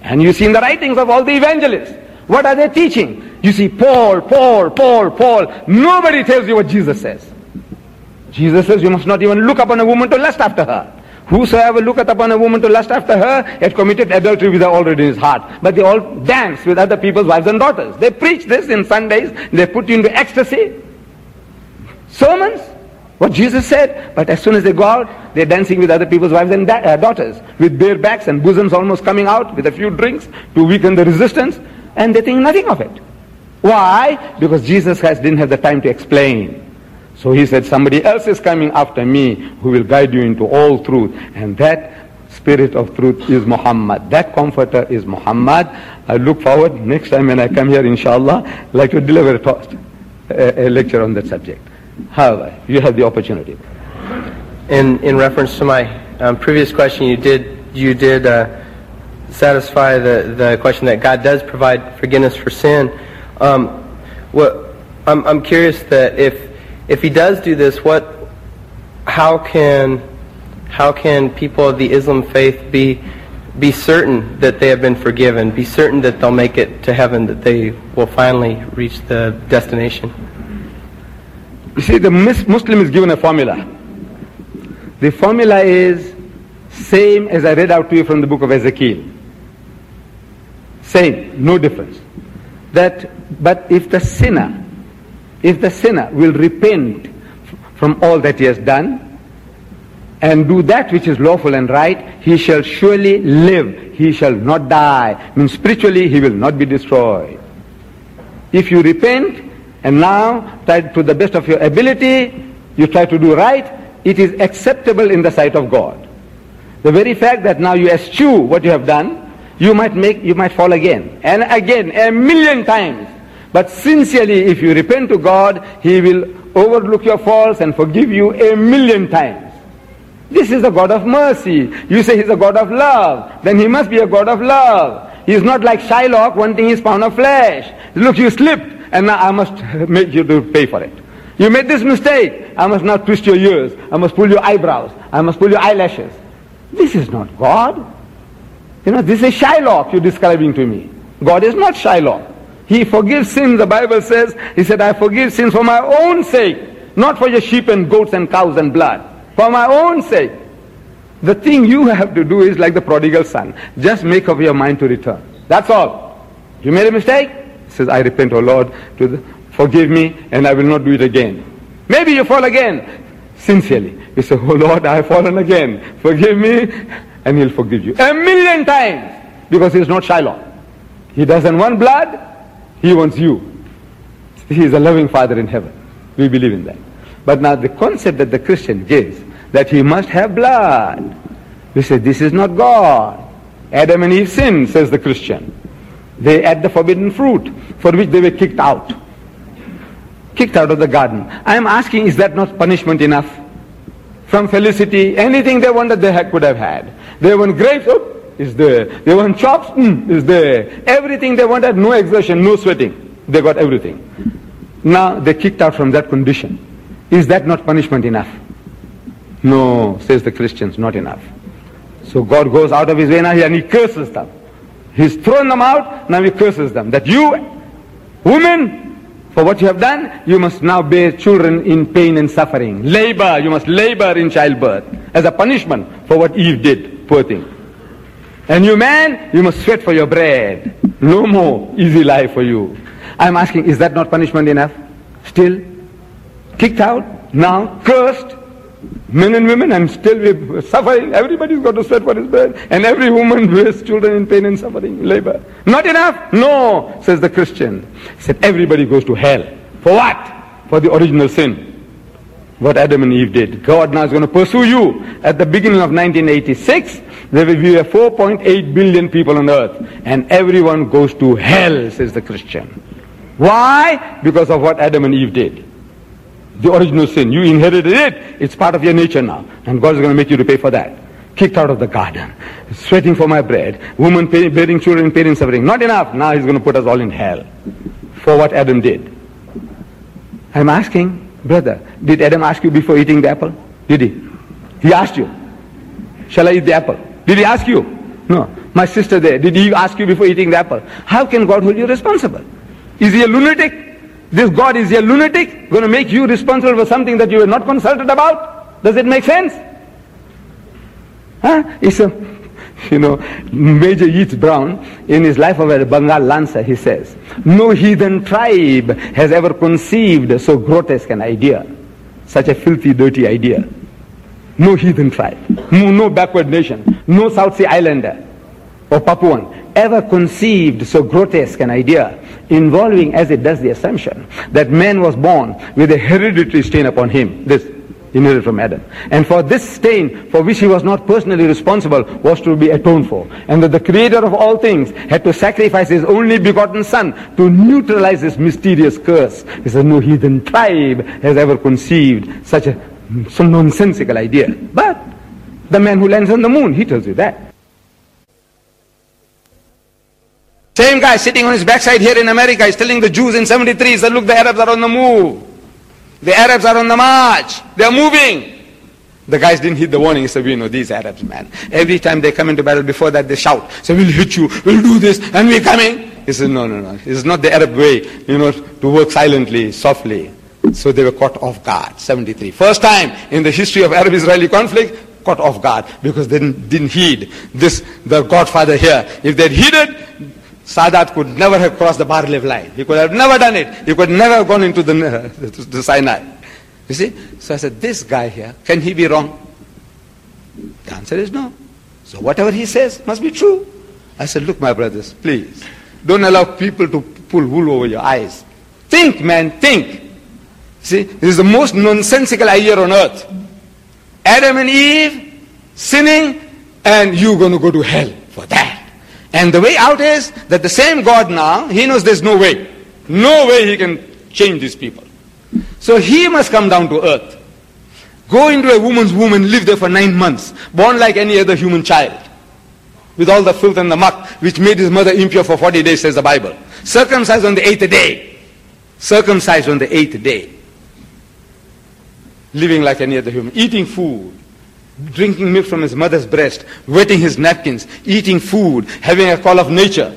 And you see in the writings of all the evangelists, what are they teaching? You see Paul, Paul, Paul, Paul. Nobody tells you what Jesus says. Jesus says you must not even look upon a woman to lust after her. Whosoever looketh upon a woman to lust after her hath committed adultery with her already in his heart. But they all dance with other people's wives and daughters. They preach this in Sundays. They put you into ecstasy. Sermons, what Jesus said. But as soon as they go out, they're dancing with other people's wives and da- uh, daughters, with bare backs and bosoms almost coming out, with a few drinks to weaken the resistance, and they think nothing of it. Why? Because Jesus Christ didn't have the time to explain. So he said, somebody else is coming after me who will guide you into all truth. And that Spirit of truth is Muhammad. That comforter is Muhammad. I look forward next time when I come here, inshallah, like to deliver a, talk, a, a lecture on that subject. However, you have the opportunity. In in reference to my um, previous question, you did you did uh, satisfy the, the question that God does provide forgiveness for sin. Um, what I'm I'm curious that if if He does do this, what how can how can people of the Islam faith be be certain that they have been forgiven, be certain that they'll make it to heaven, that they will finally reach the destination? You see, the Muslim is given a formula. The formula is same as I read out to you from the book of Ezekiel. Same, no difference. That, but if the sinner, if the sinner will repent from all that he has done and do that which is lawful and right, he shall surely live. He shall not die. Means spiritually he will not be destroyed. If you repent and now try to the best of your ability, you try to do right, it is acceptable in the sight of God. The very fact that now you eschew what you have done, you might make, you might fall again and again, a million times. But sincerely, if you repent to God, He will overlook your faults and forgive you a million times. This is the God of mercy. You say He's a God of love, then He must be a God of love. He is not like Shylock wanting His pound of flesh. Look, you slipped, and now I must make you to pay for it. You made this mistake, I must now twist your ears, I must pull your eyebrows, I must pull your eyelashes. This is not God. You know, this is Shylock you're describing to me. God is not Shylock. He forgives sins, the Bible says. He said, I forgive sins for my own sake, not for your sheep and goats and cows and blood. For my own sake. The thing you have to do is like the prodigal son. Just make up your mind to return. That's all. You made a mistake? He says, I repent, O Lord, to the, forgive me, and I will not do it again. Maybe you fall again. Sincerely. You say, oh Lord, I have fallen again. Forgive me, and He'll forgive you. A million times. Because He's not Shylock. He doesn't want blood, He wants you. He is a loving Father in heaven. We believe in that. But now the concept that the Christian gives, that he must have blood. We say, this is not God. Adam and Eve sinned, says the Christian. They ate the forbidden fruit, for which they were kicked out. Kicked out of the garden. I am asking, is that not punishment enough? From felicity, anything they wanted they had, could have had. They want grapes, oh, is there. They want chops, mm, is there. Everything they wanted, no exertion, no sweating. They got everything. Now they kicked out from that condition. Is that not punishment enough? No, says the Christians, not enough. So God goes out of His way now and He curses them. He's thrown them out, now He curses them. That you, women, for what you have done, you must now bear children in pain and suffering. Labor, you must labor in childbirth as a punishment for what Eve did, poor thing. And you man, you must sweat for your bread. No more easy life for you. I'm asking, is that not punishment enough? Still? Kicked out, now cursed, men and women, and still we're suffering. Everybody's got to sweat for his bread, and every woman bears children in pain and suffering, labor. Not enough? No, says the Christian. He said everybody goes to hell. For what? For the original sin. What Adam and Eve did. God now is going to pursue you. At the beginning of nineteen eighty-six, there will be four point eight billion people on earth, and everyone goes to hell, says the Christian. Why? Because of what Adam and Eve did. The original sin. You inherited it. It's part of your nature now. And God is going to make you to pay for that. Kicked out of the garden. Sweating for my bread. Woman pay, bearing children in pain and suffering. Not enough. Now He's going to put us all in hell. For what Adam did. I'm asking, brother, did Adam ask you before eating the apple? Did he? He asked you. Shall I eat the apple? Did he ask you? No. my sister there, did he ask you before eating the apple? How can God hold you responsible? Is he a lunatic? This God is a lunatic, going to make you responsible for something that you were not consulted about? Does it make sense? Huh? It's a, you know, Major Yeats Brown, in his Life of a Bengal Lancer, he says, no heathen tribe has ever conceived so grotesque an idea, such a filthy, dirty idea. No heathen tribe, no, no backward nation, no South Sea Islander or Papuan ever conceived so grotesque an idea, involving as it does the assumption that man was born with a hereditary stain upon him, this inherited from Adam. And for this stain, for which he was not personally responsible, was to be atoned for. And that the creator of all things had to sacrifice his only begotten son to neutralize this mysterious curse. He says, no heathen tribe has ever conceived such a some nonsensical idea. But the man who lands on the moon, he tells you that. Same guy sitting on his backside here in America is telling the Jews in seventy-three, he said, look, the Arabs are on the move. The Arabs are on the march. They are moving. The guys didn't heed the warning. He said, we know these Arabs, man. Every time they come into battle, before that they shout. So we'll hit you, we'll do this, and we're coming. He said, no, no, no. It's not the Arab way, you know, to work silently, softly. So they were caught off guard, seventy-three. First time in the history of Arab-Israeli conflict, caught off guard, because they didn't, didn't heed this, the Godfather here. If they'd heeded, Sadat could never have crossed the Bar-Lev line. He could have never done it. He could never have gone into the, uh, the Sinai. You see? So I said, this guy here, can he be wrong? The answer is no. So whatever he says must be true. I said, look, my brothers, please, don't allow people to pull wool over your eyes. Think, man, think. See, this is the most nonsensical idea on earth. Adam and Eve sinning, and you're going to go to hell for that. And the way out is that the same God now, he knows there's no way. No way he can change these people. So he must come down to earth. Go into a woman's womb and live there for nine months. Born like any other human child. With all the filth and the muck, which made his mother impure for forty days, says the Bible. Circumcised on the eighth day. Circumcised on the eighth day. Living like any other human. Eating food. Drinking milk from his mother's breast, wetting his napkins, eating food, having a call of nature,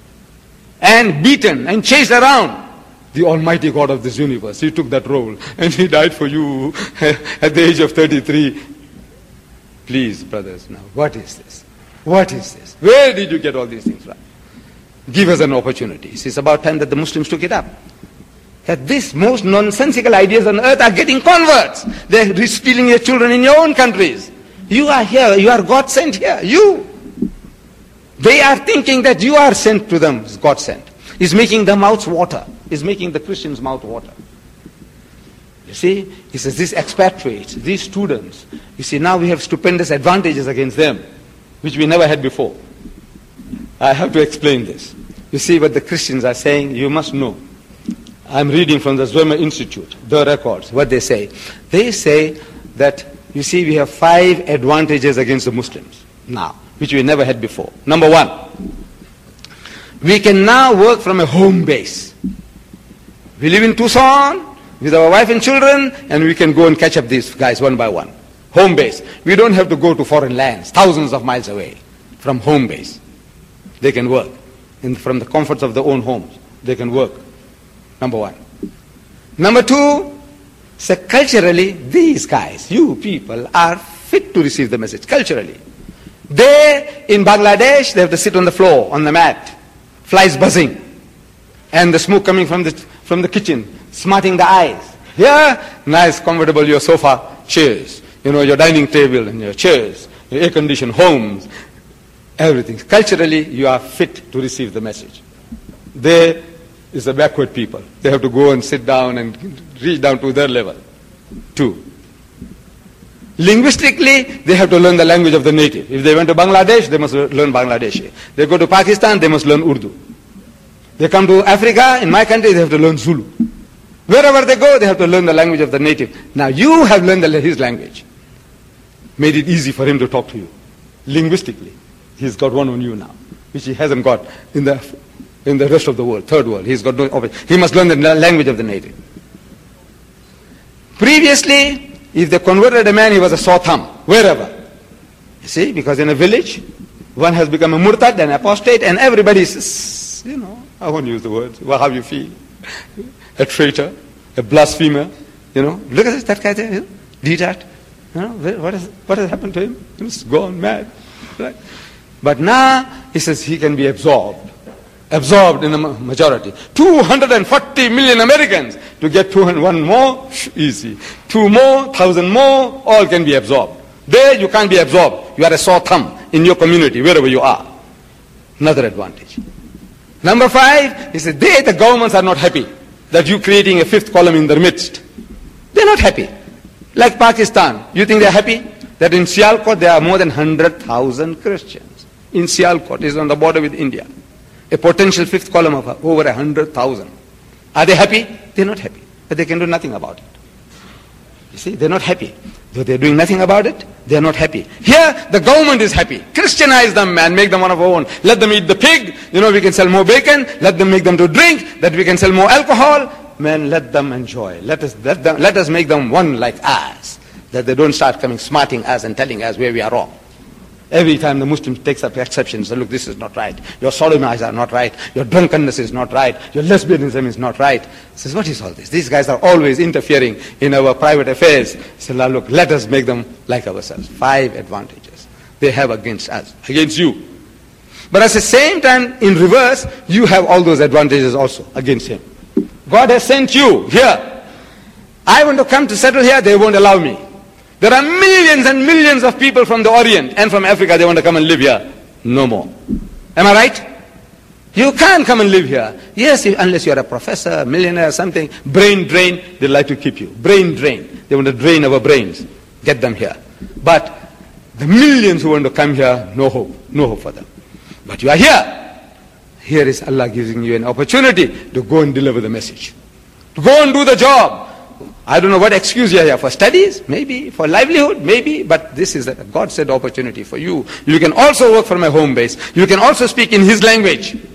and beaten and chased around. The Almighty God of this universe, he took that role, and he died for you at the age of thirty-three. Please, brothers, now, what is this? What is this? Where did you get all these things from? Give us an opportunity. It's about time that the Muslims took it up. That these most nonsensical ideas on earth are getting converts. They're stealing your children in your own countries. You are here, you are God sent here, you. They are thinking that you are sent to them, God sent. He's making their mouths water. He's making the Christians' mouth water. You see, he says these expatriates, these students, you see, now we have stupendous advantages against them, which we never had before. I have to explain this. You see what the Christians are saying, you must know. I'm reading from the Zwemer Institute, the records, what they say. They say that, you see, we have five advantages against the Muslims now, which we never had before. Number one, we can now work from a home base. We live in Tucson with our wife and children, and we can go and catch up these guys one by one. Home base. We don't have to go to foreign lands, thousands of miles away from home base. They can work. And from the comforts of their own homes, they can work. Number one. Number two, so culturally, these guys, you people, are fit to receive the message, culturally. They, in Bangladesh, they have to sit on the floor, on the mat, flies buzzing, and the smoke coming from the, from the kitchen, smarting the eyes. Here, nice, comfortable, your sofa, chairs, you know, your dining table and your chairs, your air-conditioned homes, everything. Culturally, you are fit to receive the message. They is the backward people. They have to go and sit down and reach down to their level. Two. Linguistically, they have to learn the language of the native. If they went to Bangladesh, they must learn Bangladeshi. They go to Pakistan, they must learn Urdu. They come to Africa, in my country, they have to learn Zulu. Wherever they go, they have to learn the language of the native. Now you have learned the, his language. Made it easy for him to talk to you. Linguistically, he's got one on you now, which he hasn't got in the in the rest of the world, third world. He's got no, he must learn the language of the native. Previously, if they converted a man, he was a sore thumb, wherever. You see, because in a village, One has become a murtad, an apostate, and everybody says, you know, I won't use the word, well, how you feel. A traitor, a blasphemer, you know. Look at this, that guy there, you know, did that. You know, what, is, what has happened to him? He's gone mad. Right? But now, he says he can be absorbed. Absorbed in the majority. two hundred forty million Americans. To get two hundred one more, easy. Two more, thousand more, all can be absorbed. There you can't be absorbed. You are a sore thumb in your community, wherever you are. Another advantage. Number five, he said, they, the governments are not happy that you creating a fifth column in their midst. They're not happy. Like Pakistan. You think they're happy? That in Sialkot there are more than one hundred thousand Christians. In Sialkot, is on the border with India. A potential fifth column of over one hundred thousand. Are they happy? They're not happy. But they can do nothing about it. You see, they're not happy. Though they're doing nothing about it, they're not happy. Here, the government is happy. Christianize them and make them one of our own. Let them eat the pig. You know, we can sell more bacon. Let them make them to drink. That we can sell more alcohol. Man, let them enjoy. Let us, let them, let us make them one like us. That they don't start coming smarting us and telling us where we are wrong. Every time the Muslim takes up exceptions, say, look, this is not right. Your sodomites are not right. Your drunkenness is not right. Your lesbianism is not right. He says, what is all this? These guys are always interfering in our private affairs. He says, look, let us make them like ourselves. Five advantages they have against us, against you. But at the same time, in reverse, you have all those advantages also against him. God has sent you here. I want to come to settle here, they won't allow me. There are millions and millions of people from the Orient and from Africa, they want to come and live here. No more. Am I right? You can't come and live here. Yes, if, unless you're a professor, a millionaire, something. Brain drain, they like to keep you. Brain drain. They want to drain our brains. Get them here. But the millions who want to come here, no hope. No hope for them. But you are here. Here is Allah giving you an opportunity to go and deliver the message. To go and do the job. I don't know what excuse you are here for studies, maybe, for livelihood, maybe, but this is a God-said opportunity for you. You can also work from a home base. You can also speak in His language. You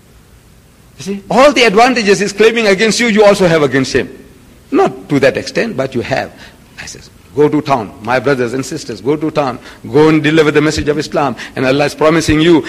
see, all the advantages He's claiming against you, you also have against Him. Not to that extent, but you have. I says, go to town, my brothers and sisters, go to town, go and deliver the message of Islam. And Allah is promising you,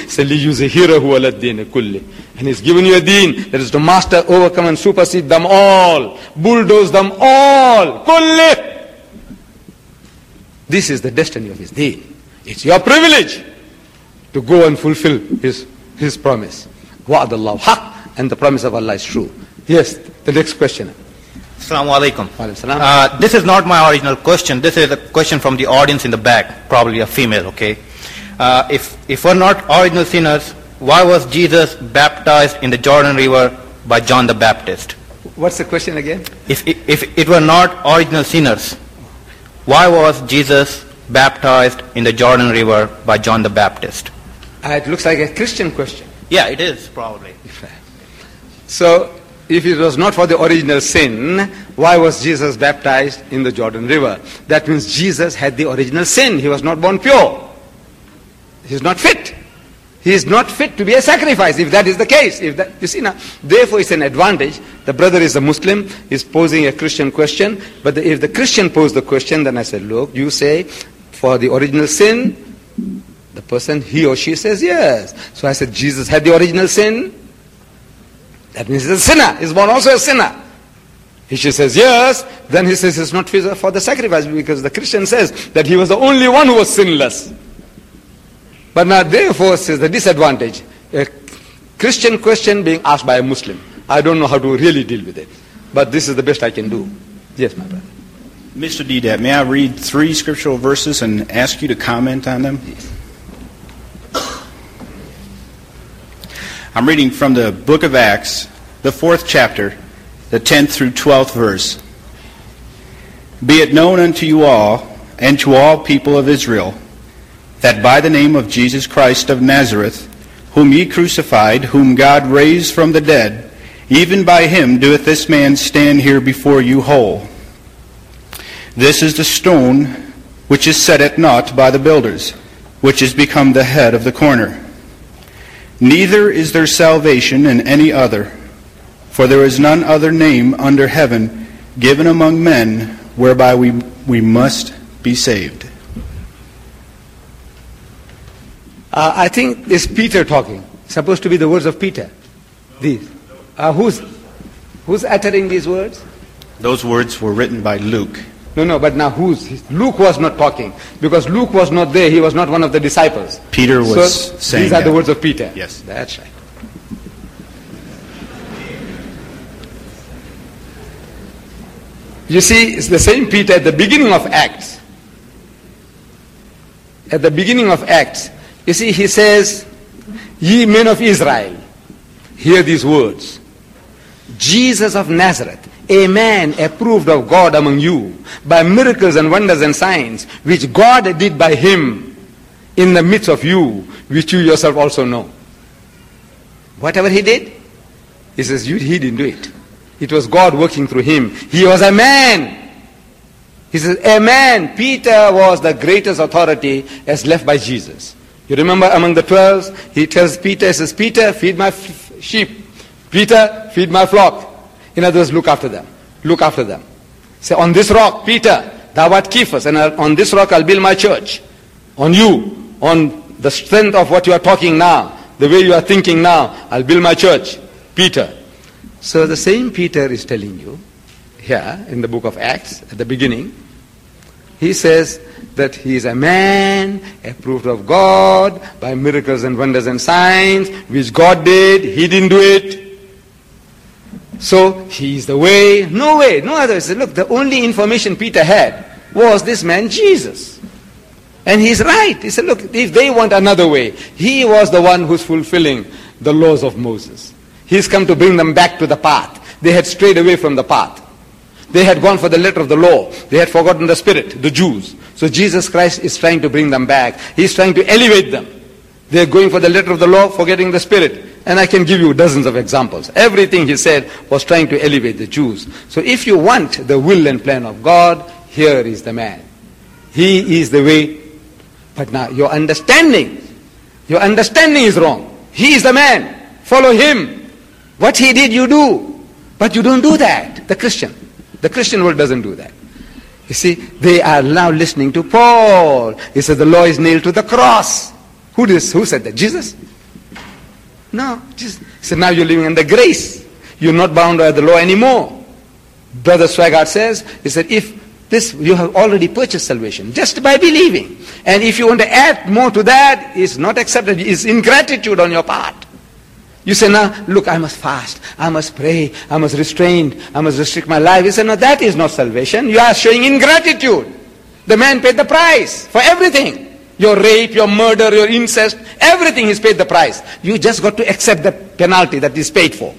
and He's given you a deen that is to master, overcome and supersede them all, bulldoze them all. Kulli. This is the destiny of His deen. It's your privilege to go and fulfill His, his promise. Wa'adallahu haq, and the promise of Allah is true. Yes, the next question. Assalamu alaikum. Uh, this is not my original question. This is a question from the audience in the back, probably a female, okay? Uh, if, if we're not original sinners, why was Jesus baptized in the Jordan River by John the Baptist? What's the question again? If, if, if it were not original sinners, why was Jesus baptized in the Jordan River by John the Baptist? Uh, it looks like a Christian question. Yeah, it is, probably. So, if it was not for the original sin, why was Jesus baptized in the Jordan River? That means Jesus had the original sin. He was not born pure. He's not fit. He is not fit to be a sacrifice, if that is the case. If that, you see now, therefore it's an advantage. The brother is a Muslim, is posing a Christian question, but the, if the Christian posed the question, then I said, look, you say, for the original sin, the person, he or she says yes. So I said, Jesus had the original sin. That means he's a sinner. He's born also a sinner. If she says yes, then he says it's not for the sacrifice, because the Christian says that he was the only one who was sinless. But now therefore says the disadvantage. A Christian question being asked by a Muslim. I don't know how to really deal with it. But this is the best I can do. Yes, my brother. Mister Deedat, may I read three scriptural verses and ask you to comment on them? Yes. I'm reading from the book of Acts, the fourth chapter, the tenth through twelfth verse. Be it known unto you all, and to all people of Israel, that by the name of Jesus Christ of Nazareth, whom ye crucified, whom God raised from the dead, even by him doeth this man stand here before you whole. This is the stone which is set at naught by the builders, which is become the head of the corner. Neither is there salvation in any other, for there is none other name under heaven given among men whereby we, we must be saved. Uh, I think it's Peter talking. Supposed to be the words of Peter. These. Uh, who's, who's uttering these words? Those words were written by Luke. No, no, but now who's? Luke was not talking. Because Luke was not there. He was not one of the disciples. Peter was so saying these are that. the words of Peter. Yes. That's right. You see, it's the same Peter at the beginning of Acts. At the beginning of Acts, you see, he says, "Ye men of Israel, hear these words. Jesus of Nazareth, a man approved of God among you by miracles and wonders and signs, which God did by him in the midst of you, which you yourself also know." Whatever he did, he says, you, he didn't do it. It was God working through him. He was a man. He says, a man. Peter was the greatest authority as left by Jesus. You remember among the twelve, he tells Peter, he says, Peter, feed my f- sheep. Peter, feed my flock. In other words, look after them. Look after them. Say, on this rock, Peter, thou art Cephas, and on this rock I'll build my church. On you, on the strength of what you are talking now, the way you are thinking now, I'll build my church. Peter. So the same Peter is telling you, here in the book of Acts, at the beginning, he says that he is a man approved of God by miracles and wonders and signs, which God did, he didn't do it. So he is the way, no way, no other. He said, look, the only information Peter had was this man Jesus. And he's right. He said, look, if they want another way, he was the one who's fulfilling the laws of Moses. He's come to bring them back to the path. They had strayed away from the path. They had gone for the letter of the law. They had forgotten the spirit, the Jews. So Jesus Christ is trying to bring them back. He's trying to elevate them. They're going for the letter of the law, forgetting the spirit. And I can give you dozens of examples. Everything he said was trying to elevate the Jews. So if you want the will and plan of God, here is the man. He is the way. But now your understanding, your understanding is wrong. He is the man. Follow him. What he did, you do. But you don't do that, the Christian. The Christian world doesn't do that. You see, they are now listening to Paul. He said the law is nailed to the cross. Who did, who said that? Jesus? No. Jesus. He said now you're living under grace. You're not bound by the law anymore. Brother Swaggart says, he said, if this, you have already purchased salvation just by believing. And if you want to add more to that, it's not accepted. It's ingratitude on your part. You say, now, look, I must fast, I must pray, I must restrain, I must restrict my life. You say, no, that is not salvation. You are showing ingratitude. The man paid the price for everything. Your rape, your murder, your incest, everything he's paid the price. You just got to accept the penalty that is paid for.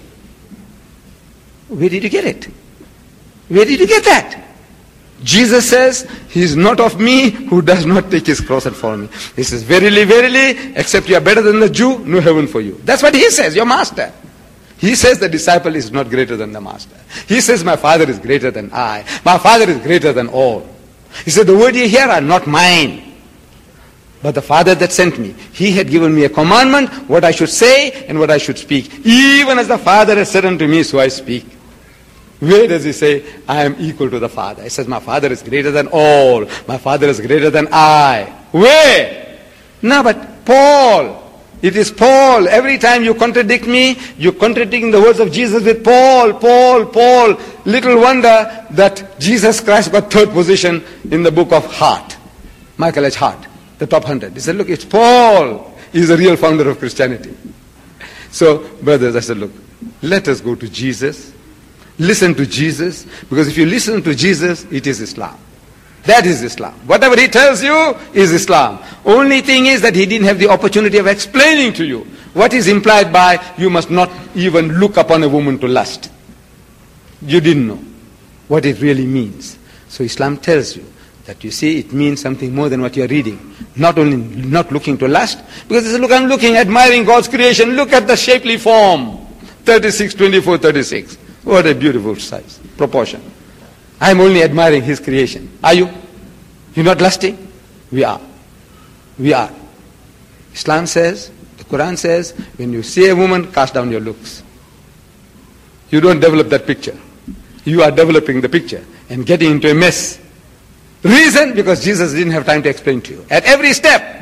Where did you get it? Where did you get that? Jesus says, he is not of me who does not take his cross and follow me. He says, verily, verily, except you are better than the Jew, no heaven for you. That's what he says, your master. He says the disciple is not greater than the master. He says, my Father is greater than I. My Father is greater than all. He said, the word you hear are not mine, but the Father that sent me. He had given me a commandment, what I should say and what I should speak. Even as the Father has said unto me, so I speak. Where does he say, I am equal to the Father? He says, my Father is greater than all. My Father is greater than I. Where? No, but Paul. It is Paul. Every time you contradict me, you're contradicting the words of Jesus with Paul, Paul, Paul. Little wonder that Jesus Christ got third position in the book of Hart. Michael H. Hart, the top hundred. He said, look, it's Paul. He's the real founder of Christianity. So, brothers, I said, look, let us go to Jesus. Listen to Jesus, because if you listen to Jesus, it is Islam. That is Islam. Whatever he tells you is Islam. Only thing is that he didn't have the opportunity of explaining to you what is implied by you must not even look upon a woman to lust. You didn't know what it really means. So Islam tells you that, you see, it means something more than what you are reading. Not only not looking to lust, because they say, look, I'm looking, admiring God's creation. Look at the shapely form. thirty-six, twenty-four, thirty-six. What a beautiful size, proportion. I am only admiring his creation. Are you? You're not lusting? We are. We are. Islam says, the Quran says, when you see a woman, cast down your looks. You don't develop that picture. You are developing the picture and getting into a mess. Reason? Because Jesus didn't have time to explain to you. At every step,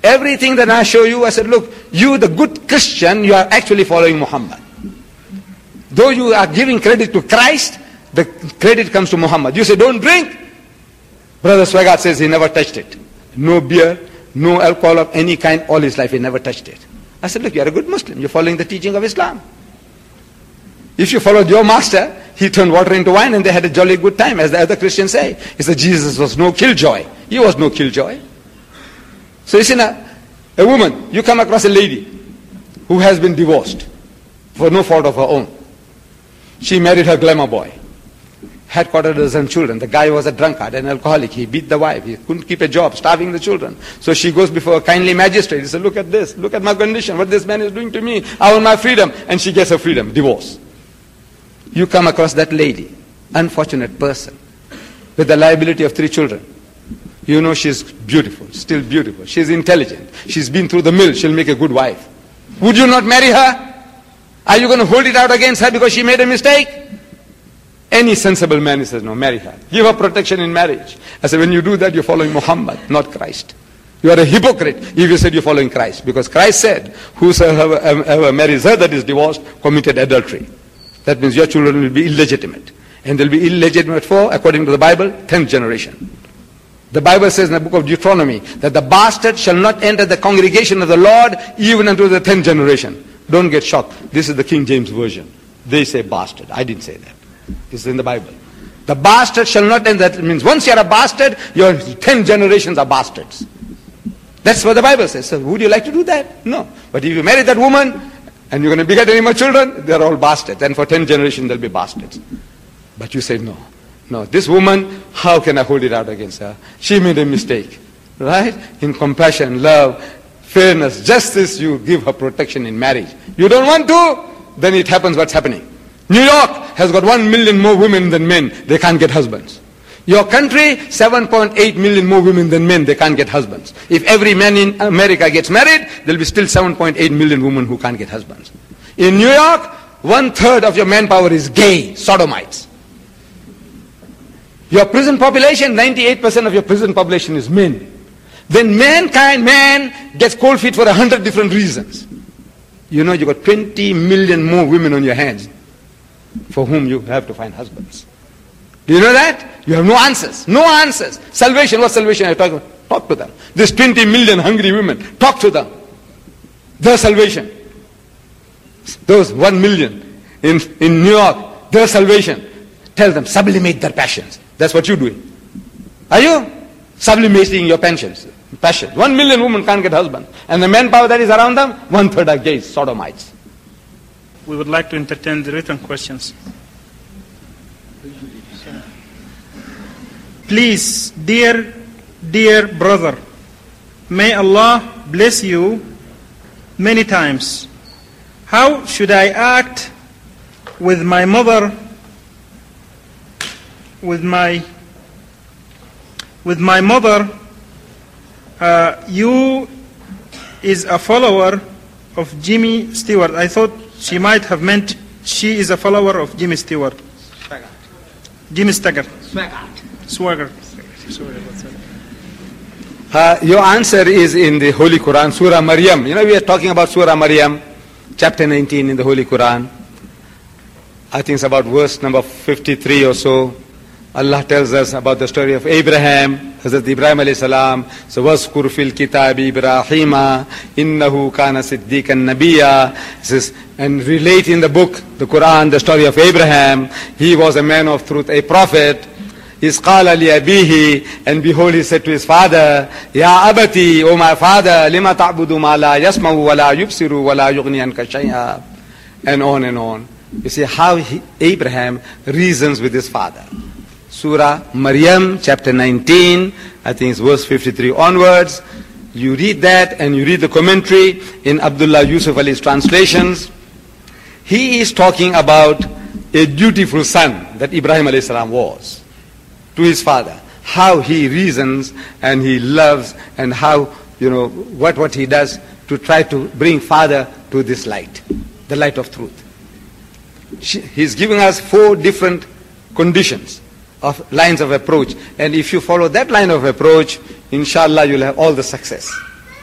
Everything that I show you, I said, look, you the good Christian, you are actually following Muhammad. Though you are giving credit to Christ, the credit comes to Muhammad. You say, don't drink. Brother Swaggart says he never touched it. No beer, no alcohol of any kind, all his life he never touched it. I said, look, you are a good Muslim. You're following the teaching of Islam. If you followed your master, he turned water into wine and they had a jolly good time, as the other Christians say. He said Jesus was no killjoy. He was no killjoy. So you see now, a woman, you come across a lady who has been divorced for no fault of her own. She married her glamour boy. Had quarter dozen children. The guy was a drunkard, an alcoholic. He beat the wife. He couldn't keep a job, starving the children. So she goes before a kindly magistrate. He said, look at this. Look at my condition. What this man is doing to me. I want my freedom. And she gets her freedom. Divorce. You come across that lady, unfortunate person, with the liability of three children. You know she's beautiful, still beautiful. She's intelligent. She's been through the mill. She'll make a good wife. Would you not marry her? Are you going to hold it out against her because she made a mistake? Any sensible man, he says, no, marry her. Give her protection in marriage. I said, when you do that, you're following Muhammad, not Christ. You are a hypocrite if you said you're following Christ. Because Christ said, whosoever ever marries her that is divorced, committed adultery. That means your children will be illegitimate. And they'll be illegitimate for, according to the Bible, tenth generation. The Bible says in the book of Deuteronomy that the bastard shall not enter the congregation of the Lord even until the tenth generation. Don't get shocked. This is the King James Version. They say bastard. I didn't say that. This is in the Bible. The bastard shall not enter. That means once you're a bastard, your ten generations are bastards. That's what the Bible says. So would you like to do that? No. But if you marry that woman, and you're going to beget any more children, they're all bastards. And for ten generations, they'll be bastards. But you say, no. No, this woman, how can I hold it out against her? She made a mistake. Right? In compassion, love, fairness, justice, you give her protection in marriage. You don't want to, then it happens what's happening. New York has got one million more women than men. They can't get husbands. Your country, seven point eight million more women than men. They can't get husbands. If every man in America gets married, there'll be still seven point eight million women who can't get husbands. In New York, one third of your manpower is gay, sodomites. Your prison population, ninety-eight percent of your prison population is men. Then mankind, man, gets cold feet for a hundred different reasons. You know, you got twenty million more women on your hands for whom you have to find husbands. Do you know that? You have no answers. No answers. Salvation, what salvation are you talking about? Talk to them. There's twenty million hungry women. Talk to them. Their salvation. Those one million in, in New York, their salvation. Tell them, sublimate their passions. That's what you're doing. Are you? Sublimating your passions. Passion. One million women can't get husbands. And the manpower that is around them, one third are gays, sodomites. We would like to entertain the written questions. Please, dear, dear brother, may Allah bless you many times. How should I act with my mother, with my, with my mother? Uh, you is a follower of Jimmy Stewart. I thought she might have meant she is a follower of Jimmy Stewart. Jimmy Stagger. Swagger. Uh, your answer is in the Holy Quran, Surah Maryam. You know, we are talking about Surah Maryam, chapter nineteen in the Holy Quran. I think it's about verse number fifty-three or so. Allah tells us about the story of Abraham, Hazrat Ibrahim alayhi salam. So, وَاذْكُرْ فِي الْكِتَابِ إِبْرَاهِيمَ إِنَّهُ كَانَ صِدِّيقًا نَبِيًّا. It says, and relate in the book, the Quran, the story of Abraham. He was a man of truth, a prophet. إِذْ قَالَ لِأَبِيهِ, and behold, he said to his father, يَا أَبَتِي, O my father, لِمَا تَعْبُدُ مَا لَا يَسْمَعُ وَلَا يُبْصِرُ وَلَا يُغْنِي عَنْكَ شَيْئًا. And on and on. You see how he, Abraham reasons with his father. Surah Maryam, chapter nineteen, I think it's verse fifty-three onwards. You read that and you read the commentary in Abdullah Yusuf Ali's translations. He is talking about a dutiful son that Ibrahim alayhi salam was to his father. How he reasons and he loves and how, you know, what, what he does to try to bring father to this light, the light of truth. He's giving us four different conditions of lines of approach. And if you follow that line of approach, inshallah, you'll have all the success.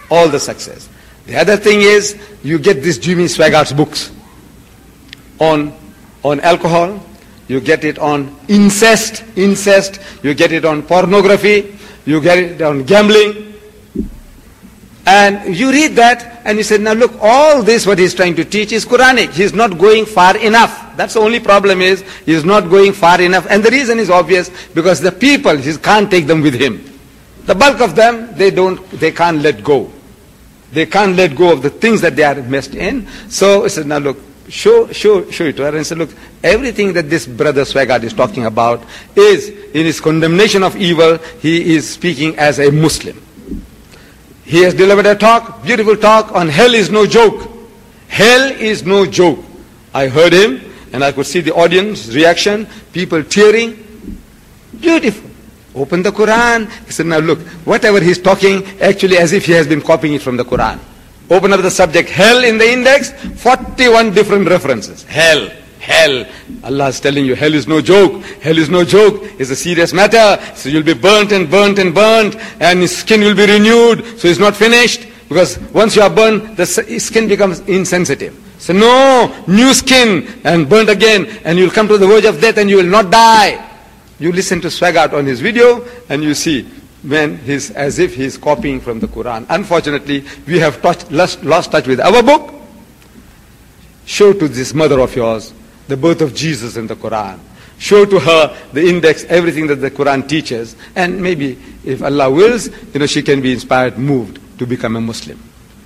all the success. The other thing is, you get this Jimmy Swaggart's books on, on alcohol, you get it on incest, incest, you get it on pornography, you get it on gambling. And you read that and you say, now look, all this what he's trying to teach is Quranic. He's not going far enough. That's the only problem is, he's not going far enough. And the reason is obvious, because the people, he can't take them with him. The bulk of them, they don't, they can't let go. They can't let go of the things that they are messed in. So he said, now look, show, show, show it to her and say, look, everything that this brother Swaggart is talking about is, in his condemnation of evil, he is speaking as a Muslim. He has delivered a talk, beautiful talk on hell is no joke. Hell is no joke. I heard him and I could see the audience reaction, people tearing. Beautiful. Open the Quran. He said, now look, whatever he's talking, actually as if he has been copying it from the Quran. Open up the subject, hell in the index, forty-one different references. Hell, hell. Allah is telling you, hell is no joke. Hell is no joke. It's a serious matter. So you'll be burnt and burnt and burnt, and his skin will be renewed. So it's not finished, because once you are burnt, the skin becomes insensitive. So no, new skin and burnt again, and you'll come to the verge of death and you will not die. You listen to Swaggart on his video and you see, man, he's as if he's copying from the Quran. Unfortunately, we have touched, lost, lost touch with our book. Show to this mother of yours the birth of Jesus in the Quran. Show to her the index, everything that the Quran teaches, and maybe if Allah wills, you know, she can be inspired, moved to become a Muslim.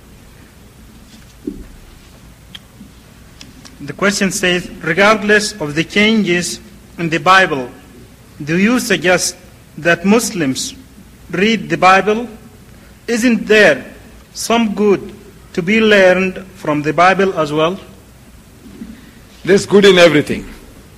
The question says, regardless of the changes in the Bible, do you suggest that Muslims read the Bible? Isn't there some good to be learned from the Bible as well? There's good in everything.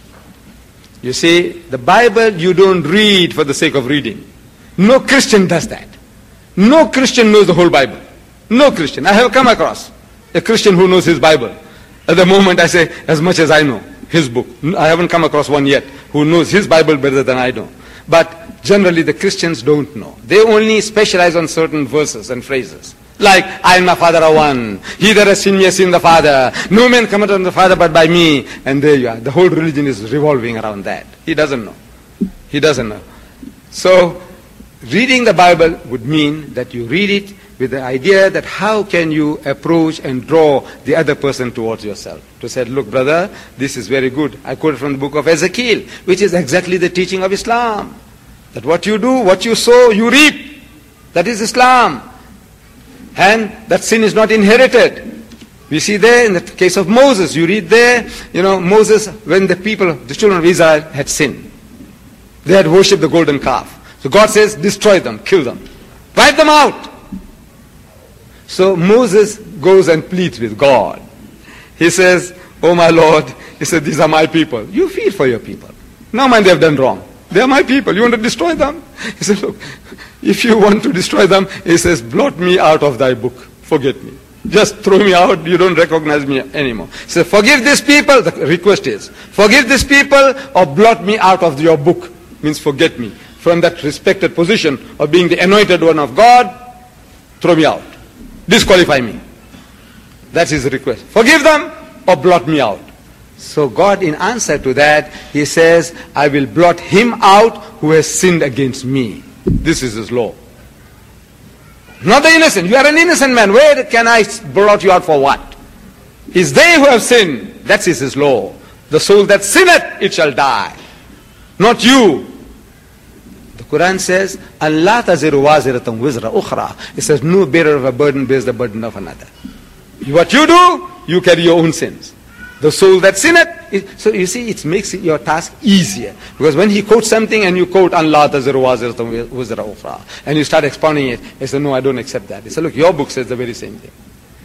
You see, the Bible you don't read for the sake of reading. No Christian does that. No Christian knows the whole Bible. No Christian. I have come across a Christian who knows his Bible. At the moment I say, as much as I know, his book. I haven't come across one yet who knows his Bible better than I know. But generally the Christians don't know. They only specialize on certain verses and phrases. Like, I and my Father are one. He that has seen me has seen the Father. No man cometh unto the Father but by me. And there you are. The whole religion is revolving around that. He doesn't know. He doesn't know. So, reading the Bible would mean that you read it with the idea that how can you approach and draw the other person towards yourself. To say, look brother, this is very good. I quoted from the book of Ezekiel, which is exactly the teaching of Islam. That what you do, what you sow, you reap. That is Islam. And that sin is not inherited. We see there in the case of Moses, you read there, you know, Moses, when the people, the children of Israel had sinned. They had worshipped the golden calf. So God says, destroy them, kill them. Wipe them out. So Moses goes and pleads with God. He says, oh my Lord, he said, these are my people. You feed for your people. Now mind they have done wrong. They are my people. You want to destroy them? He said, look, if you want to destroy them, he says, blot me out of thy book. Forget me. Just throw me out. You don't recognize me anymore. He said, forgive these people. The request is, forgive these people or blot me out of your book. Means forget me. From that respected position of being the anointed one of God, throw me out. Disqualify me. That's his request. Forgive them or blot me out. So God, in answer to that, he says, I will blot him out who has sinned against me. This is his law. Not the innocent. You are an innocent man. Where can I blot you out for what? It's they who have sinned. That is his law. The soul that sinneth, it shall die. Not you. The Quran says, Allah taziru waziratum wizra ukhra. It says, no bearer of a burden bears the burden of another. What you do, you carry your own sins. The soul that sinneth. It, so you see, it makes it your task easier. Because when he quotes something and you quote, Allah taziru waziratum wizra ukhra, and you start expounding it, he said, no, I don't accept that. He said, look, your book says the very same thing.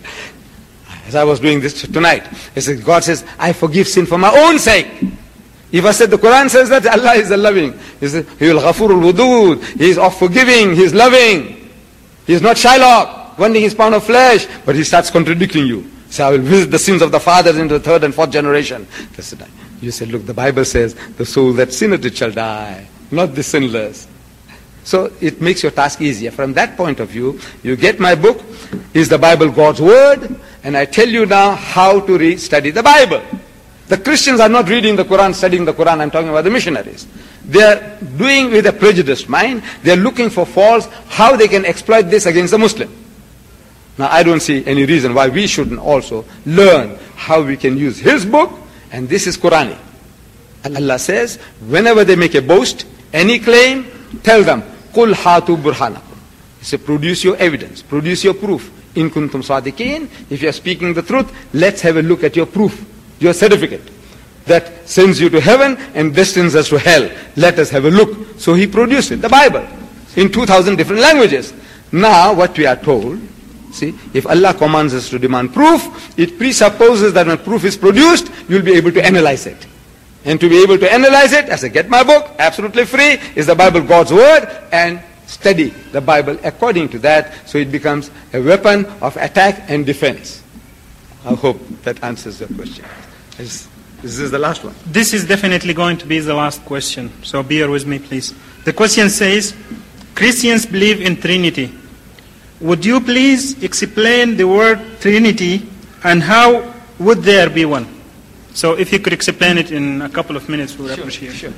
As I was doing this tonight, he said, God says, I forgive sin for my own sake. If I said the Quran says that, Allah is the loving. He says, He will ghafurul wudud. He is of forgiving. He is loving. He is not Shylock, wanting his pound of flesh. But he starts contradicting you. So I will visit the sins of the fathers into the third and fourth generation. You said, look, the Bible says, the soul that sinneth it shall die, not the sinless. So it makes your task easier. From that point of view, you get my book, Is the Bible God's word? And I tell you now how to read, study the Bible. The Christians are not reading the Quran, studying the Quran. I'm talking about the missionaries. They are doing with a prejudiced mind. They are looking for faults, how they can exploit this against the Muslim. Now I don't see any reason why we shouldn't also learn how we can use his book, and this is Quranic. Allah says, whenever they make a boast, any claim, tell them, قُلْ هَاتُوا بُرْهَانَكُمْ. He said, produce your evidence, produce your proof. In kuntum sadiqeen, if you are speaking the truth, let's have a look at your proof, your certificate that sends you to heaven and destines us to hell. Let us have a look. So he produced it, the Bible, in two thousand different languages. Now what we are told, see, if Allah commands us to demand proof, it presupposes that when proof is produced, you'll be able to analyze it. And to be able to analyze it, I say, get my book, absolutely free. Is the Bible God's word? And study the Bible according to that, so it becomes a weapon of attack and defense. I hope that answers your question. This, this is the last one. This is definitely going to be the last question, so bear with me, please. The question says, Christians believe in Trinity. Would you please explain the word Trinity and how would there be one? So if you could explain it in a couple of minutes, we would Sure, appreciate it. sure.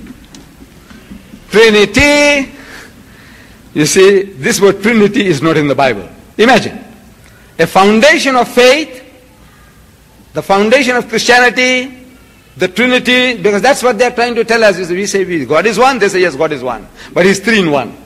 Trinity, you see, this word Trinity is not in the Bible. Imagine, a foundation of faith, the foundation of Christianity, the Trinity, because that's what they're trying to tell us. We say God is one, they say yes, God is one. But He's three in one.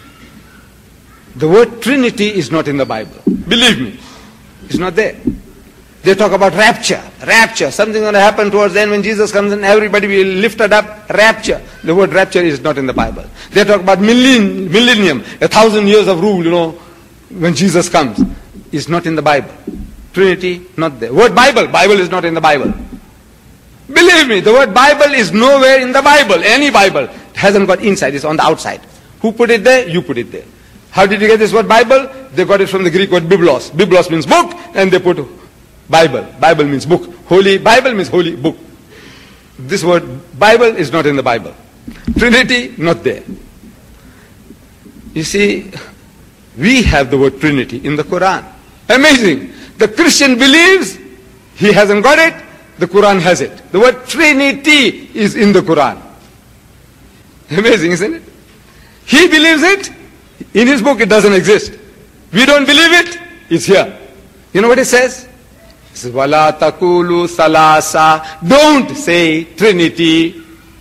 The word Trinity is not in the Bible. Believe me, it's not there. They talk about rapture, rapture, something going to happen towards the end when Jesus comes and everybody will be lifted up, rapture. The word rapture is not in the Bible. They talk about millenn- millennium, a thousand years of rule, you know, when Jesus comes. It's not in the Bible. Trinity, not there. Word Bible, Bible is not in the Bible. Believe me, the word Bible is nowhere in the Bible, any Bible. It hasn't got inside, it's on the outside. Who put it there? You put it there. How did you get this word Bible? They got it from the Greek word biblos. Biblos means book, and they put Bible. Bible means book. Holy Bible means holy book. This word Bible is not in the Bible. Trinity, not there. You see, we have the word Trinity in the Quran. Amazing. The Christian believes he hasn't got it, the Quran has it. The word Trinity is in the Quran. Amazing, isn't it? He believes it, in his book it doesn't exist. We don't believe it, it's here. You know what it says? It says, Wala takulu salasa. Don't say Trinity.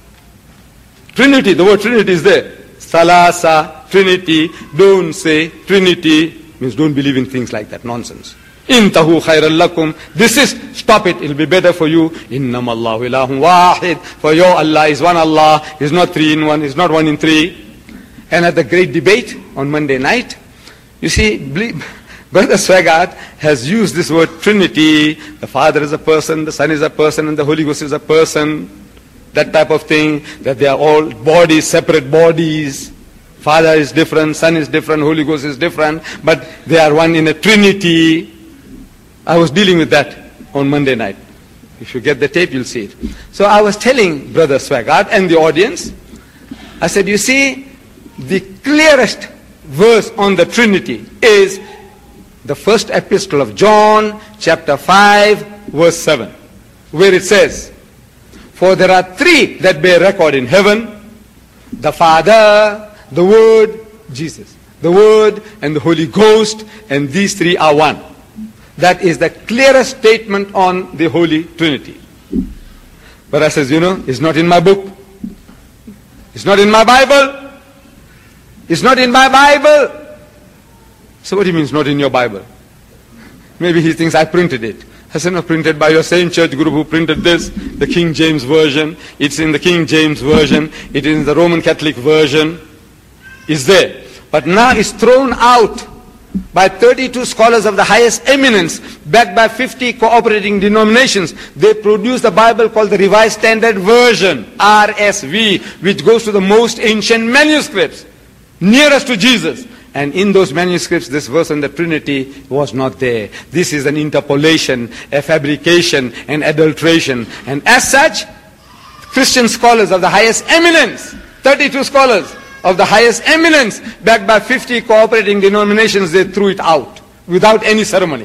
Trinity, the word Trinity is there. Salasa, Trinity. Don't say Trinity. Means don't believe in things like that, nonsense. Intahu khairan lakum. This is, stop it, it'll be better for you. Innam Allahu ilahun wahid. For your Allah is one Allah. He's not three in one, he's not one in three. And at the great debate on Monday night, you see, Brother Swaggart has used this word Trinity. The Father is a person, the Son is a person, and the Holy Ghost is a person. That type of thing, that they are all bodies, separate bodies. Father is different, Son is different, Holy Ghost is different, but they are one in a Trinity. I was dealing with that on Monday night. If you get the tape, you'll see it. So I was telling Brother Swaggart and the audience, I said, you see, the clearest verse on the Trinity is the first epistle of John, chapter five, verse seven, where it says, for there are three that bear record in heaven, the Father, the Word, Jesus. The Word and the Holy Ghost, and these three are one. That is the clearest statement on the Holy Trinity. But I says, you know, it's not in my book. It's not in my Bible. It's not in my Bible. So what do you mean it's not in your Bible? Maybe he thinks I printed it. I said, no, printed by your same church group who printed this, the King James Version. It's in the King James Version. It is in the Roman Catholic Version. It's there. But now it's thrown out by thirty-two scholars of the highest eminence, backed by fifty cooperating denominations. They produce the Bible called the Revised Standard Version, R S V, which goes to the most ancient manuscripts, nearest to Jesus. And in those manuscripts, this verse on the Trinity was not there. This is an interpolation, a fabrication, an adulteration. And as such, Christian scholars of the highest eminence, thirty-two scholars of the highest eminence, backed by fifty cooperating denominations, they threw it out. without any ceremony.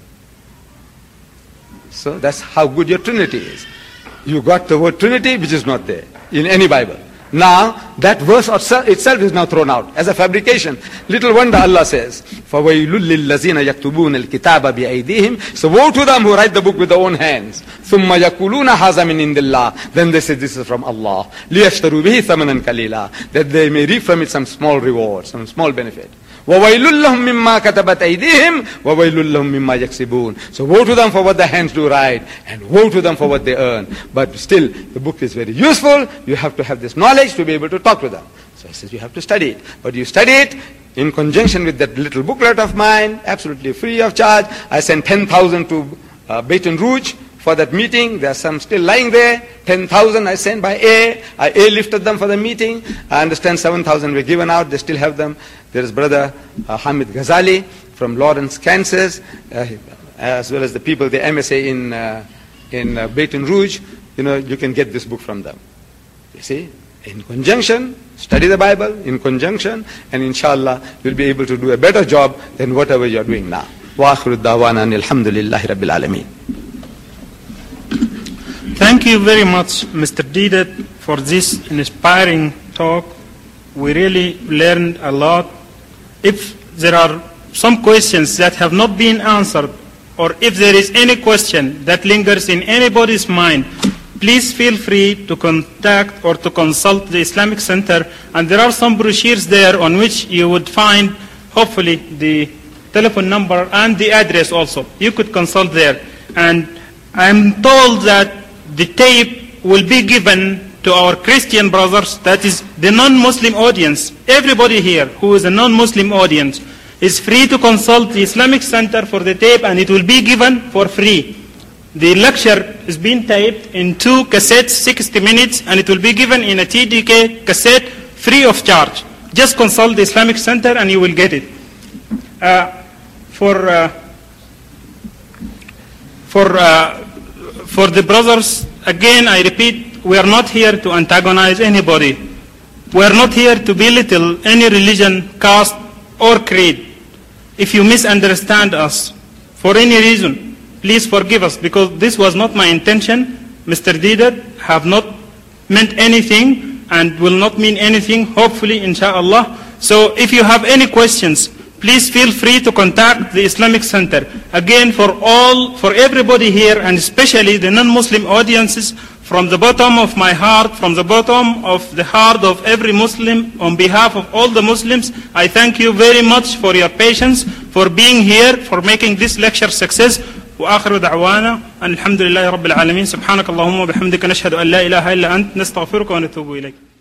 So that's how good your Trinity is. You got the word Trinity, which is not there in any Bible. Now, that verse itself is now thrown out as a fabrication. Little wonder Allah says, فَوَيْلُ لِلَّذِينَ يَكْتُبُونَ الْكِتَابَ بِأَيْدِيهِمْ. So woe to them who write the book with their own hands. ثُمَّ يَقُولُونَ هَذَا مِنْ عِنْدِ اللَّهِ. Then they say this is from Allah. لِيَشْتَرُوا بِهِ ثَمَنًا قَلِيلًا. That they may reap from it some small reward, some small benefit. وَوَيْلٌ لَهُم مِّمَّا كَتَبَتْ أَيْدِيهِمْ وَوَيْلٌ لَهُم مِّمَّا يَكْسِبُونَ. So woe to them for what their hands do write, and woe to them for what they earn. But still, the book is very useful. You have to have this knowledge to be able to talk to them. So he says you have to study it. But you study it in conjunction with that little booklet of mine, absolutely free of charge. I sent ten thousand to uh, Baton Rouge for that meeting. There are some still lying there. ten thousand I sent by air. I airlifted them for the meeting. I understand seven thousand were given out. They still have them. There is brother uh, Hamid Ghazali from Lawrence, Kansas, uh, as well as the people, the M S A in, uh, in uh, Baton Rouge. You know, you can get this book from them. You see? In conjunction, study the Bible, in conjunction, and inshallah, you'll be able to do a better job than whatever you're doing now. Wa akhiru da'wana alhamdulillahi rabbil alameen. Thank you very much, Mister Deedat, for this inspiring talk. We really learned a lot. If there are some questions that have not been answered, or if there is any question that lingers in anybody's mind, please feel free to contact or to consult the Islamic Center. And there are some brochures there on which you would find, hopefully, the telephone number and the address also. You could consult there. And I'm told that the tape will be given to our Christian brothers, that is the non-Muslim audience. Everybody here who is a non-Muslim audience is free to consult the Islamic Center for the tape, and it will be given for free. The lecture is being taped in two cassettes, sixty minutes, and it will be given in a T D K cassette free of charge. Just consult the Islamic Center and you will get it. Uh, for uh, for uh, for the brothers, again I repeat, we are not here to antagonize anybody. We are not here to belittle any religion, caste, or creed. If you misunderstand us for any reason, please forgive us, because this was not my intention. Mister Deedat have not meant anything and will not mean anything, hopefully, inshallah. So if you have any questions, please feel free to contact the Islamic Center. Again, for all, for everybody here, and especially the non-Muslim audiences, from the bottom of my heart, from the bottom of the heart of every Muslim, on behalf of all the Muslims, I thank you very much for your patience, for being here, for making this lecture success. وآخر دعوانا أن الحمد لله رب العالمين سبحانك اللهم وبحمدك نشهد أن لا إله إلا أنت نستغفرك ونتوب إليك.